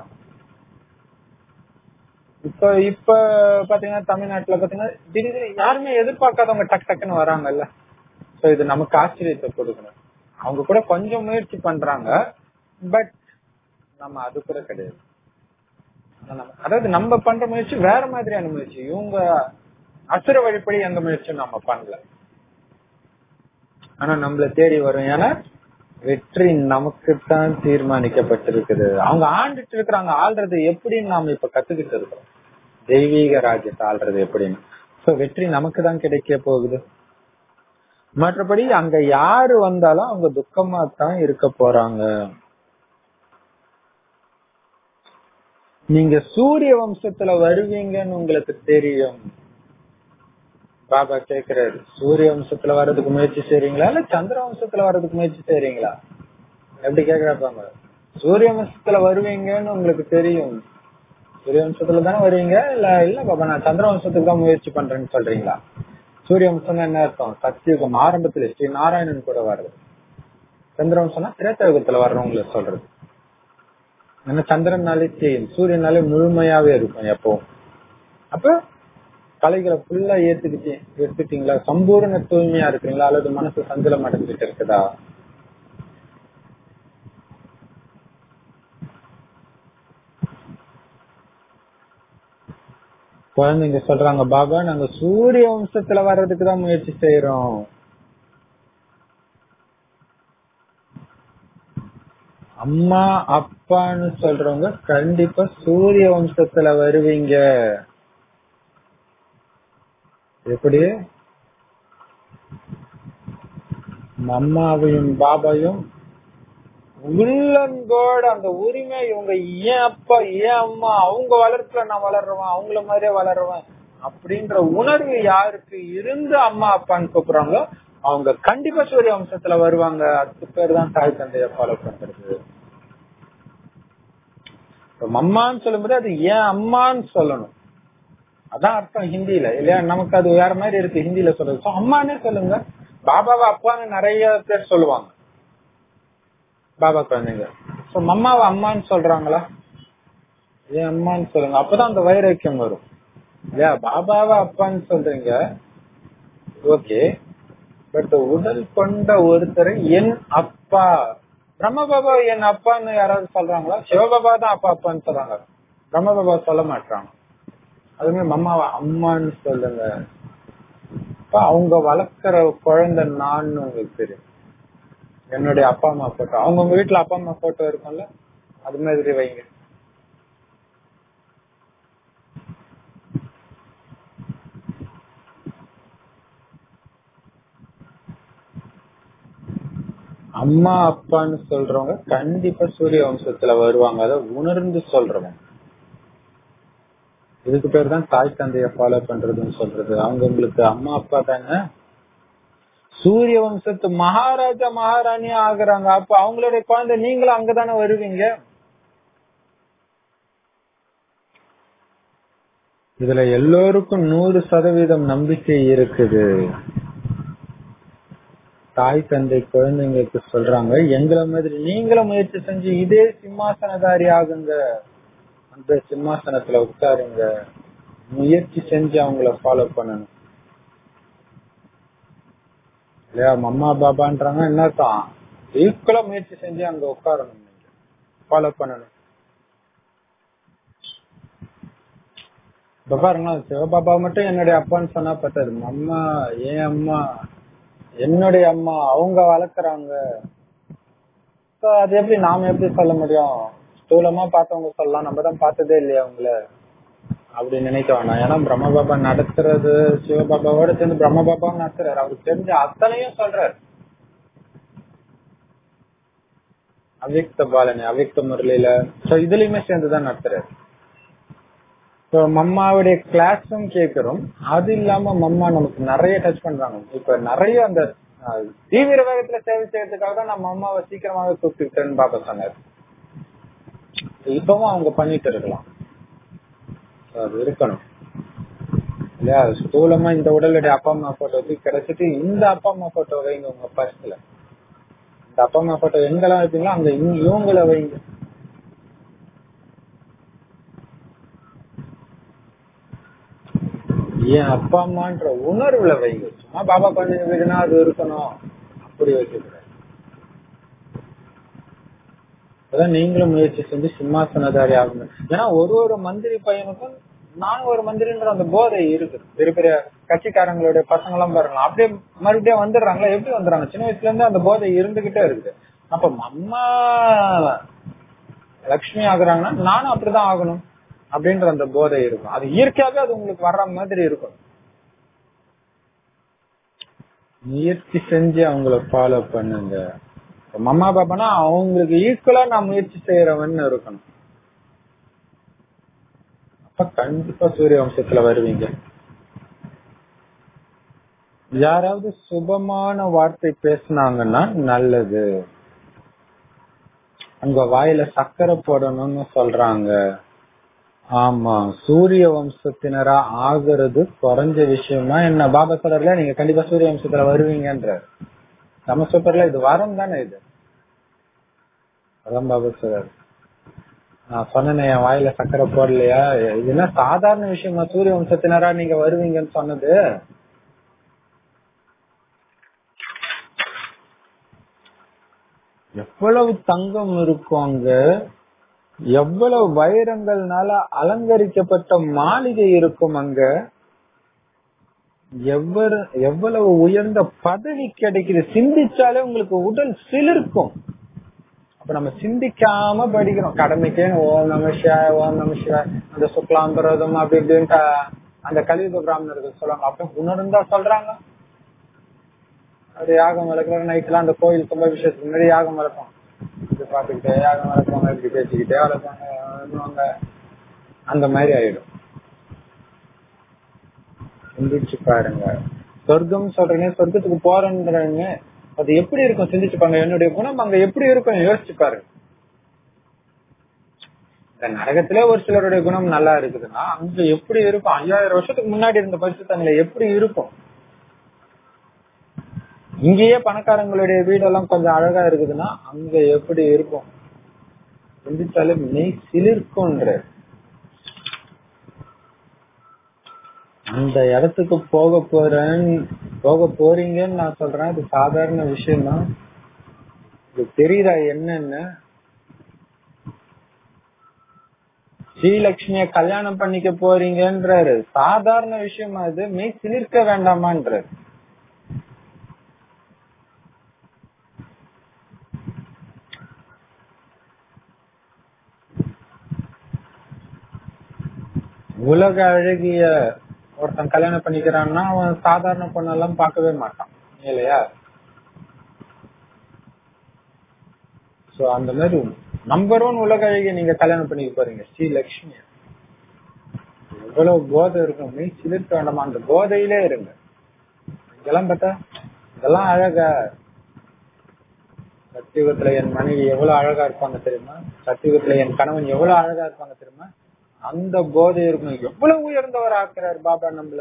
இப்ப பாத்தீங்கன்னா தமிழ்நாட்டுல பாத்தீங்கன்னா திடீர்னு யாருமே எதிர்பார்க்காதவங்க டக்கு டக்குன்னு வராங்கல்ல. சோ இது நமக்கு ஆச்சரியத்தை கொடுக்கணும். அவங்க கூட கொஞ்சம் முயற்சி பண்றாங்க, பட் நம்ம அது கூட கிடையாது. அதாவது நம்ம பண்ற முயற்சி வேற மாதிரியான முயற்சி. இவங்க அசுர வழிப்படி எந்த முயற்சியும் நம்ம பண்ணல, ஆனா நம்மள தேடி வரும். ஏன்னா வெற்றி நமக்குத்தான் தீர்மானிக்கப்பட்டிருக்குது. அவங்க ஆண்டுட்டு இருக்கிறாங்க, ஆள்றது எப்படின்னு நாம இப்ப கத்துக்கிட்டு இருக்கிறோம். தெய்வீக ராஜ்யத்தை ஆள்றது எப்படின்னு. சோ வெற்றி நமக்கு தான் கிடைக்க போகுது. மற்றபடி அங்க யாரு வந்தாலும் அவங்க துக்கமா தான் இருக்க போறாங்க. நீங்க சூரிய வம்சத்துல வருவீங்கன்னு உங்களுக்கு தெரியும். பாபா கேக்குறாரு, சூரிய வம்சத்துல வர்றதுக்கு முயற்சி செய்றீங்களா இல்ல சந்திர வம்சத்துல வர்றதுக்கு முயற்சி செய்றீங்களா? எப்படி கேக்குறாப்பாங்க. சூரிய வம்சத்துல வருவீங்கன்னு உங்களுக்கு தெரியும், சூரிய வம்சத்துல தானே வருவீங்க. இல்ல பாபா நான் சந்திர வம்சத்துக்கு தான் முயற்சி பண்றேன்னு சொல்றீங்களா? சூரிய வம்சம் என்ன அர்த்தம்? சத்தியுகம் ஆரம்பத்துல ஸ்ரீ நாராயணன் கூட வர்றது. சந்திர வம்சம்னா திரேதாயுகத்துல வர்றவங்களை சொல்றது. ஏன்னா சந்திரனாலே தேயும், சூரியனாலே முழுமையாவே இருக்கும் எப்பவும். அப்ப கலைகளை ஃபுல்லா எடுத்துட்டீங்களா, சம்பூர்ண தூய்மையா இருக்கீங்களா, அல்லது மனசு சஞ்சலம் அடைஞ்சிட்டு இருக்குதா? குழந்தைங்க சொல்றாங்க, பாபா நாங்க சூரிய வம்சத்துல வர்றதுக்கு தான் முயற்சி செய்யறோம். அம்மா அப்பான்னு சொல்றவங்க கண்டிப்பா சூரிய வம்சத்துல வருவீங்க. எப்படி அம்மாவையும் பாபாவையும் உள்ளங்கோட அந்த உரிமை, இவங்க ஏன் அப்பா ஏன் அம்மா, அவங்க வளர்ப்புல நான் வளர்றவன், அவங்கள மாதிரியே வளர்றவன் அப்படின்ற உணர்வு யாருக்கு இருந்து அம்மா அப்பான்னு கூப்பிடுறாங்களோ அவங்க கண்டிப்பா சூரிய வம்சத்துல வருவாங்க. அதுக்கு பேர் தான் தாய் தந்தைய ஃபாலோ பண்றது. அம்மான்னு சொல்லும்போது அது ஏன் அம்மான்னு சொல்லணும், அதான் அர்த்தம் ஹிந்தியில இல்லையா. நமக்கு அது வேற மாதிரி இருக்கு ஹிந்தியில சொல்றது. அம்மானே சொல்லுங்க. பாபாவை அப்பான்னு நிறைய பேர் சொல்லுவாங்க பாபா குழந்தைங்க. அம்மாவை அம்மான்னு சொல்றாங்களா, ஏன் அம்மான்னு சொல்லுங்க. அப்பதான் அந்த வைராக்கியம் வரும் இல்லையா. பாபாவை அப்பான்னு சொல்றீங்க ஓகே, பட் உடல் கொண்ட ஒருத்தரை என் அப்பா, பிரம்ம பாபா என் அப்பான்னு யாராவது சொல்றாங்களா? சிவபாபா தான் அப்பா அப்பான்னு சொல்றாங்க, பிரம்ம பாபா சொல்ல மாட்டாங்க. அதுமே அம்மாவை அம்மான்னு சொல்லுங்க. அவங்க வளர்க்கிற குழந்தை நான் உங்களுக்கு தெரியும். என்னுடைய அப்பா அம்மா போட்டோ, அவங்க வீட்டுல அப்பா அம்மா போட்டோ இருக்கும்ல, அது மாதிரி வைங்க. அம்மா அப்பான்னு சொல்றவங்க கண்டிப்பா சூரிய வம்சத்துல வருவாங்க. அதை உணர்ந்து சொல்றவங்க. இதுக்கு பேர் தான் தாய் தந்தைய ஃபாலோ பண்றதுன்னு சொல்றது. அவங்க உங்களுக்கு அம்மா அப்பா தானே, சூரிய வம்சத்து மகாராஜா மகாராணி ஆகுறாங்க. அப்ப அவங்களுடைய குழந்தை நீங்களும் அங்கதானே வருவீங்க. இதுல எல்லோருக்கும் 100% நம்பிக்கை இருக்குது. தாய் தந்தை குழந்தைங்களுக்கு சொல்றாங்க, எங்களை மாதிரி நீங்களும் முயற்சி செஞ்சு இதே சிம்மாசனதாரி ஆகுங்க, அந்த சிம்மாசனத்துல உட்காருங்க, முயற்சி செஞ்சு அவங்கள ஃபாலோ பண்ணணும் இல்லையா. அம்மா பாபான்றாங்க என்னத்தான் ஈக்குவலா முயற்சி செஞ்சு அங்க உட்காரணும், நீங்க ஃபாலோ பண்ணணும். இப்ப பாருங்க, சிவபாபா மட்டும் என்னுடைய அப்பான்னு சொன்னா பத்தாது. அம்மா ஏன் அம்மா, என்னுடைய அம்மா, அவங்க வளர்க்கறாங்க. அது எப்படி நாம எப்படி சொல்ல முடியும்? ஸ்தூலமா பார்த்தவங்க சொல்லலாம், நம்ம தான் பார்த்ததே இல்லையா அவங்கள அப்படி நினைக்க வேணாம். ஏன்னா பிரம்ம பாபா நடத்துறது சிவபாபாவோட சேர்ந்து பிரம்ம பாபாவும் நடத்துறாரு. அவருக்கு தெரிஞ்ச அத்தனையும் சொல்றாரு. அவ்யக்த பாலனை அவ்யக்த முரளியில இதுலயுமே சேர்ந்துதான் நடத்துறாரு. மம்மாவுடைய கிளாஸும் கேட்கிறோம். அது இல்லாம மம்மா நமக்கு நிறைய டச் பண்றாங்க. இப்ப நிறைய அந்த தீவிர வேகத்துல சேவை செய்யறதுக்காக தான் நம்ம அம்மாவை சீக்கிரமாவே கூப்பிட்டுட்டேன்னு பாபா சொன்னார். இப்பவும் அவங்க பண்ணிட்டு இருக்கலாம், அது இருக்கணும் இல்லையா. ஸ்தூலமா இந்த உடலுடைய அப்பா அம்மா போட்டோ கிடைச்சிட்டு இந்த அப்பா அம்மா போட்டோ வைங்க உங்க பர்ஸ்ல. இந்த அப்பா அம்மா போட்டோ எங்கெல்லாம் வைப்பீங்களோ அங்க இவங்கள வைங்க. ஏன் அப்பா அம்மான்ற உணர்வுல வைங்க. சும்மா பாபா கொஞ்சம் வீடுனா அது இருக்கணும் அப்படி வைக்க. அதான் நீங்களும் முயற்சி செஞ்சு சிம்மாசனதாரி ஆகணும். ஏன்னா ஒரு மந்திரி பையனுக்கும் நானும் ஒரு மந்திரின்ற அந்த போதை இருக்கு. பெரிய பெரிய கட்சிக்காரங்களுடைய பசங்க எல்லாம் பாருங்க, அப்படியே மறுபடியும் வந்துடுறாங்களா. எப்படி வந்துடுறாங்க? சின்ன வயசுல இருந்து அந்த போதை இருந்துகிட்டே இருக்குது. அப்ப அம்மா லட்சுமி ஆகுறாங்கன்னா நானும் அப்படிதான் ஆகணும் அப்படின்ற அந்த போதை இருக்கும். அது இயற்கையாவே அது உங்களுக்கு வர்ற மாதிரி இருக்கும். முயற்சி செஞ்சு அவங்கள ஃபாலோ பண்ணுங்க. அம்மா பாப்பானா அவங்களுக்கு ஈக்குவலா நான் முயற்சி செய்யறவன் இருக்கணும். அப்ப கண்டிப்பா சூரிய வம்சத்துல வருவீங்க. யாராவது சுபமான வார்த்தை பேசினாங்கன்னா நல்லது. உங்க வாயில சக்கரை போடணும்னு சொல்றாங்க. ஆமா, சூரிய வம்சத்தினரா ஆகுறது குறைஞ்ச விஷயமா என்ன பாபா சொல்றல. நீங்க கண்டிப்பா சூரிய வம்சத்துல வருவீங்கன்ற நம்ம சூப்பர்ல இது வரம் தானே. இது அதான் பாபா சொல்றாரு. நான் சொன்னேன் என் வாயில சக்கரை போடலையா? இது என்ன சாதாரண விஷயமா? சூரிய வம்சத்தினரா நீங்க வருவீங்கன்னு சொன்னது. எவ்வளவு தங்கம் இருக்கும் அங்க, எவ்வளவு வைரங்கள்னால அலங்கரிக்கப்பட்ட மாளிகை இருக்கும் அங்க, எவ்வளவு உயர்ந்த பதவி கிடைக்குது. சிந்திச்சாலே உங்களுக்கு உடல் சிலிர்க்கும். அப்ப நம்ம சிந்திக்காம படிக்கிறோம் கடமைக்கே. ஓம் நம சிவாய, ஓம் நம சிவாய, அந்த சுக்லாம்பரதம் அப்படி இப்படின்ட்டு அந்த கலியுக பிராமணர்கள் சொல்லுவாங்க. அப்ப உணர்ந்தா சொல்றாங்க. அது யாகம் வளர்க்குற நைட்லாம் அந்த கோயில் கும்பாபிஷேகத்துக்கு முன்னாடி யாகம் வளர்ப்போம். இது பாத்துக்கிட்டே யாகம் வளர்ப்பாங்க, இப்படி பேசிக்கிட்டே வளர்ப்பாங்க. அந்த மாதிரி ஆயிடும். சிந்திச்சு பாருங்க. சொர்க்கம் சொல்றீங்க, சொர்க்கத்துக்கு போறேன்றீங்க, அது எப்படி இருக்கும் சிந்திச்சு பாருங்க. என்னுடைய குணம் அங்க எப்படி இருக்கும் யோசிச்சு பாருங்க. இந்த நரகத்திலே ஒரு சிலருடைய குணம் நல்லா இருக்குதுன்னா அங்க எப்படி இருக்கும்? 5000 வருஷத்துக்கு முன்னாடி இருந்த பரிசுத்தங்களை எப்படி இருக்கும்? இங்கேயே பணக்காரங்களுடைய வீடெல்லாம் கொஞ்சம் அழகா இருக்குதுன்னா அங்க எப்படி இருக்கும்? சிந்திச்சாலே மெய் சிலிர்க்கும்ன்ற. அந்த இடத்துக்கு போக போறீங்கன்னு நான் சொல்றேன். அது சாதாரண விஷயம் தான். இது தெரியுதா என்னன்னு? ஸ்ரீலட்சுமிய கல்யாணம் பண்ணிக்க போறீங்கன்றாரு. சாதாரண விஷயமா? அது மெய் சிலிர்க்க வேண்டாமான்றாரு. உலக அழகிய ஒருத்தன் கல்யாணம் பண்ணிக்கிறான்னா அவன் சாதாரண பொண்ணெல்லாம் பார்க்கவே மாட்டான் இல்லையா? சோ அந்த மாதிரி நம்பர் 1 உலக அழகிய நீங்க கல்யாணம் பண்ணிக்க போறீங்க ஸ்ரீலட்சுமி. எவ்வளவு போதை இருக்கும், நீ சிலிர்க்க வேண்டாமா? அந்த போதையிலே இருங்க. இதெல்லாம் பார்த்தா இதெல்லாம் அழகா. சத்தியுகத்துல என் மனைவி எவ்வளவு அழகா இருப்பாங்க தெரியுமா? சத்தியுகத்துல என் கணவன் எவ்வளவு அழகா இருப்பாங்க தெரியுமா? அந்த போதை இருக்கும். எவ்வளவு உயர்ந்தவர் ஆக்குறாரு பாபா நம்மள.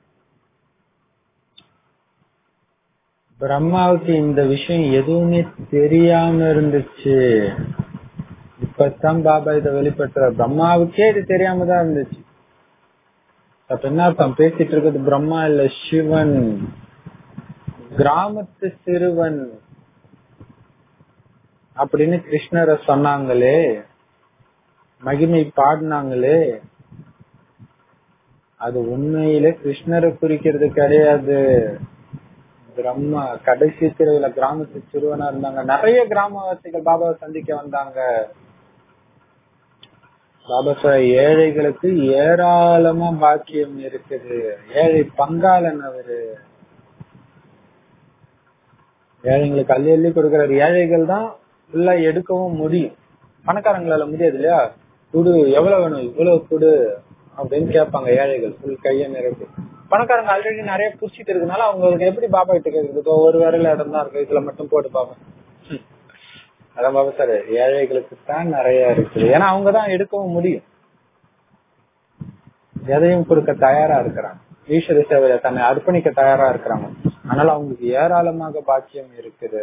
பிரம்மாவுக்கு இந்த விஷயம் எதுவுமே தெரியாம இருந்துச்சு. இப்பதான் பாபா இதை வெளிப்படுத்துற. பிரம்மாவுக்கே இது தெரியாம தான் இருந்துச்சு. அப்ப என்ன அர்த்தம்? பேசிட்டு இருக்கிறது பிரம்மா இல்ல, சிவன். கிராமத்து சிறுவன் அப்படின்னு கிருஷ்ணரை சொன்னாங்களே, மகிமை பாடினாங்களே, அது உண்மையிலே கிருஷ்ணரை குறிக்கிறது கிடையாது. பிரம்மா கடைசி பிறவில கிராமத்து சிறுவனா இருந்தாங்க. நிறைய கிராமவாசிகள் பாபாவை சந்திக்க வந்தாங்க. பாபா சொல்ற ஏழைகளுக்கு ஏராளமா பாக்கியம் இருக்குது. ஏழை பங்காளன் அவரு. ஏழைங்களுக்கு அள்ளி அள்ளி கொடுக்கிறாரு. ஏழைகள் தான் ஃபுல்லா எடுக்கவும் முடியும், பணக்காரங்களால முடியாது இல்லையா? குடு, எவ்வளவு வேணும், இவ்வளவு குடு அப்படின்னு கேட்பாங்க ஏழைகள் ஃபுல் கைய நிரப்பி. பணக்காரங்க ஆல்ரெடி நிறைய புடிச்சிட்டு இருக்கனால அவங்களுக்கு எப்படி பாபா கிட்ட கேட்கறது? ஒரு விரல இடம் தான் இருக்கு, இதுல மட்டும் போட்டு பாப்பேன். அதான் பாபா சார், ஏழைகளுக்கு தான் நிறைய இருக்குது. ஏன்னா அவங்கதான் எடுக்கவும் முடியும், எதையும் கொடுக்க தயாரா இருக்கிறாங்க, ஈஸ்வர சேவையில தன்னை அர்ப்பணிக்க தயாரா இருக்கிறாங்க. அதனால அவங்களுக்கு ஏராளமாக பாக்கியம் இருக்குது.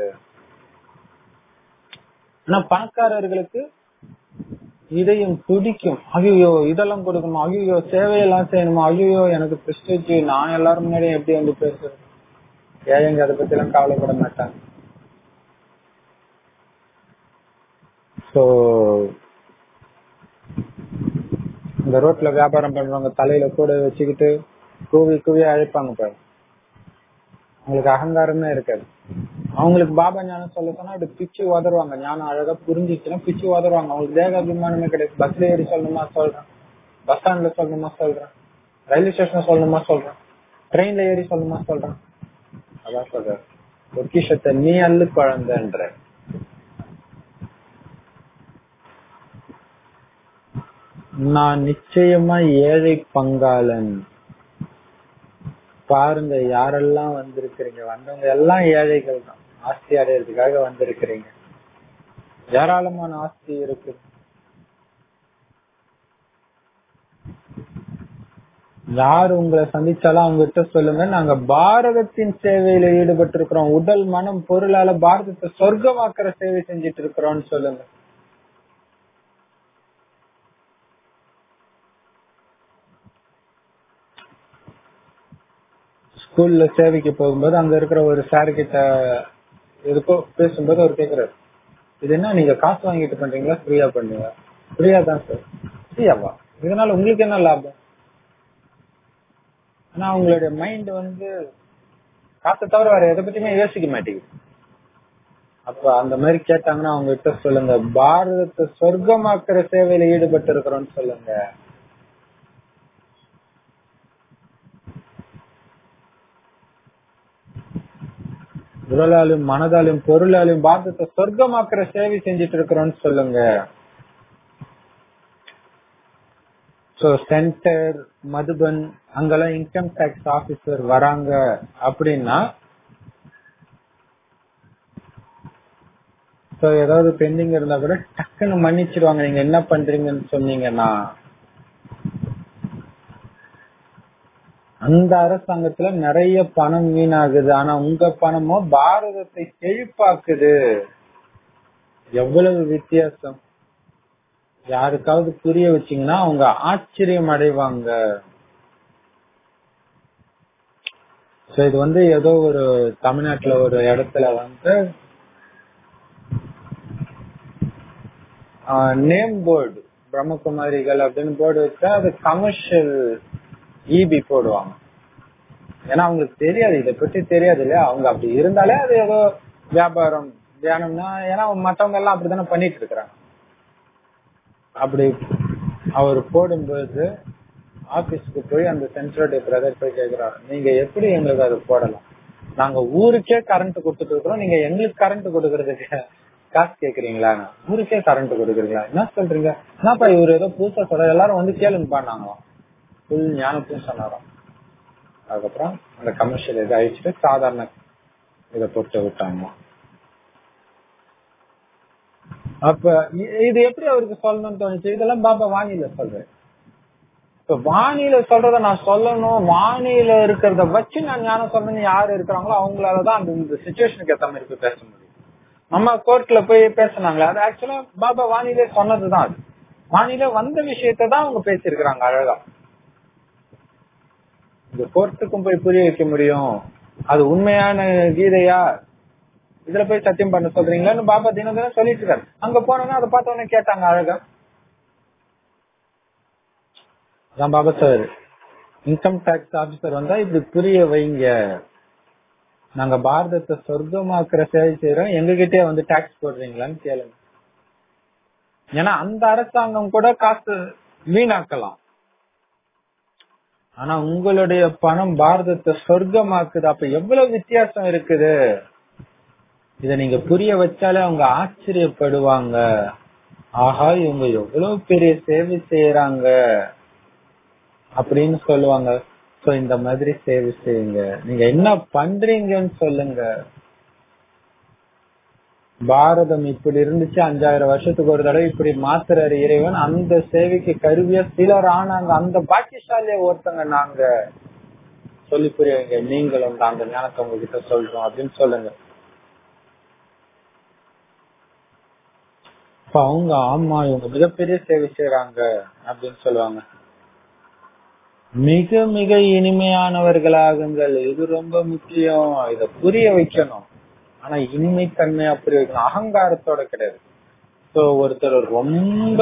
ஆனா பணக்காரர்களுக்கு இதையும் துடிக்கும். ஐயோ இதெல்லாம் கொடுக்கணும், ஐயோ சேவையெல்லாம் செய்யணுமா, ஐயோ எனக்கு பிரஸ்டேஜ், நான் எல்லாரும் முன்னாடியும் எப்படி வந்து பேசுறது. ஏழைங்க அதை பத்தி எல்லாம் கவலைப்பட மாட்டாங்க. சோ இந்த ரோட்ல வியாபாரம் பண்றவங்க தலையில கூட வச்சுக்கிட்டு கூவி கூவி அழைப்பாங்க பாரு, அவங்களுக்கு அகங்காரமே இருக்காது. அவங்களுக்கு பாபா ஞானம் சொல்ல சொன்னா அப்படி பிச்சு உதருவாங்க. ஞானம் அழகா புரிஞ்சிச்சுன்னா பிச்சு உதருவாங்க. அவங்களுக்கு தேக அபிமானமே கிடையாது. பஸ்ல ஏறி சொல்லணுமா சொல்றேன், பஸ் ஸ்டாண்ட்ல சொல்லணுமா சொல்றேன், ரயில்வே ஸ்டேஷன்ல சொல்லணுமா சொல்றேன், ட்ரெயின்ல ஏறி சொல்லணுமா சொல்றேன். அதான் சொல்ற, பொக்கிஷத்தை நீ அல்லு குழந்தைன்ற. நான் நிச்சயமா ஏழை பங்காளன். பாருங்க யாரெல்லாம் வந்திருக்கிறீங்க, வந்தவங்க எல்லாம் ஏழைகள் தான். ஆஸ்தி அடையிறதுக்காக வந்திருக்கிறீங்க. ஏராளமான ஆஸ்தி இருக்கு. யாரு உங்களை சந்திச்சாலும் அவங்க கிட்ட சொல்லுங்க, நாங்க பாரதத்தின் சேவையில ஈடுபட்டு இருக்கிறோம், உடல் மனம் பொருளால பாரதத்தை சொர்க்கமாக்குற சேவை செஞ்சிட்டு இருக்கிறோம்னு சொல்லுங்க. ஸ்கூல்ல சேவைக்கு போகும்போது அங்க இருக்கிற ஒரு சார் கிட்ட எதுக்கோ பேசும்போது அவர் கேக்குறாரு, இது என்ன நீங்க காசு வாங்கிட்டு பண்றீங்களா ஃப்ரீயா பண்ணுங்க? ஃப்ரீயா தான் சார். ஃப்ரீயாவா? இதனால உங்களுக்கு என்ன லாபம்? ஆனா அவங்களுடைய மைண்ட் காசை தவிர வேற எதை பத்தியுமே யோசிக்க மாட்டேங்குது. அப்ப அந்த மாதிரி கேட்டாங்கன்னா அவங்க கிட்ட சொல்லுங்க, பாரதத்தை சொர்க்கமாக்குற சேவையில ஈடுபட்டு இருக்கிறோம்னு சொல்லுங்க. உடலாலும் மனதாலும் பொருளாலும் பாரதத்தை சொர்க்கமாக்குற சேவை செஞ்சுட்டு இருக்கிறோம்னு சொல்லுங்க. சென்டர் மதுபன் அங்கெல்லாம் இன்கம் டாக்ஸ் ஆபீசர் வராங்க அப்படின்னா ஏதாவது பெண்டிங் இருந்தா கூட டக்குன்னு மன்னிச்சிருவாங்க. நீங்க என்ன பண்றீங்கன்னு சொன்னீங்கன்னா அந்த அரசாங்கத்துல நிறைய பணம் வீணாகுது. ஆனா உங்க பணமோ பாரதத்தை செழிப்பாக்குது. எவ்வளவு வித்தியாசம்! யாருக்காவது புரிய வச்சீங்கன்னா அவங்க ஆச்சரியம் அடைவாங்க. இது ஏதோ ஒரு தமிழ்நாட்டுல ஒரு இடத்துல நேம் போர்டு பிரம்மகுமாரிகள் அப்படின்னு போர்டு வச்சா அது கமர்ஷியல் இபி போடுவாங்க. ஏன்னா அவங்களுக்கு தெரியாது, இதை பற்றி தெரியாது இல்லையா. அவங்க அப்படி இருந்தாலே அது ஏதோ வியாபாரம் தியானம்னா, ஏன்னா மற்றவங்க எல்லாம் அப்படித்தானே பண்ணிட்டு இருக்கிறாங்க. அப்படி அவர் போடும்போது ஆபீஸ்க்கு போய் அந்த சென்டருடைய பிரதர் போய் கேக்குறாரு, நீங்க எப்படி எங்களுக்கு அது போடலாம்? நாங்க ஊருக்கே கரண்ட் கொடுத்துட்டு இருக்கிறோம், நீங்க எங்களுக்கு கரண்ட் கொடுக்கறதுக்கு காசு கேக்குறீங்களா? ஊருக்கே கரண்ட் கொடுக்குறீங்களா? என்ன சொல்றீங்க? என்னப்பா இவரு ஏதோ புதுசா சொல்ற, எல்லாரும் கேளுங்க பாருங்க. ஃபுல் ஞானத்தையும் சொன்னாராம். அதுக்கப்புறம் அந்த கமர்ஷியல் இதை அழிச்சுட்டு சாதாரண இதை போட்டு விட்டாங்க. அப்ப இது எப்படி அவருக்கு சொல்லணும்னு தோணுச்சு? இதெல்லாம் பாபா வாணியில சொல்றேன். இப்ப வாணியில சொல்றத நான் சொல்லணும், வாணியில இருக்கிறத வச்சு நான் ஞானம் சொல்லணும்னு யாரு இருக்கிறாங்களோ அவங்களாலதான் அந்த சிச்சுவேஷனுக்கு ஏற்ற மாதிரி பேச முடியும். நம்ம கோர்ட்ல போய் பேசினாங்களே, அது ஆக்சுவலா பாபா வாணியில சொன்னதுதான். அது வாணியில வந்த விஷயத்தான் அவங்க பேசியிருக்கிறாங்க அழகா. இந்த கோர்ட்டுக்கும் போய் புரிய வைக்க முடியும், அது உண்மையான கீதையா, இதுல போய் சத்தியம் பண்ண சொல்றீங்களான்னு பாபா தினம் தினம் சொல்லிட்டு இருக்காரு. அங்க போனோம்னா அதை பார்த்தோன்னே கேட்டாங்க அழகா. அதான் Baba sir, income tax officer வந்தா இப்படி புரிய வைங்க, நாங்க பாரதத்தை சொர்க்கமாக்குற சேவை செய்யறோம், எங்ககிட்டயே டாக்ஸ் போடுறீங்களான்னு கேளுங்க. ஏன்னா அந்த அரசாங்கம் கூட காசு வீணாக்கலாம், ஆனா உங்களுடைய பணம் பாரதத்தை சொர்க்கமாக்குது. அப்ப எவ்வளவு வித்தியாசம் இருக்குது. இத நீங்க புரிய வச்சாலே அவங்க ஆச்சரியப்படுவாங்க. ஆஹா, இவங்க எவ்வளவு பெரிய சேவை செய்யறாங்க அப்படின்னு சொல்லுவாங்க. இந்த மாதிரி சேவை செய்யுங்க, நீங்க என்ன பண்றீங்கன்னு சொல்லுங்க. பாரதம் இப்படி இருந்துச்சு, 5000 வருஷத்துக்கு ஒரு தடவை இப்படி மாத்துறாரு இறைவன், அந்த சேவைக்கு கருவியா சிலர் ஆனாங்க, அந்த பாக்கியசாலிய ஒருத்தங்க நாங்க சொல்லி புரிய வைங்க. நீங்களும் அந்த ஞானத்தை உங்ககிட்ட சொல்றோம் அப்படின்னு சொல்லுங்க. அவங்க ஆமா இவங்க மிகப்பெரிய சேவை செய்யறாங்க அப்படின்னு சொல்லுவாங்க. மிக மிக இனிமையானவர்களாகுங்கள், இது ரொம்ப முக்கியம். இத புரிய வைக்கணும், ஆனா இனிமை தன்மையா புரிய வைக்கணும், அகங்காரத்தோட கிடையாது. ஒருத்தர் ரொம்ப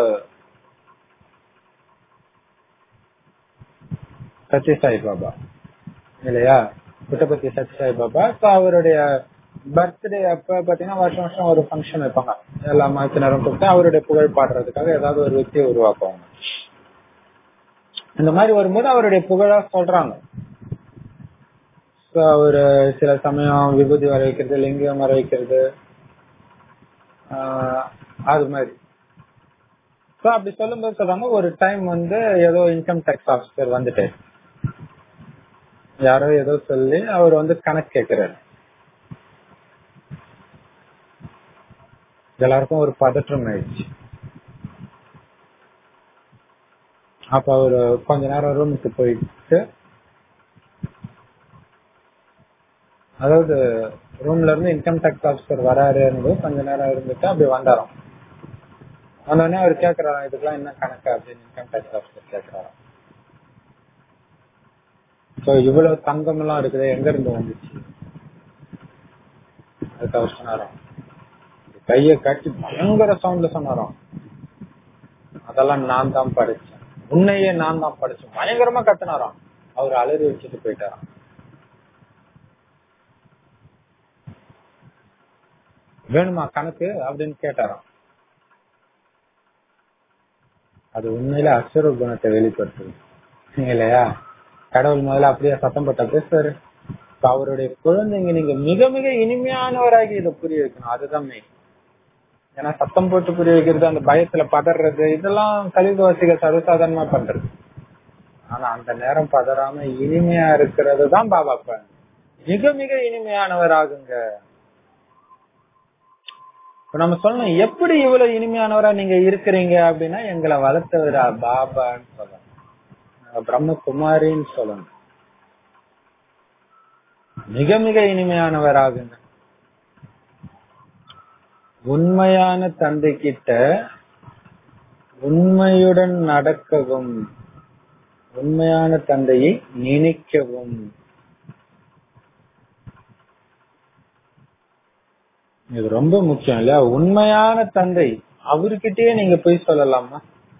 சத்யசாய் பாபா இல்லையா, புட்டபர்த்தி சத்யசாய் பாபா, அவருடைய பர்த்டே அப்ப பாத்தீங்கன்னா வருஷம் வருஷம் ஒரு ஃபங்க்ஷன் வைப்பாங்க, எல்லா மதத்தினரும் கொடுத்து அவருடைய புகழ் பாடுறதுக்காக ஏதாவது ஒரு വ്യക്തിயை உருவாக்குவாங்க. இந்த மாதிரி வரும்போது அவருடைய புகழா சொல்றாங்க. அவரு சில சமயம் விபூதி வர வைக்கிறது, லிங்கம் வர வைக்கிறது, அது மாதிரி. அப்படி சொல்லும்போது சொல்றாங்க, ஒரு டைம் ஏதோ இன்கம் டாக்ஸ் ஆபீசர் வந்துட்டு யாரோ ஏதோ சொல்லி அவர் கணக்கு கேட்கிறாரு. எல்லாருக்கும் ஒரு பதற்றம் ஆயிடுச்சு. அப்ப அவரு கொஞ்ச நேரம் ரூமுக்கு போயிட்டு, அதாவது ரூம்ல இருந்து இன்கம் டாக்ஸ் ஆபீசர் வராரு, கொஞ்ச நேரம் இருந்துட்டு அப்படி வந்தாராம். வந்தோடனே அவர் கேக்குறாராம், இதுக்கெல்லாம் என்ன கணக்கு அப்படின்னு இன்கம் டாக்ஸ் ஆபீசர் கேக்குறாராம். இவ்வளவு தங்கம் எல்லாம் இருக்குது, எங்க இருந்து வந்துச்சு? அதுக்கு அவர் சொன்னாராம், கைய கட்டி பயங்கர சவுண்ட்ல சொன்னாராம், அதெல்லாம் நான் தான் படைச்சேன், உன்னையே நான் தான் படைச்சேன், பயங்கரமா கத்தினாராம். அவர் அலறி வச்சுட்டு போயிட்டாராம். வேணுமா கணக்கு அப்படின்னு கேட்டாராம். அது உண்மையில அசுர குணத்தை வெளிப்படுத்துது இல்லையா? கடவுள் முதல்ல அப்படியே சத்தம் போட்ட பேசுறாரு. அவருடைய குழந்தைங்க நீங்க மிக மிக இனிமையானவராகி இதை புரிய வைக்கணும். அதுதான் மெயின். ஏன்னா சத்தம் போட்டு புரிய வைக்கிறது, அந்த பயத்துல பதறது, இதெல்லாம் கலிதவாசிகள் சர்வசாதாரணமா பண்றது. ஆனா அந்த நேரம் பதறாம இனிமையா இருக்கிறது தான் பாபா மிக மிக இனிமையானவராகுங்க. நம்ம சொல்லணும், எப்படி இவ்வளவு இனிமையானவரா நீங்க இருக்கிறீங்க அப்படின்னா, எங்களை வளர்த்தவரா பாபான்னு சொல்லணும், பிரம்மகுமாரின்னு சொல்லணும். மிக மிக இனிமையானவராகுங்க. உண்மையான தந்தை கிட்ட உண்மையுடன் நடக்கவும், உண்மையான தந்தையை நினைக்கவும். இது ரொம்ப முக்கியம் இல்லையா? உண்மையான தந்தை அவர்கிட்டயே நீங்க போய் சொல்லலாமா?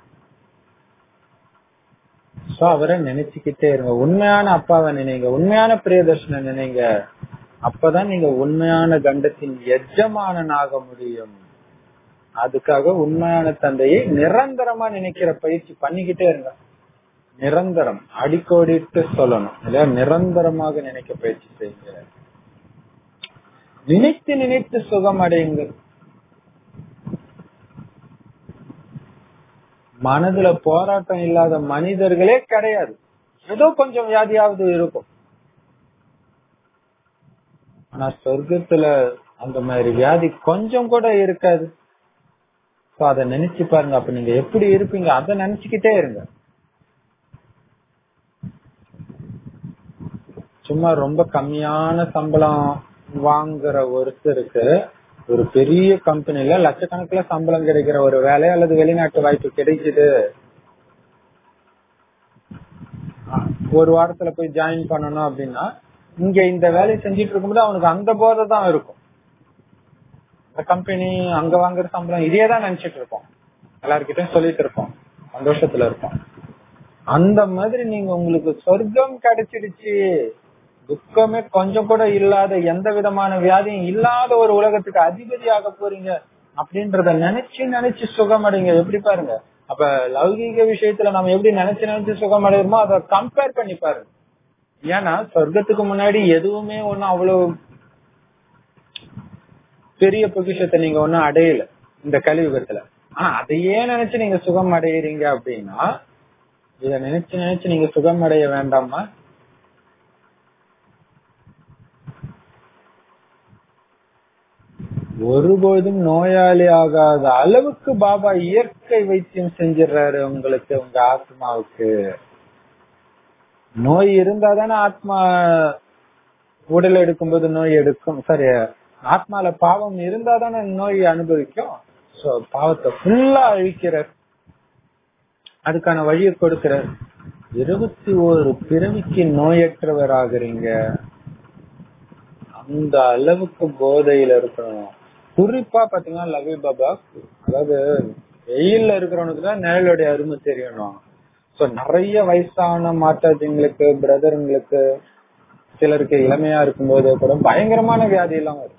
அவரை நினைச்சுக்கிட்டே இருங்க. உண்மையான அப்பாவை நினைங்க, உண்மையான பிரியதர்ஷனை நினைங்க. அப்பதான் நீங்க உண்மையான கண்டத்தின் எஜமானனாக முடியும். அதுக்காக உண்மையான தந்தையை நிரந்தரமா நினைக்கிற பயிற்சி பண்ணிக்கிட்டே இருங்க. நிரந்தரம், அடிக்கோடிட்டு சொல்லணும் இல்லையா? நிரந்தரமாக நினைக்க பயிற்சி செய்யுங்க. நினைத்து நினைத்து சுகம் அடையுங்க. மனதுல போராட்டம் இல்லாத மனிதர்களே கிடையாது. ஏதோ கொஞ்சம் வியாதியாவது இருக்கும். ஆனா சொர்க்கத்துல அந்த மாதிரி வியாதி கொஞ்சம் கூட இருக்காது. அத நினைச்சு பாருங்க. அப்ப நீங்க எப்படி இருப்பீங்க, அத நினைச்சுக்கிட்டே இருங்க. சும்மா ரொம்ப கம்மியான சம்பளம் வாங்குற ஒருத்தருக்கு ஒரு பெரிய கம்பெனில லட்சக்கணக்கில் சம்பளம் கிடைக்கிற ஒரு வேலை அல்லது வெளிநாட்டு வாய்ப்பு கிடைக்குது, ஒரு வாரத்துல போய் ஜாயின் பண்ணணும் அப்படின்னா, இங்க இந்த வேலையை செஞ்சிட்டு இருக்கும்போது அவனுக்கு அந்த போதை தான் இருக்கும். இந்த கம்பெனி அங்க வாங்குற சம்பளம் இதே தான் நினைச்சிட்டு இருப்போம், எல்லார்கிட்டையும் சொல்லிட்டு இருப்போம், சந்தோஷத்துல இருப்போம். அந்த மாதிரி நீங்க உங்களுக்கு சொர்க்கம் கிடைச்சிடுச்சு, துக்கமே கொஞ்சம் கூட இல்லாத, எந்த விதமான வியாதியும் இல்லாத ஒரு உலகத்துக்கு அதிபதியாக போறீங்க அப்படின்றத நினைச்சு நினைச்சு சுகமடைங்க. எப்படி பாருங்க, அப்ப லௌகீக விஷயத்துல நம்ம எப்படி நினைச்சு நினைச்சு சுகமடைகிறோமோ அதை கம்பேர் பண்ணி பாருங்க. ஏன்னா சொர்க்கத்துக்கு முன்னாடி எதுவுமே ஒண்ணும் அவ்வளவு பெரிய பொக்கிஷத்தை நீங்க ஒன்னும் அடையல இந்த கலியுகத்துல. ஆனா அதையே நினைச்சு நீங்க சுகம் அடையிறீங்க அப்படின்னா, இத நினைச்சு நினைச்சு நீங்க சுகம் அடைய வேண்டாமா? ஒருபோதும் நோயாளி ஆகாத அளவுக்கு பாபா இயற்கை வைத்தியம் செஞ்சிடறாரு உங்களுக்கு, உங்க ஆத்மாவுக்கு. நோய் இருந்தா தானே ஆத்மா உடல் எடுக்கும் போது நோய் எடுக்கும். சரி, ஆத்மால பாவம் இருந்தா தானே நோய் அனுபவிக்கும். பாவத்தை ஃபுல்லா அழிக்கிறார், அதுக்கான வழியை கொடுக்கிறார். 21 பிறவிக்கு நோயற்றவர் ஆகுறீங்க. அந்த அளவுக்கு போதையில இருக்கணும். குறிப்பா பாத்தீங்கன்னா லவி பாபா, அதாவது வெயில்ல இருக்கிறவனுக்கு தான் நிழலுடைய அருமை தெரியணும். சோ நிறைய வயசான மாதாஜிங்களுக்கு, பிரதருங்களுக்கு, சிலருக்கு இளமையா இருக்கும்போது கூட பயங்கரமான வியாதி எல்லாம் வரும்.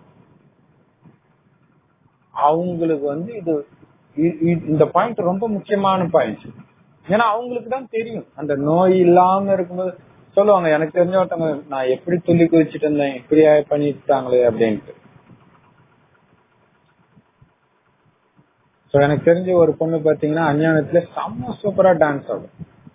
அவங்களுக்கு இது இந்த பாயிண்ட் ரொம்ப முக்கியமான பாயிண்ட். ஏன்னா அவங்களுக்கு தான் தெரியும், அந்த நோய் இல்லாம இருக்கும்போது சொல்லுவாங்க, எனக்கு தெரிஞ்ச ஒருத்தவங்க, நான் எப்படி துள்ளி குதிச்சுட்டு இருந்தேன், இப்படி பண்ணிட்டாங்களே அப்படின்ட்டு. எனக்கு தெரிஞ்ச ஒரு பொண்ணு பாத்தீங்கன்னா அஞ்ஞானத்துல செம்ம சூப்பரா டான்ஸ் ஆடும்.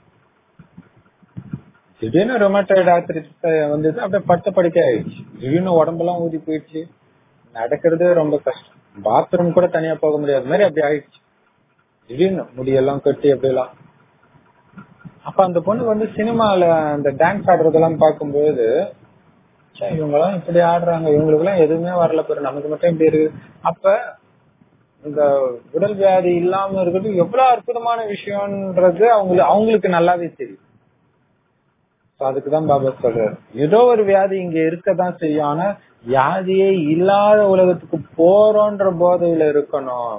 திடீர்னு ரொமாட்டாய்டு ஆர்த்ரைட்டிஸ் வந்தது, அப்படியே பட்ட படுக்க ஆயிடுச்சு. திடீர்னு உடம்பெல்லாம் ஊதி போயிடுச்சு, நடக்கிறதே ரொம்ப கஷ்டம், பாத்ரூம் கூட தனியா போக முடியாத மாதிரி அப்படி ஆயிடுச்சு. திடீர்னு முடியெல்லாம் கட்டி அப்படியெல்லாம். அப்ப அந்த பொண்ணு சினிமால அந்த டான்ஸ் ஆடுறதெல்லாம் பார்க்கும்போது, இவங்க எல்லாம் இப்படி ஆடுறாங்க, இவங்களுக்கு எல்லாம் எதுவுமே வரல, பேரு நமக்கு மட்டும் இப்படி இருக்கு. அப்ப இந்த உடல் வியாதி இல்லாம இருக்கிறது எவ்வளவு அற்புதமான விஷயம்ன்றது அவங்களுக்கு நல்லாவே தெரியும். அதுக்குதான் பாபா சொல்றாரு, ஏதோ ஒரு வியாதி இங்க இருக்கதான் செய்யும், ஆனா வியாதியே இல்லாத உலகத்துக்கு போறோன்ற போதையில இருக்கணும்.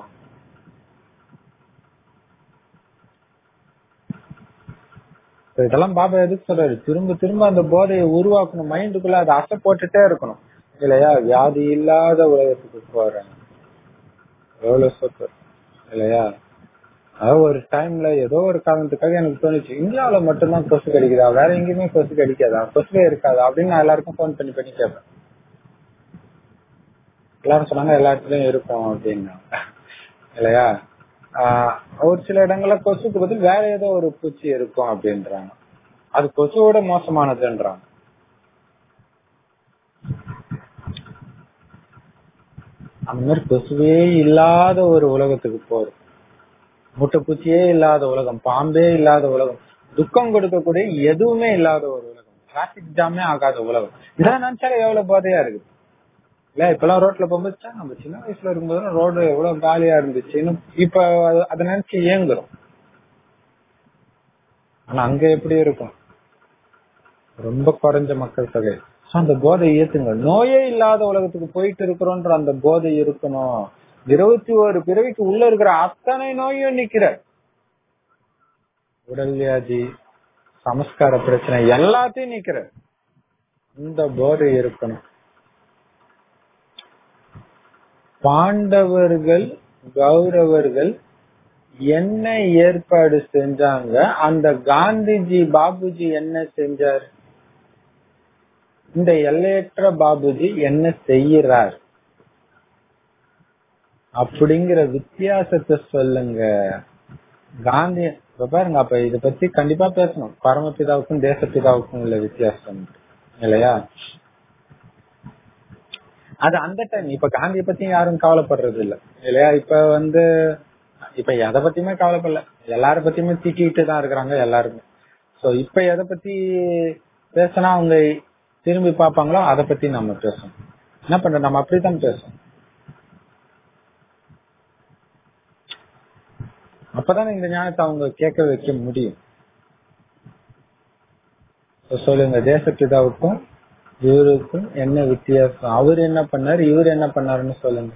இதெல்லாம் பாபா எதுக்கு சொல்றாரு, திரும்ப திரும்ப அந்த போதையை உருவாக்கணும், மைண்டுக்குள்ள அதை அசை போட்டுட்டே இருக்கணும் இல்லையா. வியாதி இல்லாத உலகத்துக்கு போறேன், எவ்வளவு சூப்பர் இல்லையா. அதாவது ஒரு டைம்ல ஏதோ ஒரு காரணத்துக்காக எனக்கு தோணுச்சு, இந்தியாவில மட்டும்தான் கொசு கடிக்குதா, வேற எங்கேயுமே கொசு கடிக்காதா, கொசுவே இருக்காதா அப்படின்னு நான் எல்லாருக்கும் போன் பண்ணி பண்ணி கேட்பேன். எல்லாரும் சொன்னாங்க எல்லா இடத்துலயும் இருக்கும் அப்படின்னா இல்லையா. ஒரு சில இடங்கள்ல கொசுக்கு பதில் வேற ஏதோ ஒரு பூச்சி இருக்கும் அப்படின்றாங்க, அது கொசுவோட மோசமானதுன்றாங்க. அந்த மாதிரி கொசுவே இல்லாத ஒரு உலகத்துக்கு போறோம், முட்டைப்பூச்சியே இல்லாத உலகம், பாம்பே இல்லாத உலகம், துக்கம் கொடுக்கக்கூடிய எதுவுமே இல்லாத ஒரு உலகம், டிராபிக் ஜாமே ஆகாத உலகம். இதெல்லாம் நினைச்சாலே எவ்வளவு போதையா இருக்கு இல்ல. இப்பெல்லாம் ரோட்ல போகும்போது நம்ம சின்ன வயசுல இருக்கும்போது ரோடு எவ்வளவு காலியா இருந்துச்சு, இப்ப அதை நினைச்சு ஏங்குறோம். ஆனா அங்க எப்படி இருக்கும், ரொம்ப குறைஞ்ச மக்கள் தொகை. அந்த போதை ஏத்துங்க, நோயே இல்லாத உலகத்துக்கு போயிட்டு இருக்கிறோன்ற அந்த போதை இருக்கணும். 21 பிறவிக்கு உள்ள இருக்கிற அத்தனை நோயும் நிக்கிற, உடல் வியாதி, சமஸ்கார பிரச்சனை எல்லாத்தையும் நிக்கிற இந்த போதை இருக்கணும். பாண்டவர்கள் கௌரவர்கள் என்ன ஏற்பாடு செஞ்சாங்க, அந்த காந்திஜி பாபுஜி என்ன செஞ்சார், இந்த எல்லையற்ற பாபுஜி என்ன செய்யறார் அப்படிங்கிற வித்தியாசத்தை சொல்லுங்க. காந்தி பாருங்க, அப்ப இத பத்தி கண்டிப்பா பேசணும், பரமபிதாவுக்கும் தேசப்பிதாவுக்கும் உள்ள வித்தியாசம் இல்லையா. அது அந்த டைம், இப்ப காந்தியை பத்தி யாரும் கவலைப்படுறது இல்ல இல்லையா. இப்ப எதை பத்தியுமே கவலைப்படல, எல்லார பத்தியுமே திட்டிட்டு தான் இருக்கிறாங்க எல்லாருமே. சோ இப்ப எதை பத்தி பேசினா அவங்க திரும்பி பாப்பாங்களோ அதை பத்தி நம்ம பேசணும். என்ன பண்ற, நம்ம அப்படித்தான் பேசணும். அப்பதான் இந்த ஞானத்தை அவங்க கேட்க வைக்க முடியும். சொல்லுங்க, தேசப்பிதாவுக்கும் இவருக்கும் என்ன வித்தியாசம், அவர் என்ன பண்ணாரு இவர் என்ன பண்ணாருன்னு சொல்லுங்க.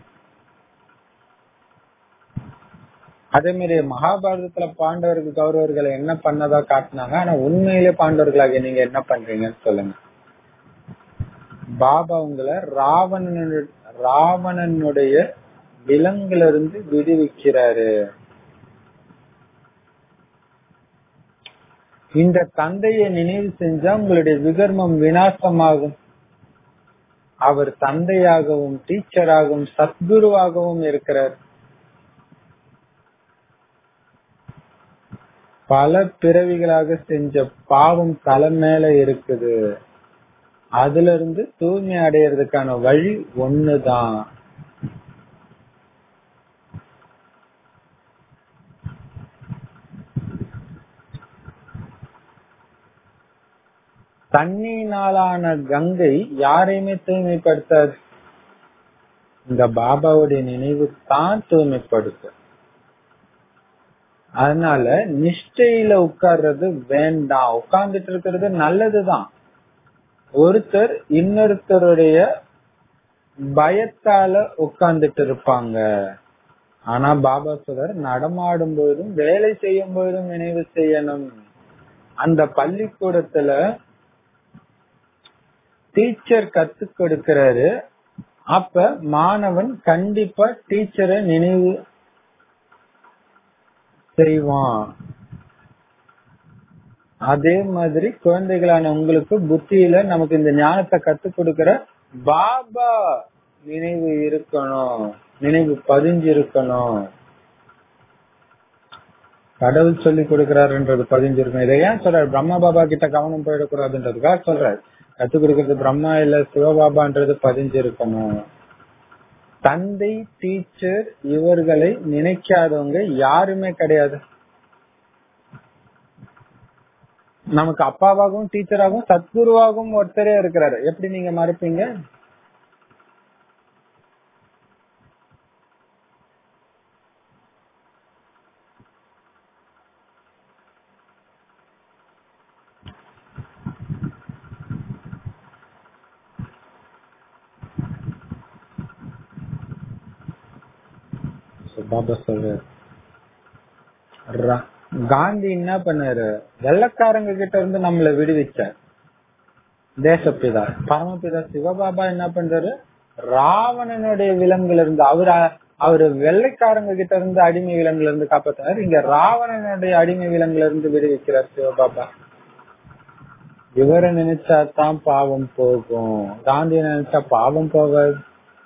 அதே மாதிரி மகாபாரதத்துல பாண்டவர்கள் கௌரவர்களை என்ன பண்ணதா காட்டினாங்க, ஆனா உண்மையிலே பாண்டவர்களாக நீங்க என்ன பண்றீங்கன்னு சொல்லுங்க. பாபா உங்களை ராவணனுடைய விலங்குல இருந்து விடுவிக்கிறாரு. இந்த தந்தையை நினைவு செஞ்சா உங்களுடைய விகர்மம் விநாசமாகும். அவர் தந்தையாகவும் டீச்சராகவும் சத்குருவாகவும் இருக்கிறார். பல பிறவிகளாக செஞ்ச பாவம் தலை மேல இருக்குது, அதுல இருந்து தூய்மை அடையிறதுக்கான வழி ஒண்ணுதான். தண்ணீனாலான கங்கை யாரையுமே தூய்மைப்படுத்தாது, இந்த பாபாவுடைய நினைவு தான் தூய்மைப்படுத்து. அதனால நிஷ்டையில உட்கார்றது வேண்டாம், உட்கார்ந்துட்டு இருக்கிறது நல்லதுதான். ஒருத்தர் இன்னொருத்தருடைய பயத்தால உட்கார்ந்துட்டு இருப்பாங்க. ஆனா பாபா சொல்றார், நடமாடும் போதும் வேலை செய்யும் போதும் நினைவு செய்யணும். அந்த பள்ளிக்கூடத்துல டீச்சர் கத்து கொடுக்கிறாரு, அப்ப மாணவன் கண்டிப்பா டீச்சரை நினைவு செய்வான். அதே மாதிரி குழந்தைகளான உங்களுக்கு புத்தியில நமக்கு இந்த ஞானத்தை கத்து கொடுக்கிற பாபா நினைவு இருக்கணும், நினைவு பதிஞ்சிருக்கணும். கடவுள் சொல்லி கொடுக்கிறாருன்றது பதிஞ்சிருக்கணும். இதை ஏன் சொல்றாரு, பிரம்மா பாபா கிட்ட கவனம் போயிடக்கூடாதுன்றதுக்காக சொல்றாரு. கத்து கொடுக்கறது பிரம்மா இல்ல சிவபாபான்றது பதிஞ்சிருக்கணும். தந்தை டீச்சர் இவர்களை நினைக்காதவங்க யாருமே கிடையாது. நமக்கு அப்பாவாகவும் டீச்சராகவும் சத்குருவாகவும் ஒருத்தரே இருக்கிறாரு, எப்படி நீங்க மறுப்பீங்க? பாபா சொல்றாரு. காந்தி என்ன பண்ணாரு, வெள்ளக்காரங்க கிட்ட இருந்து நம்மள விடுவிச்சார். தேசப்பிதா பரமபிதா சிவபாபா என்ன பண்றாரு, ராவணனுடைய விலங்குல இருந்து அவரு வெள்ளைக்காரங்க கிட்ட இருந்து அடிமை விலங்குல இருந்து காப்பாத்தினார். இங்க ராவணனுடைய அடிமை விலங்குல இருந்து விடுவிக்கிறார் சிவபாபா. இவரை நினைச்சாதான் பாவம் போகும், காந்தி நினைச்சா பாவம் போகாது.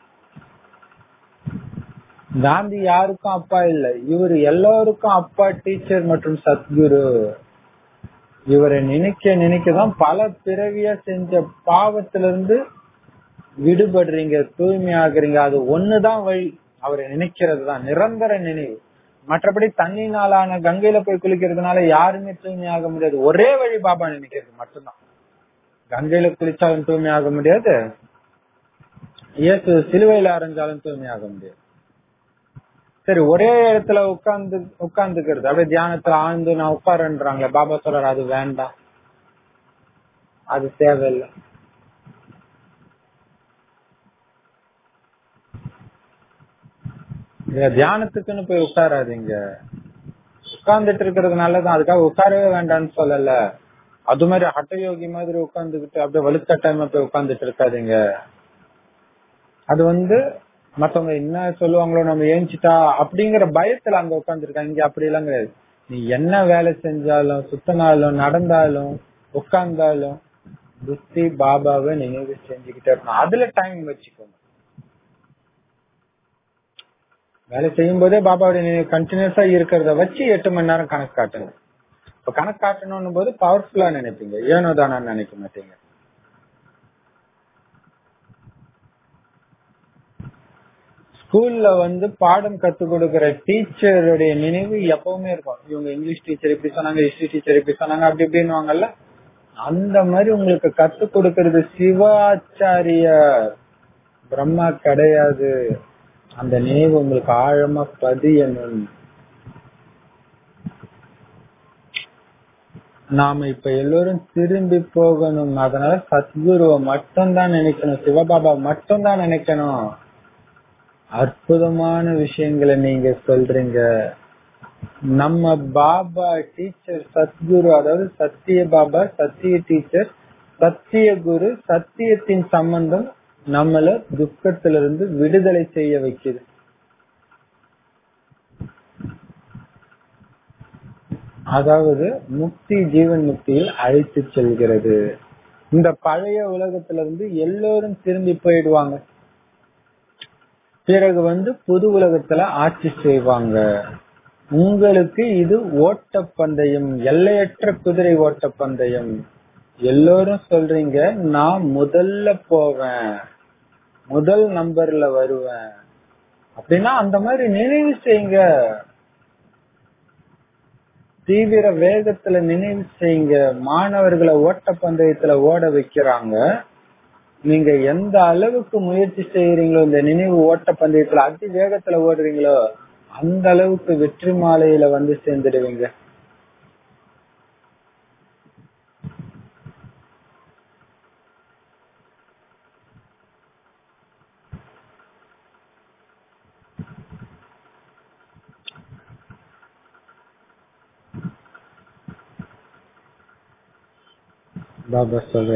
காந்தி யாருக்கும் அப்பா இல்ல, இவரு எல்லாருக்கும் அப்பா, டீச்சர் மற்றும் சத்குரு. இவரை நினைக்க நினைக்கதான் பல பிறவியா செஞ்ச பாவத்திலிருந்து விடுபடுறீங்க, தூய்மையாகிறீங்க. அது ஒண்ணுதான் வழி, அவரை நினைக்கிறது தான் நிரந்தர நினைவு. மற்றபடி தண்ணினாலான கங்கையில போய் குளிக்கிறதுனால யாருமே தூய்மையாக முடியாது. ஒரே வழி பாபா நினைக்கிறது மட்டும்தான். கங்கையில குளிச்சாலும் தூய்மையாக முடியாது, இயேசு சிலுவையில அரைஞ்சாலும் தூய்மையாக முடியாது. சரி, ஒரே இடத்துல உட்கார்ந்துக்கிறது, அப்படியே தியானத்துல ஆழ்ந்து நான் உட்காருன்றாங்களே, பாபா சொல்றாரு அது வேண்டாம், அது தேவையில்லை. தியானத்துக்குன்னு போய் உட்காராதீங்க, உட்கார்ந்துட்டு இருக்கிறது நல்லதான், அதுக்காக உட்காரவே வேண்டாம்னு சொல்லல. அது மாதிரி ஹட்டயோகி மாதிரி உட்கார்ந்துகிட்டு அப்படியே வலுக்கட்டாயமா போய் உட்கார்ந்துட்டு இருக்காதீங்க. அது மத்தவங்க என்ன சொல்லுவாங்களோ, நம்ம ஏஞ்சிட்டா அப்படிங்கிற பயத்துல அங்க உட்கார்ந்துருக்காங்க. இங்க அப்படி எல்லாம் கிடையாது. நீ என்ன வேலை செஞ்சாலும், சுத்தினாலும், நடந்தாலும், உட்கார்ந்தாலும் புத்தி பாபாவை நினைவு செஞ்சுக்கிட்டே இருக்கணும். அதுல டைம் வச்சுக்கோங்க. வேலை செய்யும் போதே பாபாவுடைய நினைவு கண்டினியூஸா இருக்கிறத வச்சு 8 மணி நேரம் கணக்கு காட்டுங்க. இப்ப கணக்கு காட்டணும் போது பவர்ஃபுல்லா நினைப்பீங்க, ஏனோ தானு நினைக்க மாட்டீங்க. ஸ்கூல்ல பாடம் கத்து கொடுக்கிற டீச்சருடைய நினைவு எப்பவுமே இருக்கும். இவங்க இங்கிலீஷ் டீச்சர் இப்படி சொன்னாங்க, ஹிஸ்டரி டீச்சர் இப்படி சொன்னாங்க, அப்படி இப்படின்னு அந்த மாதிரி உங்களுக்கு கத்து கொடுக்கறது சிவாச்சாரிய, பிரம்மா கிடையாது. அந்த நினைவு உங்களுக்கு ஆழமா பதியணும். நாம இப்ப எல்லோரும் திரும்பி போகணும். அதனால சத்குருவை மட்டும் தான் நினைக்கணும், சிவபாபா மட்டும் தான் நினைக்கணும். அற்புதமான விஷயங்களை நீங்க சொல்றீங்க. நம்ம பாபா டீச்சர் சத்குரு, அதாவது சத்திய பாபா, சத்திய டீச்சர், சத்திய குரு, சத்தியத்தின் சம்பந்தம் நம்மள துக்கத்திலிருந்து விடுதலை செய்ய வைக்குது. அதாவது முக்தி, ஜீவன் முக்தியில் அழைத்து செல்கிறது. இந்த பழைய உலகத்திலிருந்து எல்லோரும் திரும்பி போயிடுவாங்க. பிறகு புது உலகத்துல ஆட்சி செய்வாங்க. உங்களுக்கு இது ஓட்டப்பந்தயம், எல்லையற்ற குதிரை ஓட்டப்பந்தயம். எல்லோரும் சொல்றீங்க நான் முதல்ல போவேன், முதல் நம்பர்ல வருவேன் அப்படின்னா அந்த மாதிரி நினைவு செய்யுங்க. தீவிர வேகத்துல நினைவு செய்யுங்க. மாணவர்களை ஓட்டப்பந்தயத்துல ஓட வைக்கிறாங்க. நீங்க எந்த அளவுக்கு முயற்சி செய்யறீங்களோ, இந்த நினைவு ஓட்ட பந்தயத்துல அதி வேகத்துல ஓடுறீங்களோ, அந்த அளவுக்கு வெற்றி மாலையில சேர்ந்துடுவீங்க. பாபா சொல்ற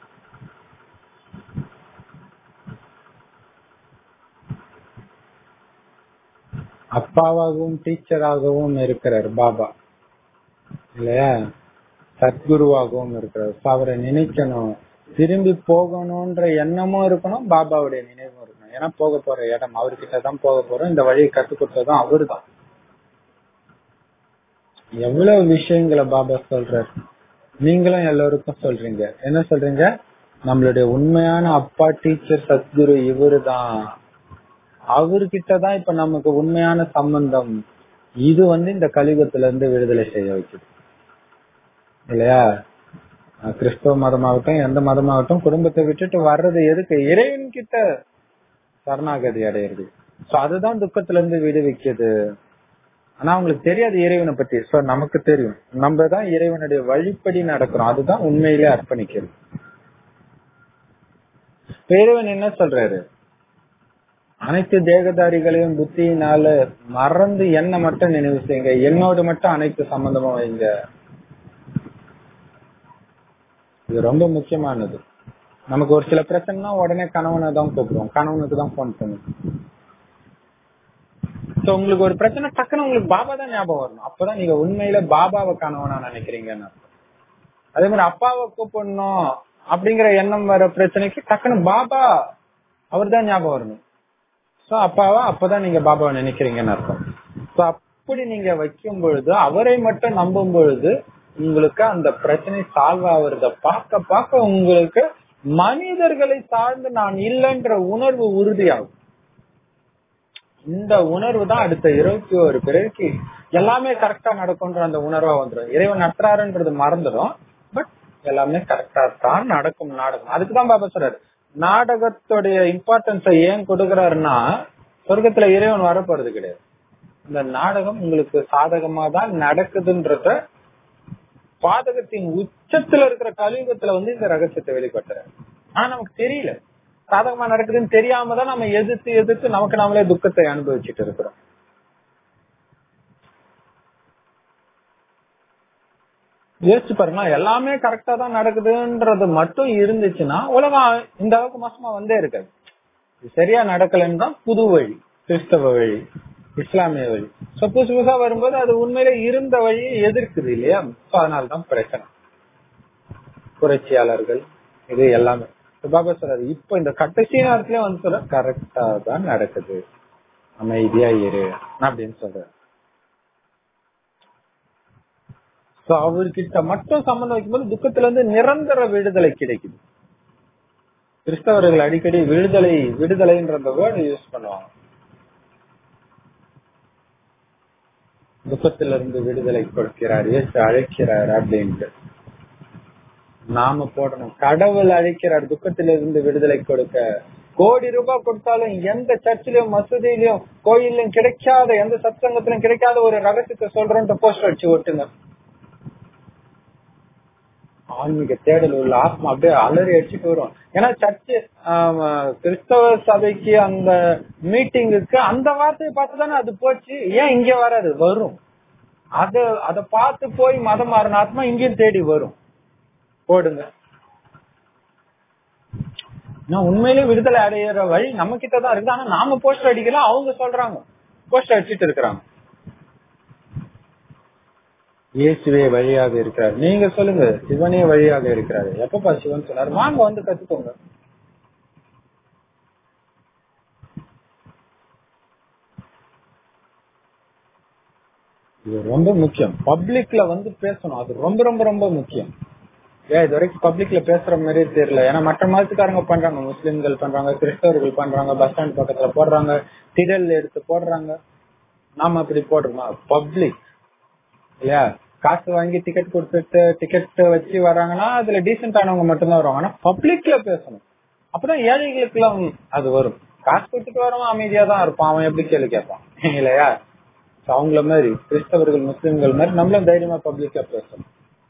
அப்பாவாகவும் டீச்சராகவும் இருக்கிறார் பாபா இல்லையா, சத்குருவாகவும் இருக்கிறார். அவரை நினைக்கணும், திரும்பி போகணும்ன்ற எண்ணமும் இருக்கணும், பாபாவுடைய நினைவும் இருக்கணும். ஏன்னா போக போற இடம் அவர்கிட்டதான் போக போறோம். இந்த வழியை கற்றுக் கொடுத்ததும் அவரு தான். எவ்வளவு விஷயங்களை பாபா சொல்றாரு, நீங்களும் எல்லோருக்கும் சொல்றீங்க. என்ன சொல்றீங்க, நம்மளுடைய உண்மையான அப்பா டீச்சர் சத்குரு இவரு தான், அவர்கிட்டதான் இப்ப நமக்கு உண்மையான சம்பந்தம். இது இந்த கலியுகத்துல இருந்து விடுதலை செய்ய வைக்குது இல்லையா. கிறிஸ்தவ மதமாகட்டும், எந்த மதமாகட்டும், குடும்பத்தை விட்டுட்டு வர்றது எதுக்கு, இறைவன் கிட்ட சரணாகதி அடையிறது. அதுதான் துக்கத்துல இருந்து விடுவிக்குது. ஆனா அவங்களுக்கு தெரியாது இறைவனை பத்தி. நமக்கு தெரியும், நம்ம தான் இறைவனுடைய வழிப்படி நடக்கிறோம். அதுதான் உண்மையிலே அர்ப்பணிக்கிறது. இறைவன் என்ன சொல்றாரு, அனைத்து தேகதாரிகளையும் புத்தியினால மறந்து என்ன மட்டும் நினைவு செய்யுங்க, என்னோடு மட்டும் அனைத்து சம்பந்தமும் வைங்க. இது ரொம்ப முக்கியமானது. நமக்கு ஒரு சில பிரச்சனைனா உடனே கணவனை தான் கூப்பிடுவோம், கணவனுக்கு தான் போன் பண்ணுவோம். உங்களுக்கு ஒரு பிரச்சனை டக்குன்னு உங்களுக்கு பாபா தான் ஞாபகம் வரணும். அப்பதான் நீங்க உண்மையில பாபாவை கணவனா நினைக்கிறீங்கன்னு. அதே மாதிரி அப்பாவை கூப்பிடணும் அப்படிங்கிற எண்ணம் வர பிரச்சனைக்கு டக்குன்னு பாபா அவர் தான் ஞாபகம் வரணும். சோ அப்பாவா அப்பதான் நீங்க பாபாவை நினைக்கிறீங்கன்னு அர்த்தம். சோ அப்படி நீங்க வைக்கும் பொழுது, அவரை மட்டும் நம்பும் பொழுது உங்களுக்கு அந்த பிரச்சனை சால்வ் ஆகுறத பார்க்க பார்க்க உங்களுக்கு மனிதர்களை சார்ந்து நான் இல்லைன்ற உணர்வு உறுதியாகும். இந்த உணர்வு தான் அடுத்த 21 பிறகு எல்லாமே கரெக்டா நடக்கும்ன்ற அந்த உணர்வா வந்துடும். இறைவன் நட்டுறாருன்றது மறந்துடும். பட் எல்லாமே கரெக்டா தான் நடக்கும் நாடகம். அதுக்குதான் பாபா சொல்றாரு, நாடகத்துடைய இம்பார்ட்டன்ஸை ஏன் கொடுக்கறாருன்னா, சொர்க்கத்துல இறைவன் வரப்போறது கிடையாது. இந்த நாடகம் உங்களுக்கு சாதகமா தான் நடக்குதுன்றத பாதகத்தின் உச்சத்துல இருக்கிற கலியுகத்துல இந்த ரகசியத்தை வெளிப்பட்டுறாரு. ஆனா நமக்கு தெரியல, சாதகமா நடக்குதுன்னு தெரியாம தான் நம்ம எதிர்த்து எதிர்த்து நமக்கு நாமளே துக்கத்தை அனுபவிச்சுட்டு இருக்கிறோம். யோசிச்சு பாருங்க, எல்லாமே கரெக்டா தான் நடக்குதுன்றது மட்டும் இருந்துச்சுன்னா உலகம் இந்த அளவுக்கு மோசமா வந்தே இருக்காது. சரியா நடக்கலன்னு தான் புது வழி, கிறிஸ்தவ வழி, இஸ்லாமிய வழி. புதுசு புதுசா வரும்போது அது உண்மையில இருந்த வழியை எதிர்க்குது இல்லையா? அதனாலதான் பிரச்சனை, புரட்சியாளர்கள், இது எல்லாமே. பாபா சொல்றாரு, இப்ப இந்த கடைசி நேரத்திலே சொல்ற கரெக்டா தான் நடக்குது, அமைதியா இரு அப்படின்னு சொல்றாரு. அவர்கிட்ட மட்டும் சம்பந்தம் வைக்கும்போது துக்கத்துல இருந்து நிரந்தர விடுதலை கிடைக்குது. கிறிஸ்தவர்கள் அடிக்கடி விடுதலை விடுதலைன்ற வேர்டு யூஸ் பண்ணுவாங்க. துக்கத்திலிருந்து விடுதலை கொடுக்கிறார், இயேசு அழைக்கிறார் அப்படின்ட்டு நாம போடணும். கடவுள் அழைக்கிறார் துக்கத்திலிருந்து விடுதலை கொடுக்க. கோடி ரூபாய் கொடுத்தாலும் எந்த சர்ச்சிலையும் மசூதியிலும் கோயிலும் கிடைக்காத, எந்த சத்சங்கத்திலும் கிடைக்காத ஒரு ரகசியத்தை சொல்றோம் போஸ்டர் அடிச்சு ஒட்டுங்க. ஆன்மீக தேடல் உள்ள ஆத்மா அப்படியே அலறி அடிச்சுட்டு வரும். ஏன்னா சர்ச்சு கிறிஸ்தவ சபைக்கு அந்த மீட்டிங்குக்கு அந்த வார்த்தையை பார்த்துதானே அது போச்சு. ஏன் இங்க வராது? வரும். அத பார்த்து போய் மதம் மாறின ஆத்மா இங்கேயும் தேடி வரும். போடுங்க. உண்மையிலேயே விடுதலை அடையிற வழி நம்ம கிட்டதான் இருக்கு. ஆனா நாம போஸ்டர் அடிக்கலாம், அவங்க சொல்றாங்க போஸ்டர் அடிச்சுட்டு இருக்கிறாங்க. இயேசுவே வழியாக இருக்கிறார். நீங்க சொல்லுங்க, சிவனே வழியாக இருக்கிறாரு. எப்பப்பா சிவன் சொன்னார்? வாங்க வந்து கத்துக்கோங்க. இது ரொம்ப முக்கியம். பப்ளிக்ல பேசணும், அது ரொம்ப ரொம்ப ரொம்ப முக்கியம். இது வரைக்கும் பப்ளிக்ல பேசுற மாதிரியே தெரியல. ஏன்னா மற்ற மதத்துக்காரங்க பண்றாங்க, முஸ்லிம்கள் பண்றாங்க, கிறிஸ்தவர்கள் பண்றாங்க, பஸ் ஸ்டாண்ட் பக்கத்துல போடுறாங்க, திடல் எடுத்து போடுறாங்க. நாம அப்படி போடுறோமா? பப்ளிக் இல்லையா? காசு வாங்கி டிக்கெட் கொடுத்துட்டு டிக்கெட் வச்சு வராங்கன்னா அதுல டீசென்ட் ஆனவங்க மட்டும்தான் வருவாங்க. ஆனா பப்ளிக்ல பேசணும், அப்பதான் ஏழைகளுக்கு எல்லாம் அது வரும். காசு கொடுத்துட்டு வரவன் அமைதியா தான் இருப்பான், அவன் எப்படி கேள்வி கேட்பான் இல்லையா? அவங்கள மாதிரி கிறிஸ்தவர்கள் முஸ்லிம்கள் மாதிரி நம்மளும் தைரியமா பப்ளிக்கா பேசணும்.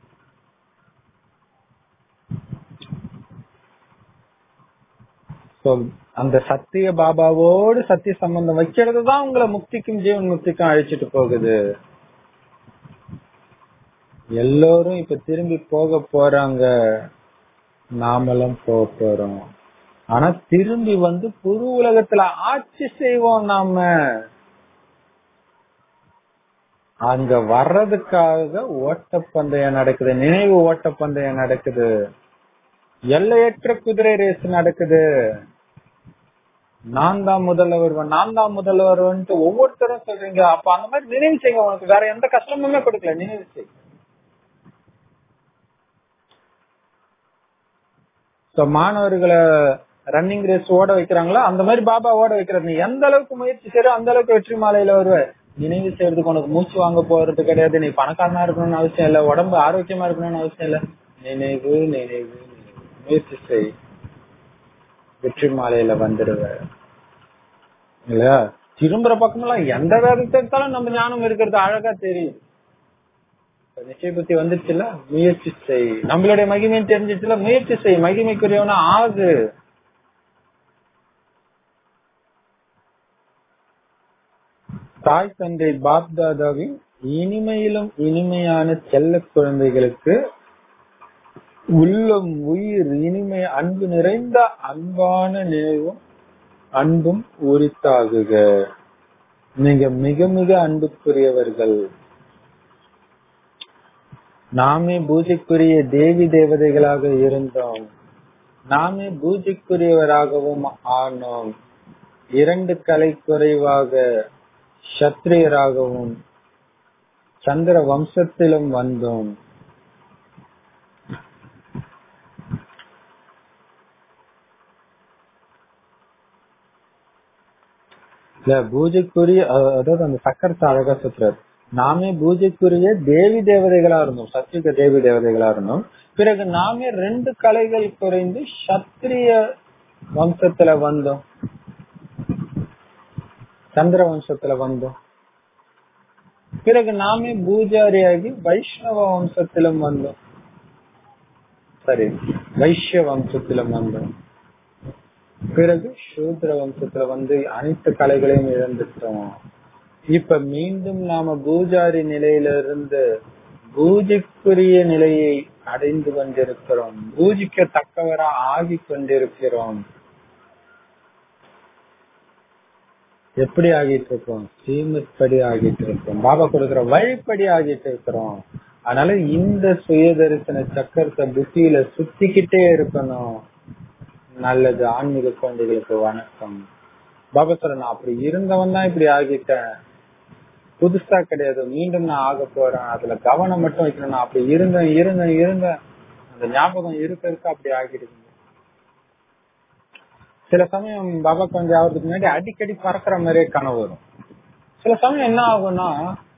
அந்த சத்திய பாபாவோடு சத்திய சம்பந்தம் வைக்கிறது தான் உங்களை முக்திக்கும் ஜீவன் முக்திக்கும் அழைச்சிட்டு போகுது. எல்லோரும் இப்ப திரும்பி போக போறாங்க, நாமளும் போக போறோம். ஆனா திரும்பி புது உலகத்துல ஆட்சி செய்வோம். நாம அங்க வர்றதுக்காக ஓட்டப்பந்தயம் நடக்குது, நினைவு ஓட்டப்பந்தயம் நடக்குது, எல்லையற்ற குதிரை ரேஸ் நடக்குது. நான் தான் முதல்வர், நான் தான் முதல்வர் ஒவ்வொருத்தரும் சொல்றீங்க. அப்ப அந்த மாதிரி நினைவு செய்யுங்க. உனக்கு வேற எந்த கஷ்டமுமே கொடுக்கல, நினைவு செய்ய. மாணவர்களை ரன்னிங் ரேஸ் ஓட வைக்கிறாங்களா, அந்த மாதிரி பாபா ஓட வைக்கிறது. நீ எந்த அளவுக்கு முயற்சி செய்யறோ அந்த அளவுக்கு வெற்றி மாலையில வருவ. நினைவு செய்யறதுக்கு உனக்கு மூச்சு வாங்க போறது கிடையாது. நீ பணக்காரனா இருக்கணும்னு அவசியம் இல்ல, உடம்பு ஆரோக்கியமா இருக்கணும்னு அவசியம் இல்ல. நினைவு நினைவு முயற்சி செய், வெற்றி மாலையில வந்துடுவ இல்லையா? திரும்புற பக்கமெல்லாம் எந்த வேதத்தை எடுத்தாலும் நம்ம ஞானம் இருக்கிறது அழகா தெரியும். நிச்சய புத்தி வந்துச்சுல, முயற்சி செய். நம்மளுடைய மகிமைன்னு தெரிஞ்சிச்சுல, முயற்சி செய், மகிமைக்குரியவனா ஆகு. தாய் தந்தை பாப்தாதாவின் இனிமையிலும் இனிமையான செல்ல குழந்தைகளுக்கு உள்ளம் உயிர் இனிமை அன்பு நிறைந்த அன்பான நினைவும் அன்பும் உரித்தாகுக. நீங்க மிக மிக அன்புக்குரியவர்கள். நாமே பூஜைக்குரிய தேவி தேவதைகளாக இருந்தோம். நாமே பூஜைக்குரியவராகவும் ஆனோம். 2 கலை குறைவாக சத்திரியராகவும் சந்திர வம்சத்திலும் வந்தோம். பூஜைக்குரிய அதாவது அந்த சக்கரத்தை அழகா சுற்றுறாரு. நாமே பூஜைக்குரிய தேவி தேவதைகளா இருந்தோம், சத்திரிக தேவி தேவதைகளா இருந்தோம். பிறகு நாமே 2 கலைகள் குறைந்து சத்திரிய வம்சத்துல வந்தோம், சந்திர வம்சத்துல வந்தோம். பிறகு நாமே பூஜாரியாகி வைஷ்ணவ வம்சத்திலும் வந்தோம், சரி வைஷ்ய வம்சத்திலும் வந்தோம். பிறகு சூத்ர வம்சத்துல வந்து அனைத்து கலைகளையும் இழந்துட்டோம். இப்ப மீண்டும் நாம பூஜாரி நிலையிலிருந்து பூஜைக்குரிய நிலையை அடைந்து கொண்டிருக்கிறோம், பூஜிக்க தக்கவரா ஆகி கொண்டிருக்கிறோம். எப்படி ஆகிட்டு இருக்கோம்? ஸ்ரீமத் படி ஆகிட்டு இருக்கோம், பாபா கொடுக்கிற வழிப்படி ஆகிட்டு இருக்கிறோம். அதனால இந்த சுய தரிசன சக்கரத்தை புத்தியில சுத்திக்கிட்டே இருக்கணும். நல்லது. ஆன்மீக குழந்தைகளுக்கு வணக்கம். பாபா சொல்ல, நான் அப்படி இருந்தவன் தான் இப்படி ஆகிட்டேன், புதுசா கிடையாது, மீண்டும் நான் ஆக போறேன், அதுல கவனம் மட்டும் வைக்கணும். நான் அப்படி இருந்தேன் அந்த ஞாபகம் இருக்க அப்படி ஆகிடுது. சில சமயம் பாபா கொஞ்சம் ஆகிறதுக்கு முன்னாடி அடிக்கடி பறக்கிற மாதிரியே கனவு வரும். சில சமயம் என்ன ஆகும்னா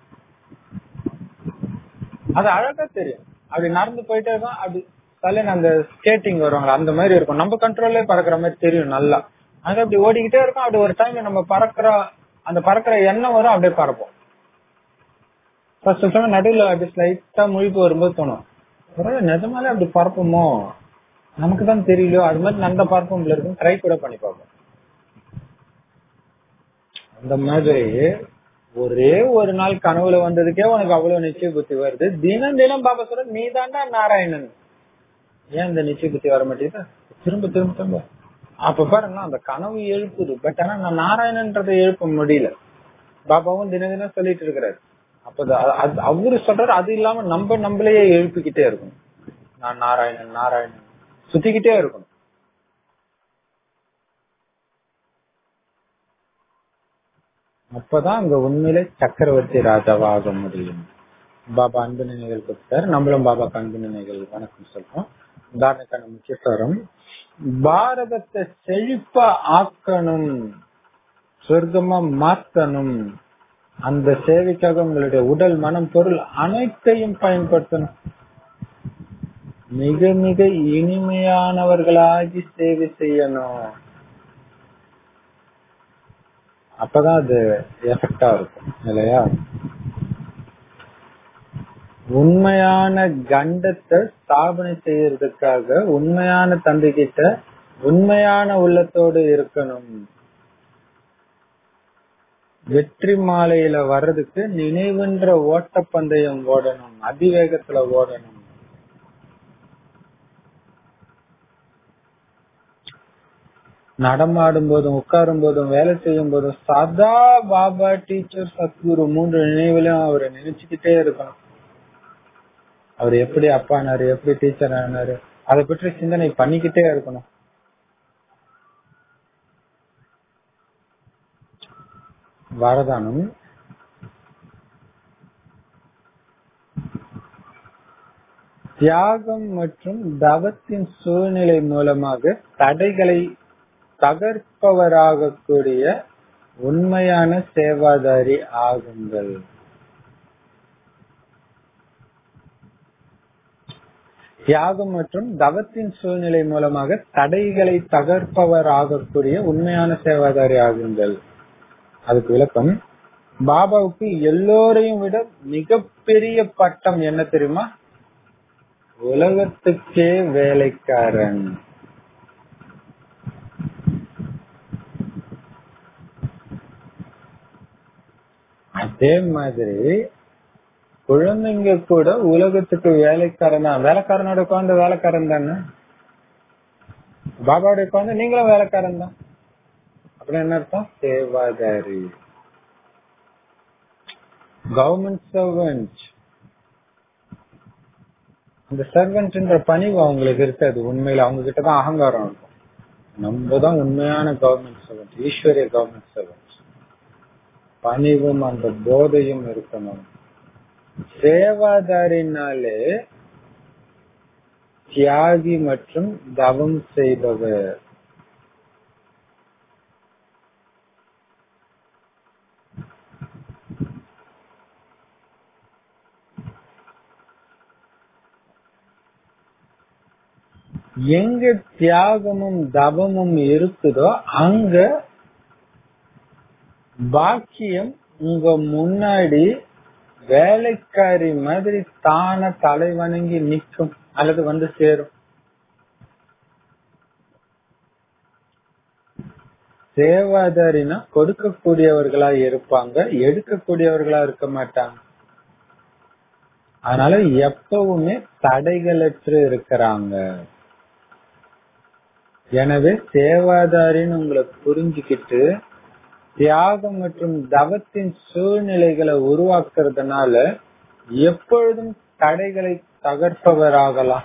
அது அழகா தெரியும், அப்படி நடந்து போயிட்டே தான் அப்படி தலையில அந்த ஸ்கேட்டிங் வருவாங்க அந்த மாதிரி இருக்கும், நம்ம கண்ட்ரோல்லே பறக்கிற மாதிரி தெரியும் நல்லா. அது அப்படி ஓடிக்கிட்டே இருக்கும். அப்படி ஒரு டைம் நம்ம பறக்கிற எண்ணம் வரும், அப்படியே பறப்போம். நடுவில் அப்படி ஸ்லைட்டா முழிப்பு வரும்போது தோணும், நிஜமாலே அப்படி பறப்போமோ, நமக்கு தான் தெரியலையோ, அது மாதிரி நல்ல பறப்போம் இருக்கும், ட்ரை கூட பண்ணி பார்ப்போம். அந்த மாதிரி ஒரே ஒரு நாள் கனவுல வந்ததுக்கே உனக்கு அவ்வளவு நிச்சய புத்தி வருது. தினம் தினம் பாபா சொல்ற, நீ தாண்டா நாராயணன், ஏன் இந்த நிச்சய புத்தி வர மாட்டேங்குது? திரும்ப திரும்ப திரும்ப அப்ப பாருங்க, அந்த கனவு எழுப்புது. பட் ஆனா நான் நாராயணன்றதை எழுப்ப முடியல. பாபாவும் தினம் தினம் சொல்லிட்டு இருக்கிறாரு. அப்ப அவரு சொல்றாரு, அது இல்லாம நம்மளையே எழுப்பிக்கிட்டே இருக்கணும். நான் நாராயணன் நாராயணன் சுத்திக்கிட்டே இருக்கணும். அப்பதான் அங்க உண்மையிலே சக்கரவர்த்தி ராஜாவா ஆக முடியும். பாபா அன்பு நினைவுகள் கொடுத்தாரு, நம்மளும் பாபாக்கு அன்பு நினைவுகள் வணக்கம் சொல்றோம். உதாரணக்கான முக்கியத்துவம், பாரதத்தை செழிப்பா ஆக்கணும், சொர்க்கமா மாத்தணும். அந்த சேவைக்காக உங்களுடைய உடல் மனம் பொருள் அனைத்தையும் பயன்படுத்தணும். மிக மிக இனிமையானவர்களாகி சேவை செய்யணும். அப்பதான் அது எஃபெக்டா இருக்கும் இல்லையா? உண்மையான கண்டத்தை ஸ்தாபனை செய்யறதுக்காக உண்மையான தந்தை கிட்ட உண்மையான உள்ளத்தோடு இருக்கணும். வெற்றி மாலையில வர்றதுக்கு நினைவுன்ற ஓட்டப்பந்தயம் ஓடணும், அதிவேகத்துல ஓடணும். நடமாடும் போதும் உட்காரும் போதும் வேலை செய்யும் போதும் சதா பாபா, டீச்சர், சத்குரு 3 நினைவுலையும் அவரை நினைச்சுக்கிட்டே இருக்கணும். அவர் எப்படி அப்பானாரு, எப்படி டீச்சர் ஆனாரு, அதை பற்றி சிந்தனை பண்ணிக்கிட்டே இருக்கணும். வரதானம் தியாகம் மற்றும் தவத்தின் சூழ்நிலை மூலமாக தடைகளை தகர்ப்பவராக கூடிய உண்மையான சேவாதாரி ஆகுங்கள். தியாகம் மற்றும் தவத்தின் சூழ்நிலை மூலமாக தடைகளை தகர்ப்பவராகக்கூடிய உண்மையான சேவாதாரி ஆகுங்கள். அதுக்கு விளக்கம், பாபாவுக்கு எல்லோரையும் விட மிகப்பெரிய பட்டம் என்ன தெரியுமா? உலகத்துக்கே வேலைக்காரன். அதே மாதிரி குழந்தைங்க கூட உலகத்துக்கு வேலைக்காரன் தான். வேலைக்காரனோட குழந்தை வேலைக்காரன் தானே, பாபாவோட குழந்தை நீங்களும் வேலைக்காரன் தான். அப்படின்னு என்ன அர்த்தம்? சேவாதாரி, கவர்மெண்ட் சர்வெண்ட். அந்த சர்வெண்ட்ன்ற பணிவு அவங்களுக்கு இருக்காது. உண்மையில அவங்க கிட்டதான் அகங்காரம் இருக்கும். நம்ம தான் உண்மையான கவர்மெண்ட் சர்வெண்ட், ஈஸ்வரிய கவர்மெண்ட் சர்வெண்ட். பணிவும் அந்த போதையும் இருக்கணும். சேவாதாரினாலே தியாகி மற்றும் தவம் செய்பவர். எங்க தியாகமும் தவமும் இருக்குதோ அங்க பாக்கியம் உங்க முன்னாடி வேலைக்காரி மாதிரி தான தலை வணங்கி நிற்கும் அல்லது வந்து சேரும். சேவாதாரினா கொடுக்கக்கூடியவர்களா இருப்பாங்க, எடுக்கக்கூடியவர்களா இருக்க மாட்டாங்க. அதனால எப்பவுமே தடைகளற்று இருக்கிறாங்க. எனவே சேவாதாரின்னு உங்களை புரிஞ்சுக்கிட்டு தியாகம் மற்றும் தவத்தின் சூழ்நிலைகளை உருவாக்குறதுனால எப்பொழுதும் தடைகளை தகர்ப்பவராகலாம்.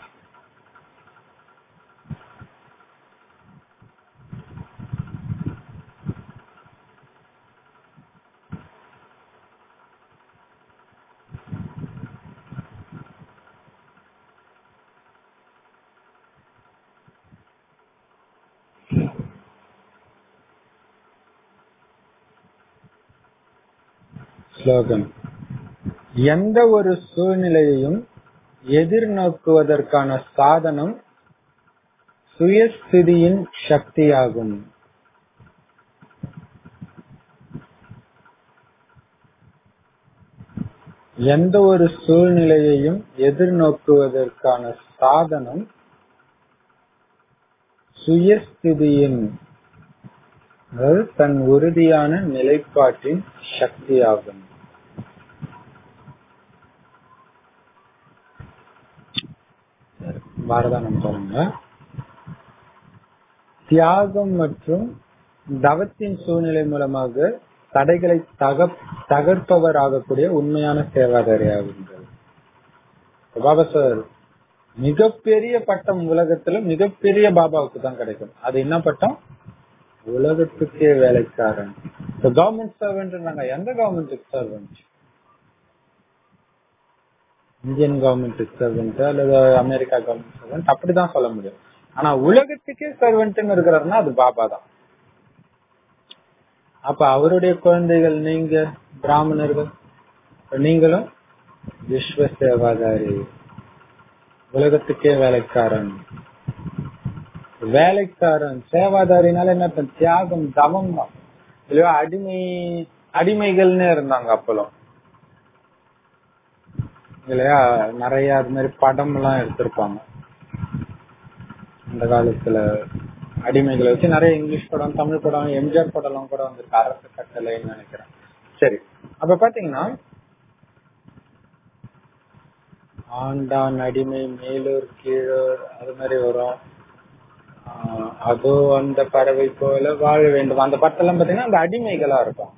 ஸ்லோகன்: எந்த ஒரு சூழ்நிலையையும் எதிர்நோக்குவதற்கான சாதனம் சுயஸ்திதியின் சக்தியாகும். எந்த ஒரு சூழ்நிலையையும் எதிர்நோக்குவதற்கான சாதனம் சுயஸ்திதியின், அதாவது தன் உறுதியான நிலைப்பாட்டின் சக்தியாகும். பாரதானம் பாருங்க. தியாகம் மற்றும் தவத்தின் சூழ்நிலை மூலமாக தடைகளை தகர்ப்பவர் ஆகக்கூடிய உண்மையான சேவாதாரி ஆகின்றது. பாபா சார் மிகப்பெரிய பட்டம் உலகத்துல மிகப்பெரிய பாபாவுக்கு தான் கிடைக்கும். அது என்ன பட்டம்? உலகத்துக்கே வேலைக்காரன். Government servant. எந்த government servant? Indian government servant அல்லது அமெரிக்கா கவர்மெண்ட் சர்வெண்ட், அப்படிதான் சொல்ல முடியும். ஆனா உலகத்துக்கே சர்வெண்ட் இருக்கிறாருன்னா அது பாபா தான். அப்ப அவருடைய குழந்தைகள் நீங்க பிராமணர்கள், நீங்களும் விஸ்வ சேவாதாரி, உலகத்துக்கே வேலைக்காரன். வேலைக்காரன் சேவாதாரினால என்ன? தியாகம் தவம் தான். இல்லையா? அடிமைகள்னு இருந்தாங்க அப்பெல்லாம் இல்லையா? நிறைய அது மாதிரி படம் எல்லாம் எடுத்திருப்பாங்க அந்த காலத்துல. அடிமைகளை வச்சு நிறைய இங்கிலீஷ் படம், தமிழ் படம், எம்ஜிஆர் படம் எல்லாம் கூட வந்திருக்கு. அரசு கட்டளைன்னு நினைக்கிறேன். சரி, அப்ப பாத்தீங்கன்னா ஆண்டான் அடிமை, மேலூர் கீழூர், அது மாதிரி வரும். அதோ அந்த பறவை போல வாழ வேண்டும், அந்த படத்தெல்லாம் பாத்தீங்கன்னா அந்த அடிமைகளா இருக்கும்.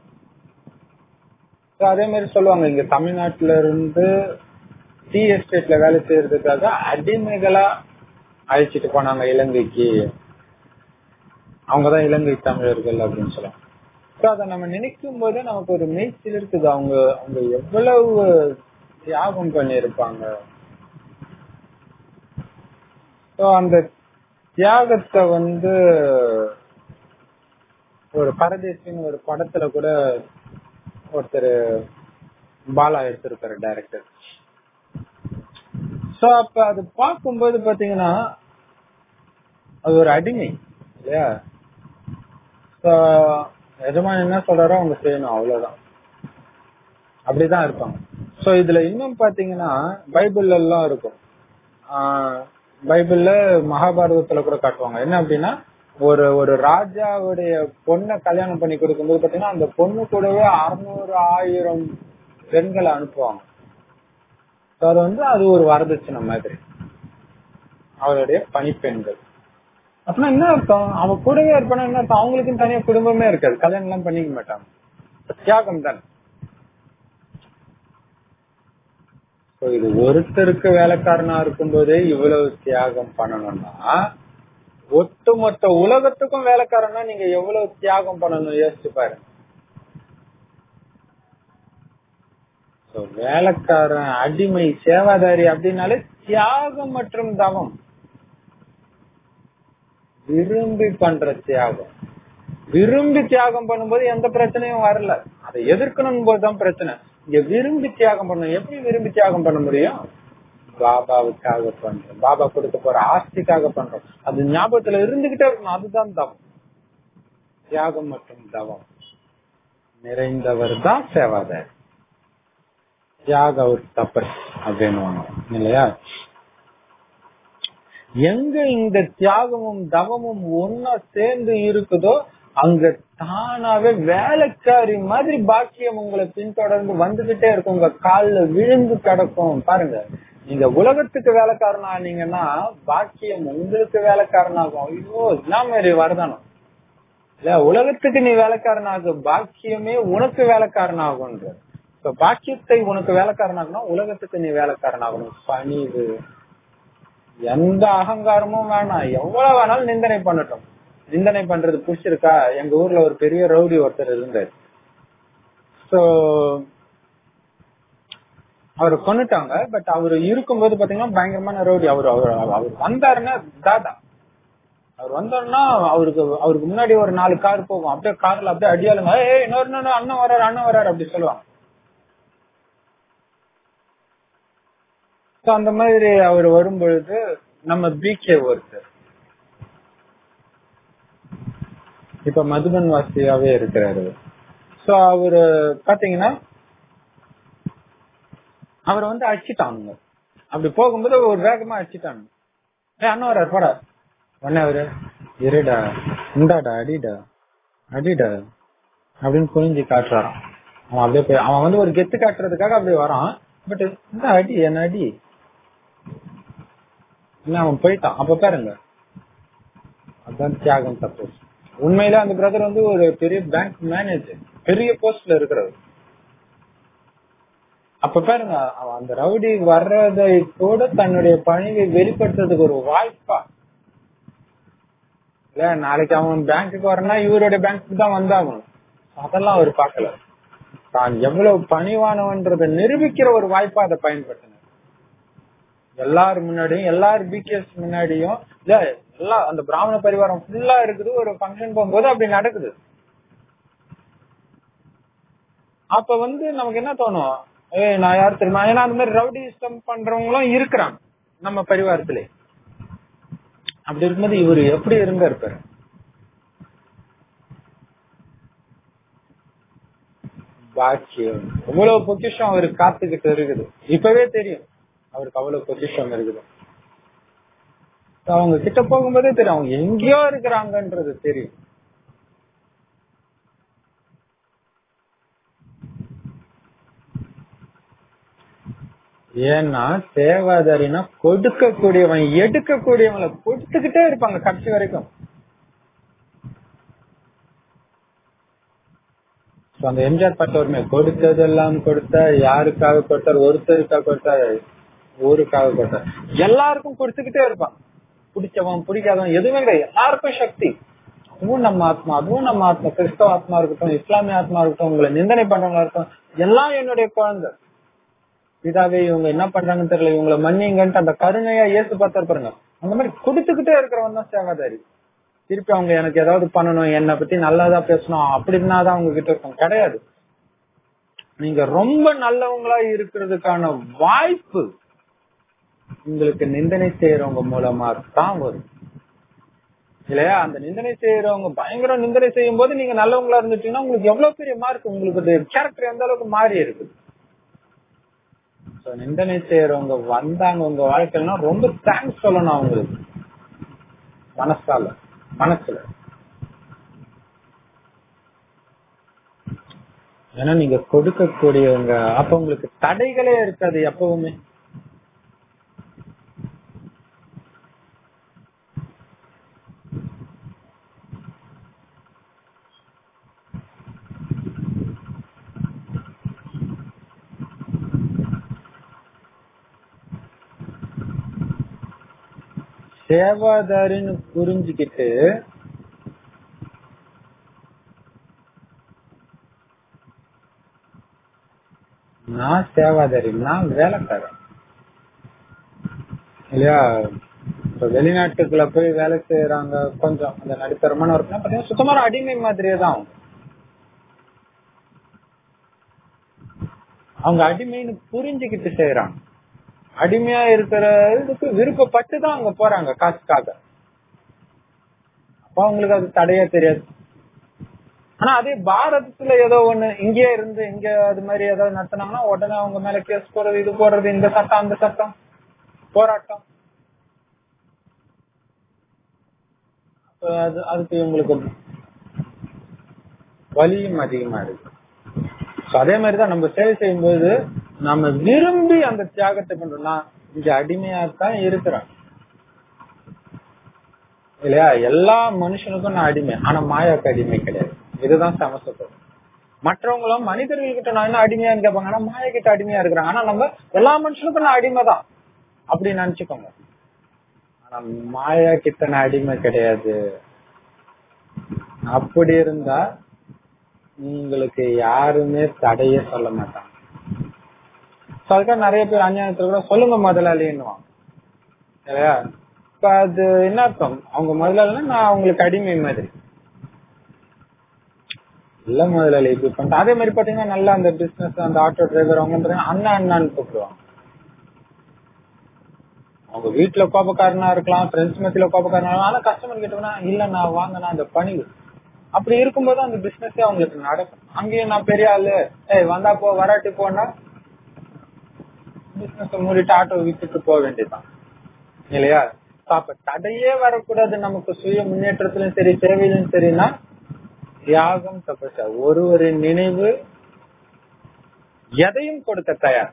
அதே மாதிரி சொல்லுவாங்க, இங்க தமிழ்நாட்டுல இருந்து டீ எஸ்டேட்ல வேலை செய்யறதுக்காக அடிமைகளா அழைச்சிட்டு போனாங்க இலங்கைக்கு. அவங்கதான் இலங்கை தமிழர்கள் அப்படின்னு சொல்லுவாங்க. அத நம்ம நினைக்கும் போது நமக்கு ஒரு மெய்ச்சில் இருக்குது. அவங்க எவ்வளவு தியாகம் பண்ணிருப்பாங்க. அந்த தியாகத்தை ஒரு பரதேசின்னு ஒரு படத்துல கூட ஒருத்தர் பாலா எடுத்திருக்காரு, டைரக்டர். சோ அப்ப அது பார்க்கும்போது பாத்தீங்கன்னா அது ஒரு அடிமை இல்லையா? எஜமான் என்ன சொல்றாரோ அவங்க செய்யணும், அவ்வளவுதான். அப்படிதான் இருப்பாங்க. சோ இதுல இன்னும் பாத்தீங்கன்னா பைபிள்ல எல்லாம் இருக்கும். பைபிள்ல மகாபாரதத்துல கூட காட்டுவாங்க. என்ன அப்படின்னா, ஒரு ஒரு ராஜாவுடைய பொண்ணை கல்யாணம் பண்ணி கொடுக்கும்போது பாத்தீங்கன்னா அந்த பொண்ணு கூடவே 600,000 பெண்களை அனுப்புவாங்க. அது ஒரு வரதட்சணை மாதிரி அவருடைய பணிப்பெண்கள். அப்படின்னா என்ன அர்த்தம்? அவ கூடவே இருப்பானா என்ன அர்த்தம்? அவங்களுக்கும் தனியா குடும்பமே இருக்காது, கல்யாணம் எல்லாம் பண்ணிக்க மாட்டாங்க. தியாகம் தான். இது ஒருத்தருக்கு வேலைக்காரனா இருக்கும்போதே இவ்வளவு தியாகம் பண்ணணும்னா ஒட்டுமொத்த உலகத்துக்கும் வேலைக்காரனா நீங்க எவ்வளவு தியாகம் பண்ணணும் யோசிச்சு பாருங்க. வேலைக்காரன், அடிமை, சேவாதாரி அப்படின்னாலே தியாகம் மற்றும் தவம், விரும்பி பண்ற தியாகம். விரும்பி தியாகம் பண்ணும்போது எந்த பிரச்சனையும் வரல, அதை எதிர்க்கணும் போதுதான் பிரச்சனை. இங்க விரும்பி தியாகம் பண்ணணும். எப்படி விரும்பி தியாகம் பண்ண முடியும்? பாபாவுக்காக பண்றோம், பாபா கொடுக்க போற ஆஸ்திக்காக பண்றோம். அது ஞாபகத்துல இருந்துகிட்டே இருக்கணும். அதுதான் தவம். தியாகம் மற்றும் தவம் நிறைந்தவர் தான் சேவாதாரி. தியாக ஒரு தப்பர் அப்படின்னு இல்லையா? எங்க இந்த தியாகமும் தவமும் ஒன்னா சேர்ந்து இருக்குதோ அங்க தானாவே வேலைக்காரி மாதிரி பாக்கியம் உங்களை பின்தொடர்ந்து வந்துகிட்டே இருக்கும். உங்க கால்ல விழுந்து கிடக்கும். பாருங்க, நீங்க உலகத்துக்கு வேலைக்காரன் ஆனீங்கன்னா பாக்கியம் உங்களுக்கு வேலைக்காரனாகும். ஐயோ, என்ன மாதிரி வரதானம் இல்ல, உலகத்துக்கு நீ வேலைக்காரனாகு, பாக்கியமே உனக்கு வேலைக்காரனாகும். பாக்கியத்தை உனக்கு வேலைக்காரனாகனா உலகத்துக்கு நீ வேலைக்காரனாகணும். பணிவு, எந்த அகங்காரமும் வேணாம். எவ்வளவு வேணாலும் நிந்தனை பண்ணட்டும். நிந்தனை பண்றது பிடிச்சிருக்கா? எங்க ஊர்ல ஒரு பெரிய ரவுடி ஒருத்தர் இருந்தார். சோ அவரை கொன்னுட்டாங்க. பட் அவரு இருக்கும்போது பாத்தீங்கன்னா பயங்கரமான ரவுடி. அவர் வந்தாருன்னா தாதா, அவர் வந்தோம்னா அவருக்கு முன்னாடி ஒரு 4 கார் போகும். அப்படியே கார்ல அப்படியே அடியாளுங்க, இன்னொரு அண்ணன் வராரு அப்படி சொல்லுவாங்க. அந்த மாதிரி அவர் வரும்பொழுது நம்ம பிகே ஒருத்தர் இப்ப மதுபன் வாசியாவே இருக்கிறாரு. சோ அவரு பாத்தீங்கன்னா அவரை அடிச்சுட்டானுங்க. அப்படி போகும்போது ஒரு வேகமா அடிச்சுட்டானுங்க. அண்ணன் வர்றாரு போடா. உடனே அவரு, இருடா, இந்தாடா, அடிடா அப்படின்னு குனிஞ்சு காட்டுறாராம். அவன் அப்படியே போய் அவன் ஒரு கெத்து காட்டுறதுக்காக அப்படியே வரான். பட் இந்த அடி என்ன அடி அவன் போயிட்டான். அப்ப பாருங்க, அதுதான் தியாகம் தப்பு. உண்மையில அந்த பிரதர் ஒரு பெரிய பேங்க் மேனேஜர், பெரிய போஸ்ட்ல இருக்கிறது. அப்ப பாருங்க, அந்த ரவுடி வர்றதை கூட தன்னுடைய பணியை வெளிப்படுத்துறதுக்கு ஒரு வாய்ப்பா இல்ல. நாளைக்கு அவன் பேங்க்குக்கு வரனா இவருடைய பேங்க்கு தான் வந்தாகணும். அதெல்லாம் அவர் பார்க்கல. தான் எவ்வளவு பணிவானவன்றதை நிரூபிக்கிற ஒரு வாய்ப்பா அதை பயன்படுத்தினார். எல்லாரும் முன்னாடியும், எல்லாரும் பிகேஸ் முன்னாடியும் இல்ல, எல்லா அந்த பிராமண பரிவாரம் ஃபுல்லா இருக்குது. ஒரு ஃபங்க்ஷன் போகும்போது அப்படி நடக்குது. அப்ப நமக்கு என்ன தோணும்? நான் யாரு தெரியுமா? ஏன்னா அந்த மாதிரி ரவுடிசம் பண்றவங்களும் இருக்கிறாங்க நம்ம பரிவாரத்திலே. அப்படி இருக்கும்போது இவரு எப்படி இருப்பாரு? பாக்கியம், எவ்வளவு பொக்கிஷம் அவருக்கு காத்துக்கிட்டு இருக்குது. இப்பவே தெரியும் அவருக்கு அவ்வளவு பொக்கிஷம் இருக்குது. அவங்க கிட்ட போகும்போதே தெரியும் அவங்க எங்கேயோ இருக்கிறாங்கன்றது தெரியும். ஏன்னா சேவாதாரினா கொடுக்கக்கூடியவன், எடுக்கக்கூடியவங்களை கொடுத்துக்கிட்டே இருப்பாங்க கடைசி வரைக்கும். அந்த எம்ஜிஆர் பாட்டு கொடுத்ததெல்லாம் கொடுத்தார், யாருக்காக கொடுத்தார்? ஒருத்தருக்காக கொடுத்தார், ஊருக்காக கொடுத்தார். எல்லாருக்கும் கொடுத்துக்கிட்டே இருப்பான். பிடிச்சவன் பிடிக்காதவன் எதுவுமே கிடையாது, எல்லாருக்கும் சக்தி. அதுவும் நம்ம ஆத்மா, அதுவும் நம்ம ஆத்மா. கிறிஸ்தவ ஆத்மா இருக்கட்டும், இஸ்லாமிய ஆத்மா இருக்கட்டும், உங்களை நிந்தனை பண்றவங்களா இருக்கட்டும், எல்லாம் என்னுடைய குழந்தை. இதாவே இவங்க என்ன பண்றாங்கன்னு தெரியல, இவங்களை மன்னிங்கன்ட்டு அந்த கருணையா இயேசு பார்த்தாரு பாருங்க. அந்த மாதிரி கொடுத்துக்கிட்டே இருக்கிறவன் தான் சேவாதாரி. திருப்பி அவங்க எனக்கு ஏதாவது பண்ணணும், என்னை பத்தி நல்லதா பேசணும் அப்படின்னாதான் அவங்க கிட்ட இருக்கும். கிடையாது. நீங்க ரொம்ப நல்லவங்களா இருக்கிறதுக்கான வாய்ப்பு உங்களுக்கு நிந்தனை செய்யறவங்க மூலமா தான் வரும் இல்லையா? அந்த நிந்தனை செய்யறவங்க பயங்கர நிந்தனை செய்யும் போது நீங்க நல்லவங்களா இருந்துட்டீங்கன்னா உங்களுக்கு எவ்வளவு பெரிய மார்க், உங்களுக்கு கேரக்டர் எந்த அளவுக்கு மாறி இருக்குது. நிந்தனை செய்யறவங்க வந்தாங்க உங்க வாழ்க்கையில ரொம்ப தேங்க்ஸ் சொல்லணும் அவங்களுக்கு மனசால. மனசுல. ஏன்னா நீங்க கொடுக்கக்கூடியவங்க, அப்ப உங்களுக்கு தடைகளே இருக்காது எப்பவுமே. சேவாதாரின்னு புரிஞ்சுக்கிட்டு நான் சேவாதாரி, நான் வேலைக்காரன் இல்லையா? இப்ப வெளிநாட்டுக்குள்ள போய் வேலை செய்யறாங்க, கொஞ்சம் அந்த நடுத்தரமான ஒரு பாத்தீங்கன்னா சுத்தமான அடிமை மாதிரியே தான் அவங்க அடிமைன்னு புரிஞ்சுக்கிட்டு செய்யறாங்க. அடிமையா இருக்கிறதுக்கு விருப்பப்பட்டு தான் அங்க போறாங்க காசுக்காக. அப்ப அவங்களுக்கு அது தடையா தெரியாது. ஆனா அதே பாரதத்துல ஏதோ ஒண்ணு இங்கே இருந்து இங்க அது மாதிரி ஏதாவது நடத்தினாங்கன்னா உடனே அவங்க மேல கேஸ் போடுறது, இது போடுறது, இந்த சட்டம் அந்த சட்டம், போராட்டம். அதுக்கு இவங்களுக்கு வலியும் அதிகமா இருக்கு. அதே மாதிரிதான் நம்ம சேவை செய்யும் போது நம்ம விரும்பி அந்த தியாகத்தை பண்றோம். நான் இங்க அடிமையாத்தான் இருக்கிறேன் இல்லையா? எல்லா மனுஷனுக்கும் நான் அடிமை, ஆனா மாயாவுக்கு அடிமை கிடையாது. இதுதான் சமஸ்தம். மற்றவங்களும் மனிதர்கள்கிட்ட நான் என்ன அடிமையான்னு கேட்பாங்க, ஆனா மாயா கிட்ட அடிமையா இருக்கிறாங்க. ஆனா நம்ம எல்லா மனுஷனுக்கும் நான் அடிமை தான் அப்படின்னு நினைச்சுக்கோங்க. ஆனா மாயா கிட்ட நான் அடிமை கிடையாது. அப்படி இருந்தா உங்களுக்கு யாருமே தடைய சொல்ல மாட்டாங்க. அதுக்காக நிறைய பேர் அஞ்ஞானத்துல கூட சொல்லுங்க முதலாளின்னுவாங்க இல்லையா? இப்ப அது என்ன அர்த்தம்? அவங்க முதலாளின்னா நான் அவங்களுக்கு அடிமை மாதிரி இல்ல. முதலாளி இப்படி பண்ணிட்டு அதே மாதிரி பாத்தீங்கன்னா நல்லா அந்த பிசினஸ் அந்த ஆட்டோ டிரைவர் அவங்க அண்ணா அண்ணான்னு கூப்பிடுவாங்க. அவங்க வீட்டுல கோபக்காரனா இருக்கலாம், ஃப்ரெண்ட்ஸ் மத்தியில கோபக்காரனா இருக்கலாம். ஆனா கஸ்டமர் கிட்டனா இல்ல நான் வாங்கினா அந்த பணிவு அப்படி இருக்கும்போது அந்த பிசினஸே அவங்களுக்கு நடக்கும். அங்கேயும் நான் பெரிய ஆளு வந்தா போ வராட்டி போனா பிசினஸ் மூடிட்டு ஆட்டோ விட்டுட்டு போக வேண்டியதுதான் இல்லையா? அப்ப தடையே வரக்கூடாது நமக்கு சுய முன்னேற்றத்திலும் சரி சேவையிலும் சரினா தியாகம் தபஸ்யா. ஒரு நினைவு எதையும் கொடுக்க தயார்.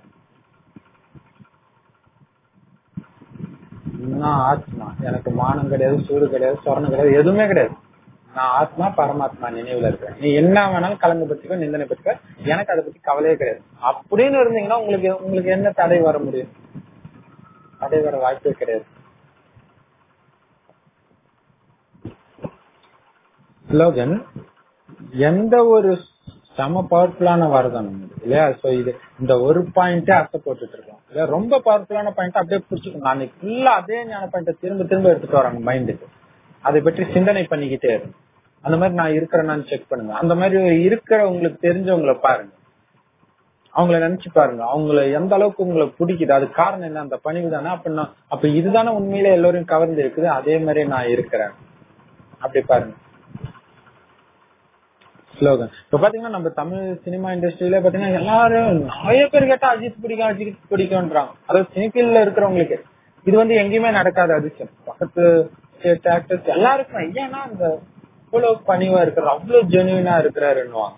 நான் ஆத்மா, எனக்கு மானம் கிடையாது, சூடு கிடையாது, சொரணம் கிடையாது, எதுவுமே கிடையாது. நான் ஆத்மா பரமாத்மா நினைவுல இருக்கிறேன். நீ என்ன வேணாலும் கலந்து பற்றிக்கோ, நிந்தனை பற்றிக்கோ, எனக்கு அதை பத்தி கவலையே கிடையாது அப்படின்னு இருந்தீங்கன்னா உங்களுக்கு என்ன தடை வர முடியும்? தடை வர வாய்ப்பே கிடையாது. ஸ்லோகன் எந்த ஒரு சம பவர்ஃபுல்லான வரதானம் இல்லையா? சோ இது இந்த ஒரு பாயிண்டே அர்த்த போட்டுட்டு இருக்கோம் இல்லையா? ரொம்ப பவர்ஃபுல்லான பாயிண்ட் அப்படியே புடிச்சுக்கணும். அன்னைக்கு ஃபுல்லா அதே ஞான பாயிண்ட திரும்ப எடுத்துட்டு வராங்க மைண்டுக்கு. அதை பற்றி சிந்தனை பண்ணிக்கிட்டே இருக்கு. அந்த மாதிரி நான் இருக்கிறேன்னு செக் பண்ணுங்க. அந்த மாதிரி இருக்கிற உங்களுக்கு தெரிஞ்சவங்களை பாருங்க, அவங்கள நினைச்சு பாருங்க, அவங்கள எந்த அளவுக்கு உங்களை பிடிக்குது. அது காரணம் என்ன? அந்த பணிவு தானே. அப்ப இதுதானே உண்மையில எல்லோரும் கவர்ந்து இருக்குது. அதே மாதிரி நான் இருக்கிறேன் அப்படி பாருங்க. ஸ்லோகன் இப்ப பாத்தீங்கன்னா நம்ம தமிழ் சினிமா இண்டஸ்ட்ரியில பாத்தீங்கன்னா எல்லாரும் நிறைய பேர் கேட்டா அஜித் பிடிக்கும்ன்றாங்க. அதாவது சினிஃபீல்ட்ல இருக்கிறவங்களுக்கு இது எங்கேயுமே நடக்காத அதிசயம். பக்கத்து ஸ்டேட் ஆக்டர்ஸ் எல்லாருக்கும் ஏன்னா அந்த அவ்வளவு பணிவா இருக்கிறார், அவ்வளவு ஜெனுவினா இருக்கிறாருன்னுவாங்க.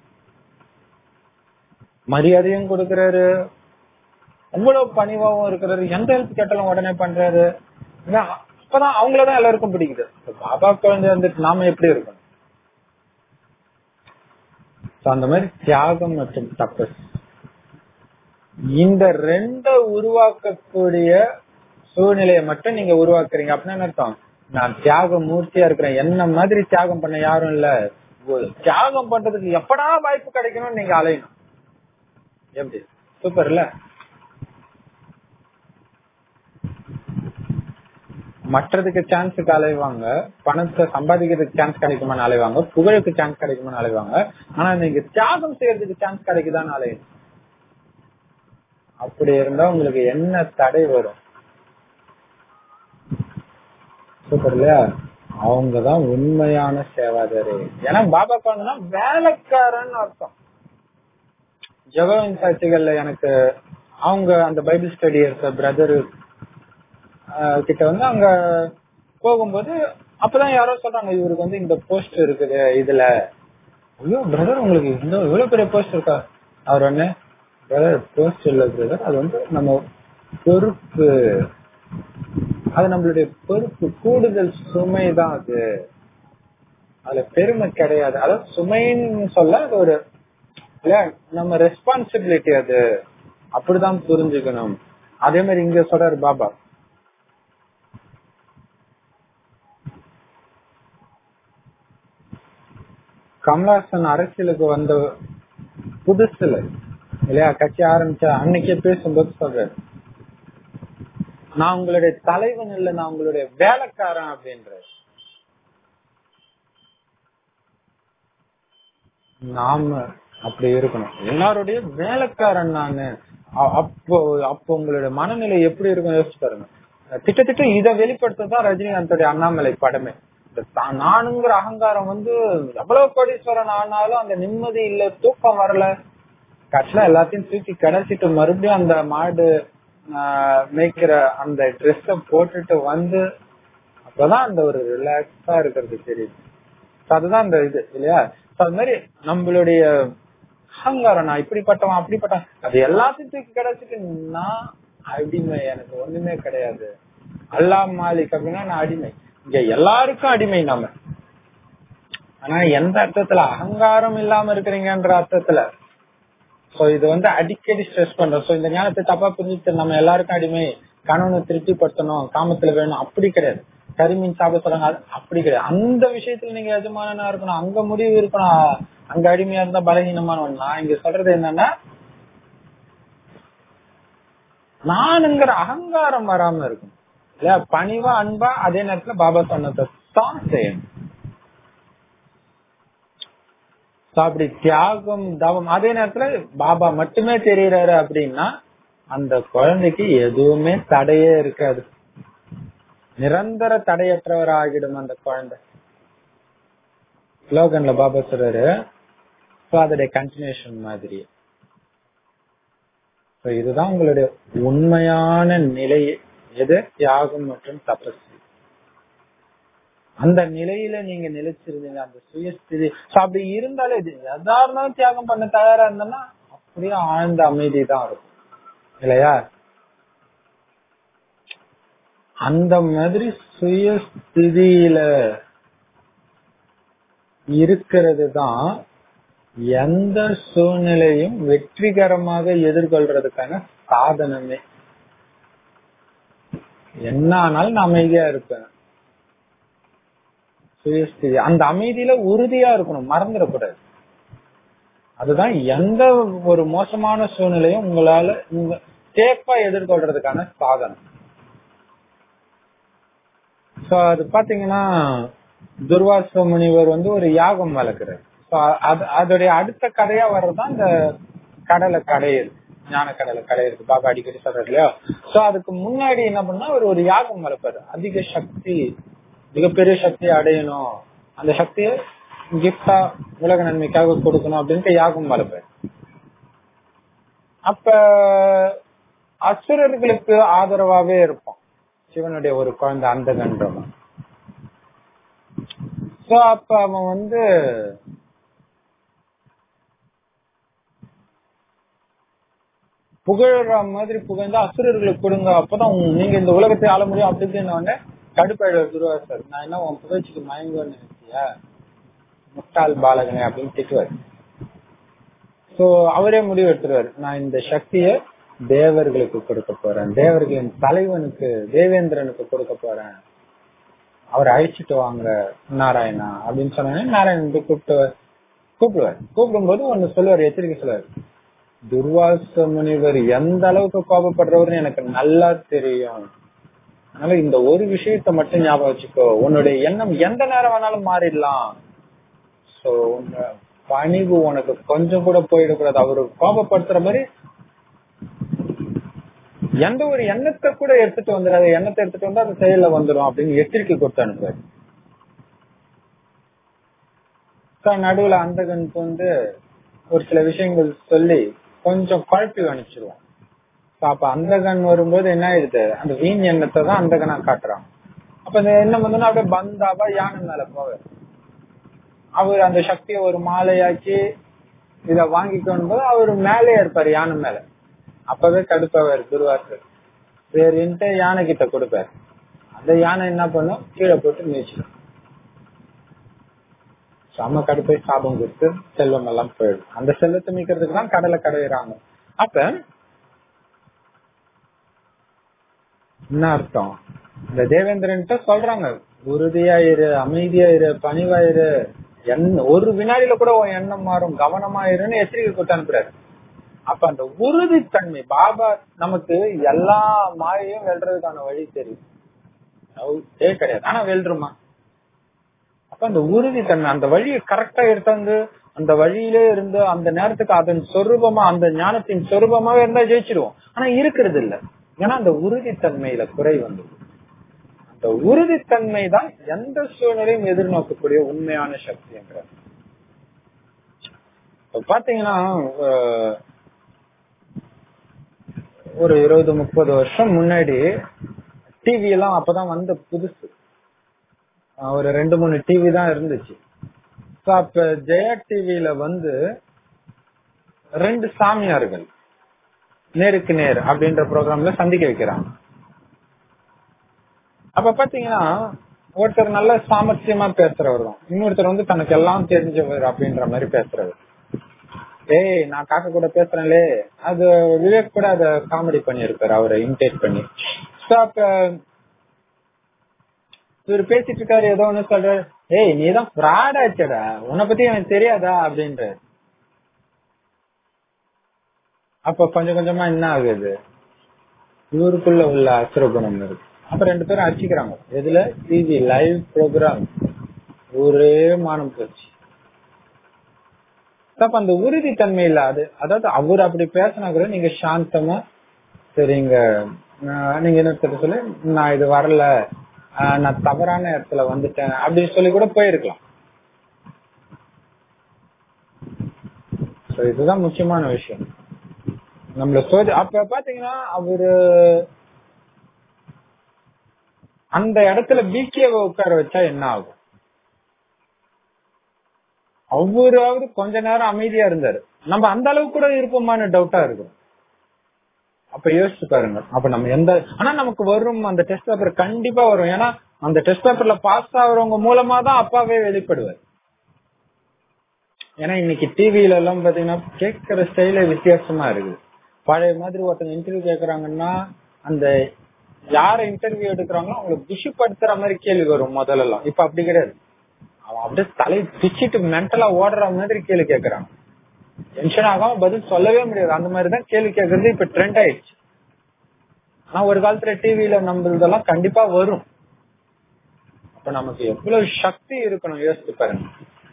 மரியாதையும் கொடுக்கறாரு, அவ்வளவு பணிவாவும் இருக்கிறாரு, எந்த ஹெல்ப் கேட்டாலும் உடனே பண்றாரு. அப்பதான் அவங்களதான் எல்லாருக்கும் பிடிக்குது. பாபா குழந்தை வந்துட்டு நாம எப்படி இருக்கணும்? அந்த மாதிரி தியாகம் மற்றும் தபஸ் இந்த ரெண்ட உருவாக்கக்கூடிய சூழ்நிலையை மட்டும் நீங்க உருவாக்குறீங்க அப்படின்னா அர்த்தம் நான் தியாக மூர்த்தியா இருக்கிறேன். என்ன மாதிரி தியாகம் பண்ண யாரும் இல்ல. தியாகம் பண்றதுக்கு எப்படா வாய்ப்பு கிடைக்கணும்னு நீங்க அலையணும். எப்படி சூப்பர் இல்ல? மற்றதுக்கு சான்ஸுக்கு அலைவாங்க, பணத்தை சம்பாதிக்கிறதுக்கு சான்ஸ் கிடைக்குமான்னு அலைவாங்க, புகழுக்கு சான்ஸ் கிடைக்குமான்னு அலைவாங்க. ஆனா நீங்க தியாகம் செய்யறதுக்கு சான்ஸ் கிடைக்குதான்னு அலையணும். அப்படி இருந்தா உங்களுக்கு என்ன தடை வரும்? சூப்பர் இல்லையா? அவங்கதான் உண்மையான சேவாதாரி. ஏன்னா பாபா குழந்தைனா வேலைக்காரன் அர்த்தம். ஜெகோவின் சாட்சிகள்ல எனக்கு அவங்க அந்த பைபிள் ஸ்டடி எடுத்த பிரதர் கிட்ட அங்க போகும்போது அப்பதான் யாரோ சொல்றாங்க இவருக்கு வந்து இந்த போஸ்ட் இருக்குது இதுல. ஐயோ பிரதர் உங்களுக்கு இந்த இவ்வளவு பெரிய போஸ்ட் இருக்கா? அவர் ஒண்ணு பிரதர் போஸ்ட் இல்ல பிரதர், அது வந்து நம்ம பொறுப்பு, அது நம்மளுடைய பொறுப்பு, கூடுதல் சுமைதான் அது, அதுல பெருமை கிடையாது. அதாவது சுமைன்னு சொல்ல அது ஒரு இல்ல நம்ம ரெஸ்பான்சிபிலிட்டி, அது அப்படிதான் புரிஞ்சுக்கணும். அதே மாதிரி இங்க சொல்றாரு பாபா, கமலஹாசன் அரசியலுக்கு வந்த புதுசுல இல்லையா, கட்சி ஆரம்பிச்ச அன்னைக்கே பேசும்போது சொல்றாரு, நான் உங்களுடைய தலைவன் இல்ல, நான் உங்களுடைய வேலைக்காரன் அப்படின்ற. நாம அப்படி இருக்கணும், எல்லாருடைய வேலைக்காரன் நானு. அப்போ அப்போ உங்களுடைய மனநிலை எப்படி இருக்கும் யோசிச்சு பாருங்க. திட்டத்திட்ட இதை வெளிப்படுத்ததான் ரஜினிகாந்தோடைய அண்ணாமலை படமே. நானுங்கிற அகங்காரம் வந்து எவ்வளவு கோடீஸ்வரன் ஆனாலும் அந்த நிம்மதி இல்ல, தூக்கம் வரல. கட்சியில எல்லாத்தையும் தூக்கி கிடைச்சிட்டு மறுபடியும் அந்த மாடு மேய்க்கிற அந்த ட்ரெஸ்ஸ போட்டுட்டு வந்து அப்பதான் அந்த ஒரு ரிலாக்ஸா இருக்கிறது தெரியுது. அதுதான் அந்த இது இல்லையா. அது மாதிரி நம்மளுடைய அகங்காரம், நான் இப்படிப்பட்டவன் அப்படிப்பட்டவன், அது எல்லாத்தையும் தூக்கி கிடைச்சிட்டு நான் அடிமை, எனக்கு ஒண்ணுமே கிடையாது, அல்லாஹ் மாலிக் அப்படின்னா நான் அடிமை. இங்க எல்லாருக்கும் அடிமை நாம. ஆனா எந்த அர்த்தத்துல? அகங்காரம் இல்லாம இருக்கிறீங்கன்ற அர்த்தத்துல. சோ இது வந்து அடிக்கடி ஸ்ட்ரெஸ் பண்றோம். சோ இந்த ஞானத்தை தப்பா புரிஞ்சுட்டு நம்ம எல்லாருக்கும் அடிமை, கணவனை திருப்திப்படுத்தணும், காமத்துல வேணும், அப்படி கிடையாது. கரிமீன் சாப்பிட சொல்றாங்க, அப்படி கிடையாது. அந்த விஷயத்துல நீங்க எஜமானனா இருக்கணும், அங்க முடிவு இருக்கணும். அங்க அடிமையா இருந்தா பலகீனமானவன். நான் இங்க சொல்றது என்னன்னா, நானுங்கிற அகங்காரம் வராம இருக்கும் இல்லையா, பணிவா அன்பா அதே நேரத்துல பாபா சொன்னதை தான் செய்யணும். அப்படி தியாகம் தவம் அதே நேரத்துல பாபா மட்டுமே தெரியுறாரு அப்படின்னா அந்த குழந்தைக்கு எதுவுமே தடையே இருக்காது, நிரந்தர தடையற்றவர் ஆகிடும் அந்த குழந்தை. ஸ்லோகன்ல பாபா சொல்றாரு, அதோடைய கண்டினியூஷன் மாதிரி. இதுதான் உங்களுடைய உண்மையான நிலை, எது? தியாகம் மற்றும் தபஸ். அந்த நிலையில நீங்க நிலைச்சிருந்தீங்க, அந்த சுயஸ்திதி. அப்படி இருந்தாலே எதா இருந்தாலும் தியாகம் பண்ண தயாரா இருந்தோம்னா அப்படியே ஆழ்ந்த அமைதி தான் இருக்கும் இல்லையா. அந்த மாதிரி சுயஸ்திதியில இருக்கிறது தான் எந்த சூழ்நிலையும் வெற்றிகரமாக எதிர்கொள்றதுக்கான சாதனமே. என்ன ஆனாலும் நான் அமைதியா இருப்பேன். சுயஸ்திதி, அந்த அமைதியில உறுதியா இருக்கணும், மறந்துடக்கூடாது. அதுதான் எந்த ஒரு மோசமான சூழ்நிலையும் உங்களால சேஃபா எதிர்கொள்றதுக்கான சாதனம். சோ அது பாத்தீங்கன்னா துர்வாச முனிவர் வந்து ஒரு யாகம் வளர்க்கிறார். அதோடைய அடுத்த கதையா வர்றதுதான் இந்த கடலை கடையிறது, ஞான கடலை கடையிறது பாபா அடிக்கடி சொல்றாரு இல்லையா. சோ அதுக்கு முன்னாடி என்ன பண்ணா ஒரு யாகம் வளர்ப்பாரு, அதிக சக்தி, மிகப்பெரிய சக்தியை அடையணும், அந்த சக்தியை கிஃப்டா உலக நன்மைக்காக கொடுக்கணும் அப்படின்ட்டு யாகம் வளர்ப்பாரு. அப்ப அசுரர்களுக்கு ஆதரவாவே இருப்பான் சிவனுடைய ஒரு குழந்தை அந்த கன்றவன். சோ அப்ப அவன் வந்து புகழ மாதிரி புகழ்ந்து அசுரர்களுக்கு கொடுங்க, அப்பதான் நீங்க இந்த உலகத்தை ஆள முடியும் அப்படின்னு கடுப்பாயிடுவார் துர்வாசர். நான் என்ன உன் புகழ்ச்சிக்கு மயங்குவேன்னு நினைச்சியா, முட்டாள் பாலகனே அப்படின்னு திட்டுவார். சோ அவரே முடிவு எடுத்துருவாரு, நான் இந்த சக்திய தேவர்களுக்கு கொடுக்க போறேன், தேவர்களின் தலைவனுக்கு தேவேந்திரனுக்கு கொடுக்க போறேன், அவரை அழிச்சிட்டு வாங்க நாராயணா அப்படின்னு சொன்ன நாராயணன் கூப்பிடுவார். கூப்பிடும்போது ஒண்ணு சொல்லுவார், எச்சரிக்கை சொல்லுவார், துர்வாச முனிவர் எந்த அளவுக்கு கோபப்படுறவர்னு எனக்கு நல்லா தெரியும், அதனால இந்த ஒரு விஷயத்த மட்டும் ஞாபகம் வச்சுக்கோ, உன்னுடைய எண்ணம் எந்த நேரம் வேணாலும் மாறிடலாம், சோ உங்க பணிவு உனக்கு கொஞ்சம் கூட போயிடக்கூடாது. அவரு கோபப்படுத்துற மாதிரி எந்த ஒரு எண்ணத்தை கூட எடுத்துட்டு வந்துடாது, எண்ணத்தை எடுத்துட்டு வந்து அது செயல வந்துடும் அப்படின்னு எச்சரிக்கை கொடுத்து அனுப்புவாரு. நடுவுல அந்தகனுக்கு வந்து ஒரு சில விஷயங்கள் சொல்லி கொஞ்சம் குழப்பி அனுப்பிச்சிருவான். அப்ப அந்தகன் வரும்போது என்ன ஆயிடுது, அந்த வீண் எண்ணத்தை தான் அந்தகனா காட்டுறான். அப்ப என்ன பண்ணா அப்படியே பந்தாவா யானை மேல போவார். அவர் அந்த சக்தியை ஒரு மாலையாக்கி இத வாங்கிக்கணும் போது அவரு மேலே இருப்பாரு யானை மேல. அப்பவே கடுப்பாவார் துர்வாசர். சரின்ட்டு யானை கிட்ட கொடுப்பாரு. அந்த யானை என்ன பண்ணும், கீழே போட்டு நீச்சிடும். சம கடுப்பை சாபம் கொடுத்து செல்வம் எல்லாம் போயிடும். அந்த செல்வத்தை மீக்கிறதுக்கு தான் கடலை கடையிறாங்க. அப்ப என்ன அர்த்தம், இந்த தேவேந்திரன் சொல்றாங்க உறுதியாயிரு, அமைதியாயிரு, பணிவாயிரு, ஒரு வினாடியில கூட உன் எண்ணம் மாறும், கவனமாயிருன்னு எச்சரிக்கை கொடுத்து அனுப்புறாரு. அப்ப அந்த உறுதித்தன்மை, பாபா நமக்கு எல்லா மாயையும் வெல்றதுக்கான வழி தெரியும் கிடையாது, ஆனா வெல்றோமா? அப்ப அந்த உறுதித்தன்மை, அந்த வழியை கரெக்டா எடுத்தாந்து அந்த வழியிலே இருந்து அந்த நேரத்துக்கு அதன் சொரூபமா, அந்த ஞானத்தின் சொரூபமாவே இருந்தா ஜெயிச்சிருவோம். ஆனா இருக்கிறது இல்ல. ஏன்னா அந்த உறுதித்தன்மையில குறை வந்து, அந்த உறுதித்தன்மை தான் எந்த சூழ்நிலையும் எதிர்நோக்கக்கூடிய உண்மையான சக்தி என்ற. பாத்தீங்கன்னா ஒரு 20-30 வருஷம் முன்னாடி டிவி எல்லாம் அப்பதான் வந்த புதுசு, ஒரு 2-3 டிவி தான் இருந்துச்சு. அப்ப ஜெயா டிவில வந்து 2 சாமியார்கள் நேருக்கு நேர் அப்படின்ற ப்ரோக்ராம்ல சந்திக்க வைக்கிறாங்க. அப்ப பாத்தீங்கன்னா ஒருத்தர் நல்ல சாமர்த்தியமா பேசுறவர் தான், இன்னொருத்தர் வந்து தனக்கு எல்லாம் தெரிஞ்சவர் அப்படின்ற மாதிரி பேசுறவர். ஏய் நான் காக்க கூட பேசுறேன்லே, அது விவேக் கூட அத காமெடி பண்ணிருப்பாரு, அவரை இமிடேட் பண்ணி. அப்ப இவர் பேசிட்டு இருக்காரு, ஏதோ ஒண்ணு சொல்றாரு, ஏய் நீதான் ஃப்ராட் ஆச்சடா, உன்னை பத்தி எனக்கு தெரியாதா அப்படின்ற. அப்ப கொஞ்சம் கொஞ்சமா என்ன ஆகுது, இவருக்குள்ள உள்ள அசுரகுணம் இருக்கு. அப்ப 2 பேரும் அடிச்சுக்கிறாங்க. எதுல? TV live programme. ஒரே மானம் போச்சு. அப்ப அந்த உறுதித்தன்மை இல்ல. அதாவது அவர் அப்படி பேசினா கூட நீங்க சாந்தமா, சரிங்க நீங்க என்ன சொல்லு, நான் இது வரல, நான் தவறான இடத்துல வந்துட்டேன் அப்படின்னு சொல்லி கூட போயிருக்கலாம். இதுதான் முக்கியமான விஷயம் நம்மள சோதி. அப்ப பாத்தீங்கன்னா அவரு அந்த இடத்துல பிகேவை உட்கார வச்சா என்ன ஆகும்? அவராவது கொஞ்ச நேரம் அமைதியா இருந்தாரு, நம்ம அந்த அளவுக்கு கூட இருப்போமான டவுட்டா இருக்கும். அப்ப யோசிச்சு பாருங்க. அப்ப நம்ம எந்த, ஆனா நமக்கு வரும் அந்த டெஸ்ட் பேப்பர் கண்டிப்பா வரும். ஏன்னா அந்த டெஸ்ட் பேப்பர்ல பாஸ் ஆகுறவங்க மூலமா தான் அப்பாவே வெளிப்படுவார். ஏன்னா இன்னைக்கு டிவில எல்லாம் பாத்தீங்கன்னா கேட்கிற ஸ்டைல வித்தியாசமா இருக்குது. பழைய மாதிரி ஒருத்தங்க இன்டர்வியூ கேக்குறாங்கன்னா அந்த யார இன்டர்வியூ எடுக்கிறாங்களோ அவங்களை குஷிப்படுத்துற மாதிரி கேள்வி வரும் முதல்ல எல்லாம். இப்ப அப்படி கிடையாது. அவன் அப்படியே தலை பிச்சுட்டு மென்டலா ஓடுற மாதிரி கேள்வி கேட்கறாங்க. டென்ஷன் ஆகாம பதில் சொல்லவே முடியாது. அந்த மாதிரிதான் கேள்வி கேட்கறது இப்ப ட்ரெண்ட் ஆயிடுச்சு. ஆனா ஒரு காலத்துல டிவில நம்மளதெல்லாம் கண்டிப்பா வரும். அப்ப நமக்கு எவ்வளவு சக்தி இருக்கணும் யோசிச்சு பாருங்க.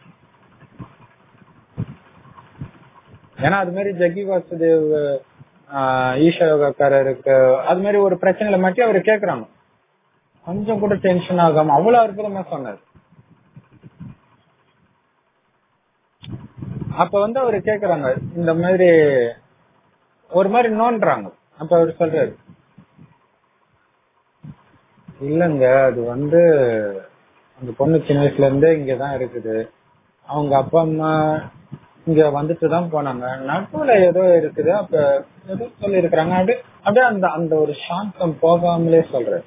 ஏன்னா அது மாதிரி ஜக்கி வாசுதேவ் ஈஷா யோகாக்காரருக்கு அது மாதிரி ஒரு பிரச்சனையில மட்டும் அவரு கேக்குறாங்க, கொஞ்சம் கூட டென்ஷன் ஆகாம அவ்வளவு அற்புதமா சொன்னாரு. அப்ப வந்து அவரு கேக்குறாங்க இந்த மாதிரி ஒரு மாதிரி நோன்றாங்க. அப்ப அவரு சொல்றாரு, இல்லங்க அது வந்து அந்த பொண்ணு சின்ன வயசுல இருந்தே இங்கதான் இருக்குது, அவங்க அப்பா அம்மா இங்க வந்துட்டுதான் போனாங்க, நடுவுல ஏதோ இருக்குது, அப்ப ஏதோ சொல்லி இருக்கிறாங்க. அப்படியே அந்த அந்த ஒரு சாந்தம் போகாமலே சொல்றாரு.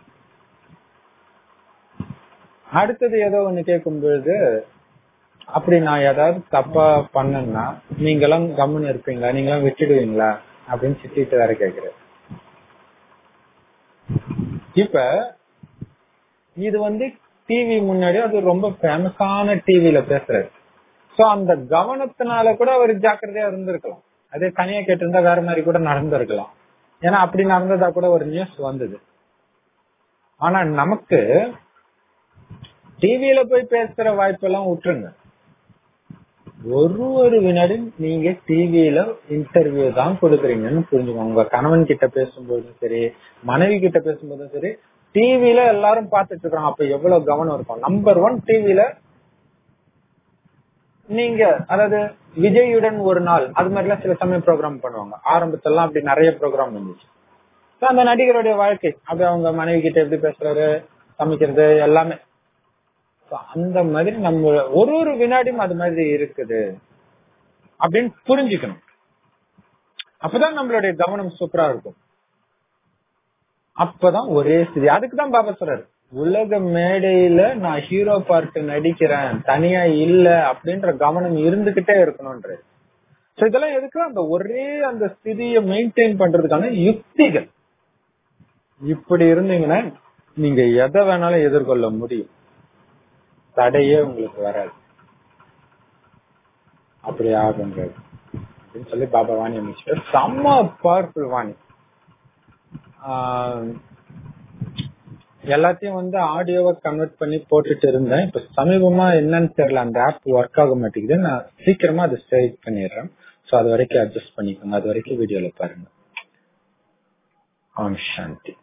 அடுத்தது ஏதோ ஒண்ணு கேட்கும் பொழுது, அப்படி நான் ஏதாவது தப்பா பண்ணேன்னா நீங்களாம் கம்முன்னு இருப்பீங்களா, நீங்களாம் விட்டுடுவீங்களா அப்படின்னு சிட்டிட்டு வேற கேக்குறாரு. இப்ப இது வந்து டிவி முன்னாடி அது ரொம்ப ஃபேமஸான டிவில பேசுறாரு. சோ அந்த கவனத்தினால கூட அவர் ஜாக்கிரதையா இருந்திருக்கலாம். அதே தனியா கேட்டிருந்தா வேற மாதிரி கூட நடந்திருக்கலாம். ஏன்னா அப்படி நடந்ததா கூட ஒரு நியூஸ் வந்தது. ஆனா நமக்கு டிவியில போய் பேசுற வாய்ப்பெல்லாம் விட்டுருங்க. ஒரு வினாடி நீங்க டிவியில இன்டர்வியூ தான் கொடுக்குறீங்கன்னு புரிஞ்சுக்கோங்க. உங்க கணவன் கிட்ட பேசும்போதும் சரி, மனைவி கிட்ட பேசும்போதும் சரி, டிவியில எல்லாரும் பாத்துட்டு இருக்காங்க. அப்ப எவ்வளவு கவனம் இருக்கும். நம்பர் 1 டிவில நீங்க, அதாவது விஜயுடன் ஒரு நாள் அது மாதிரிலாம் சில சமயம் ப்ரோக்ராம் பண்ணுவாங்க. ஆரம்பத்தெல்லாம் அப்படி நிறைய ப்ரோக்ராம் வந்துச்சு. அந்த நடிகருடைய வாழ்க்கை, அப்படி அவங்க மனைவி கிட்ட எப்படி பேசுறாரு, சமைக்கிறது எல்லாமே. அந்த மாதிரி நம்ம ஒரு வினாடியும் அது மாதிரி இருக்குது அப்படின்னு புரிஞ்சுக்கணும். அப்பதான் நம்மளுடைய கவனம் சூப்பரா இருக்கும். அப்பதான் ஒரே ஸ்திதி. அதுக்குதான் பாபா சொல்றாரு, உலக மேடையில நான் ஹீரோ பார்ட் நடிக்கிறேன், தனியா இல்ல அப்படின்ற கவனம் இருந்துகிட்டே இருக்கணும்ன்ற. இதெல்லாம் எதுக்கு? அந்த ஒரே அந்த ஸ்திதியை மெயின்டைன் பண்றதுக்கான யுக்திகள். இப்படி இருந்தீங்கன்னா நீங்க எதை வேணாலும் எதிர்கொள்ள முடியும், தடையே உங்களுக்கு வராது. அப்படி ஆகுன்றது அப்படின்னு சொல்லி பாபா வாணி அமைச்சு செம்ம பவர்ஃபுல் வாணி. எல்லாத்தையும் ஆடியோவை கன்வெர்ட் பண்ணி போட்டுட்டு இருந்தேன். இப்ப சமீபமா என்னன்னு தெரியல, அந்த ஆப் ஒர்க் ஆக மாட்டேங்குது. நான் சீக்கிரமா அதை ஸ்ட்ரைட் பண்ணிடுறேன். சோ அது வரைக்கும் அட்ஜஸ்ட் பண்ணிக்கோங்க. அது வரைக்கும் வீடியோல பாருங்க. ஓம் சாந்தி.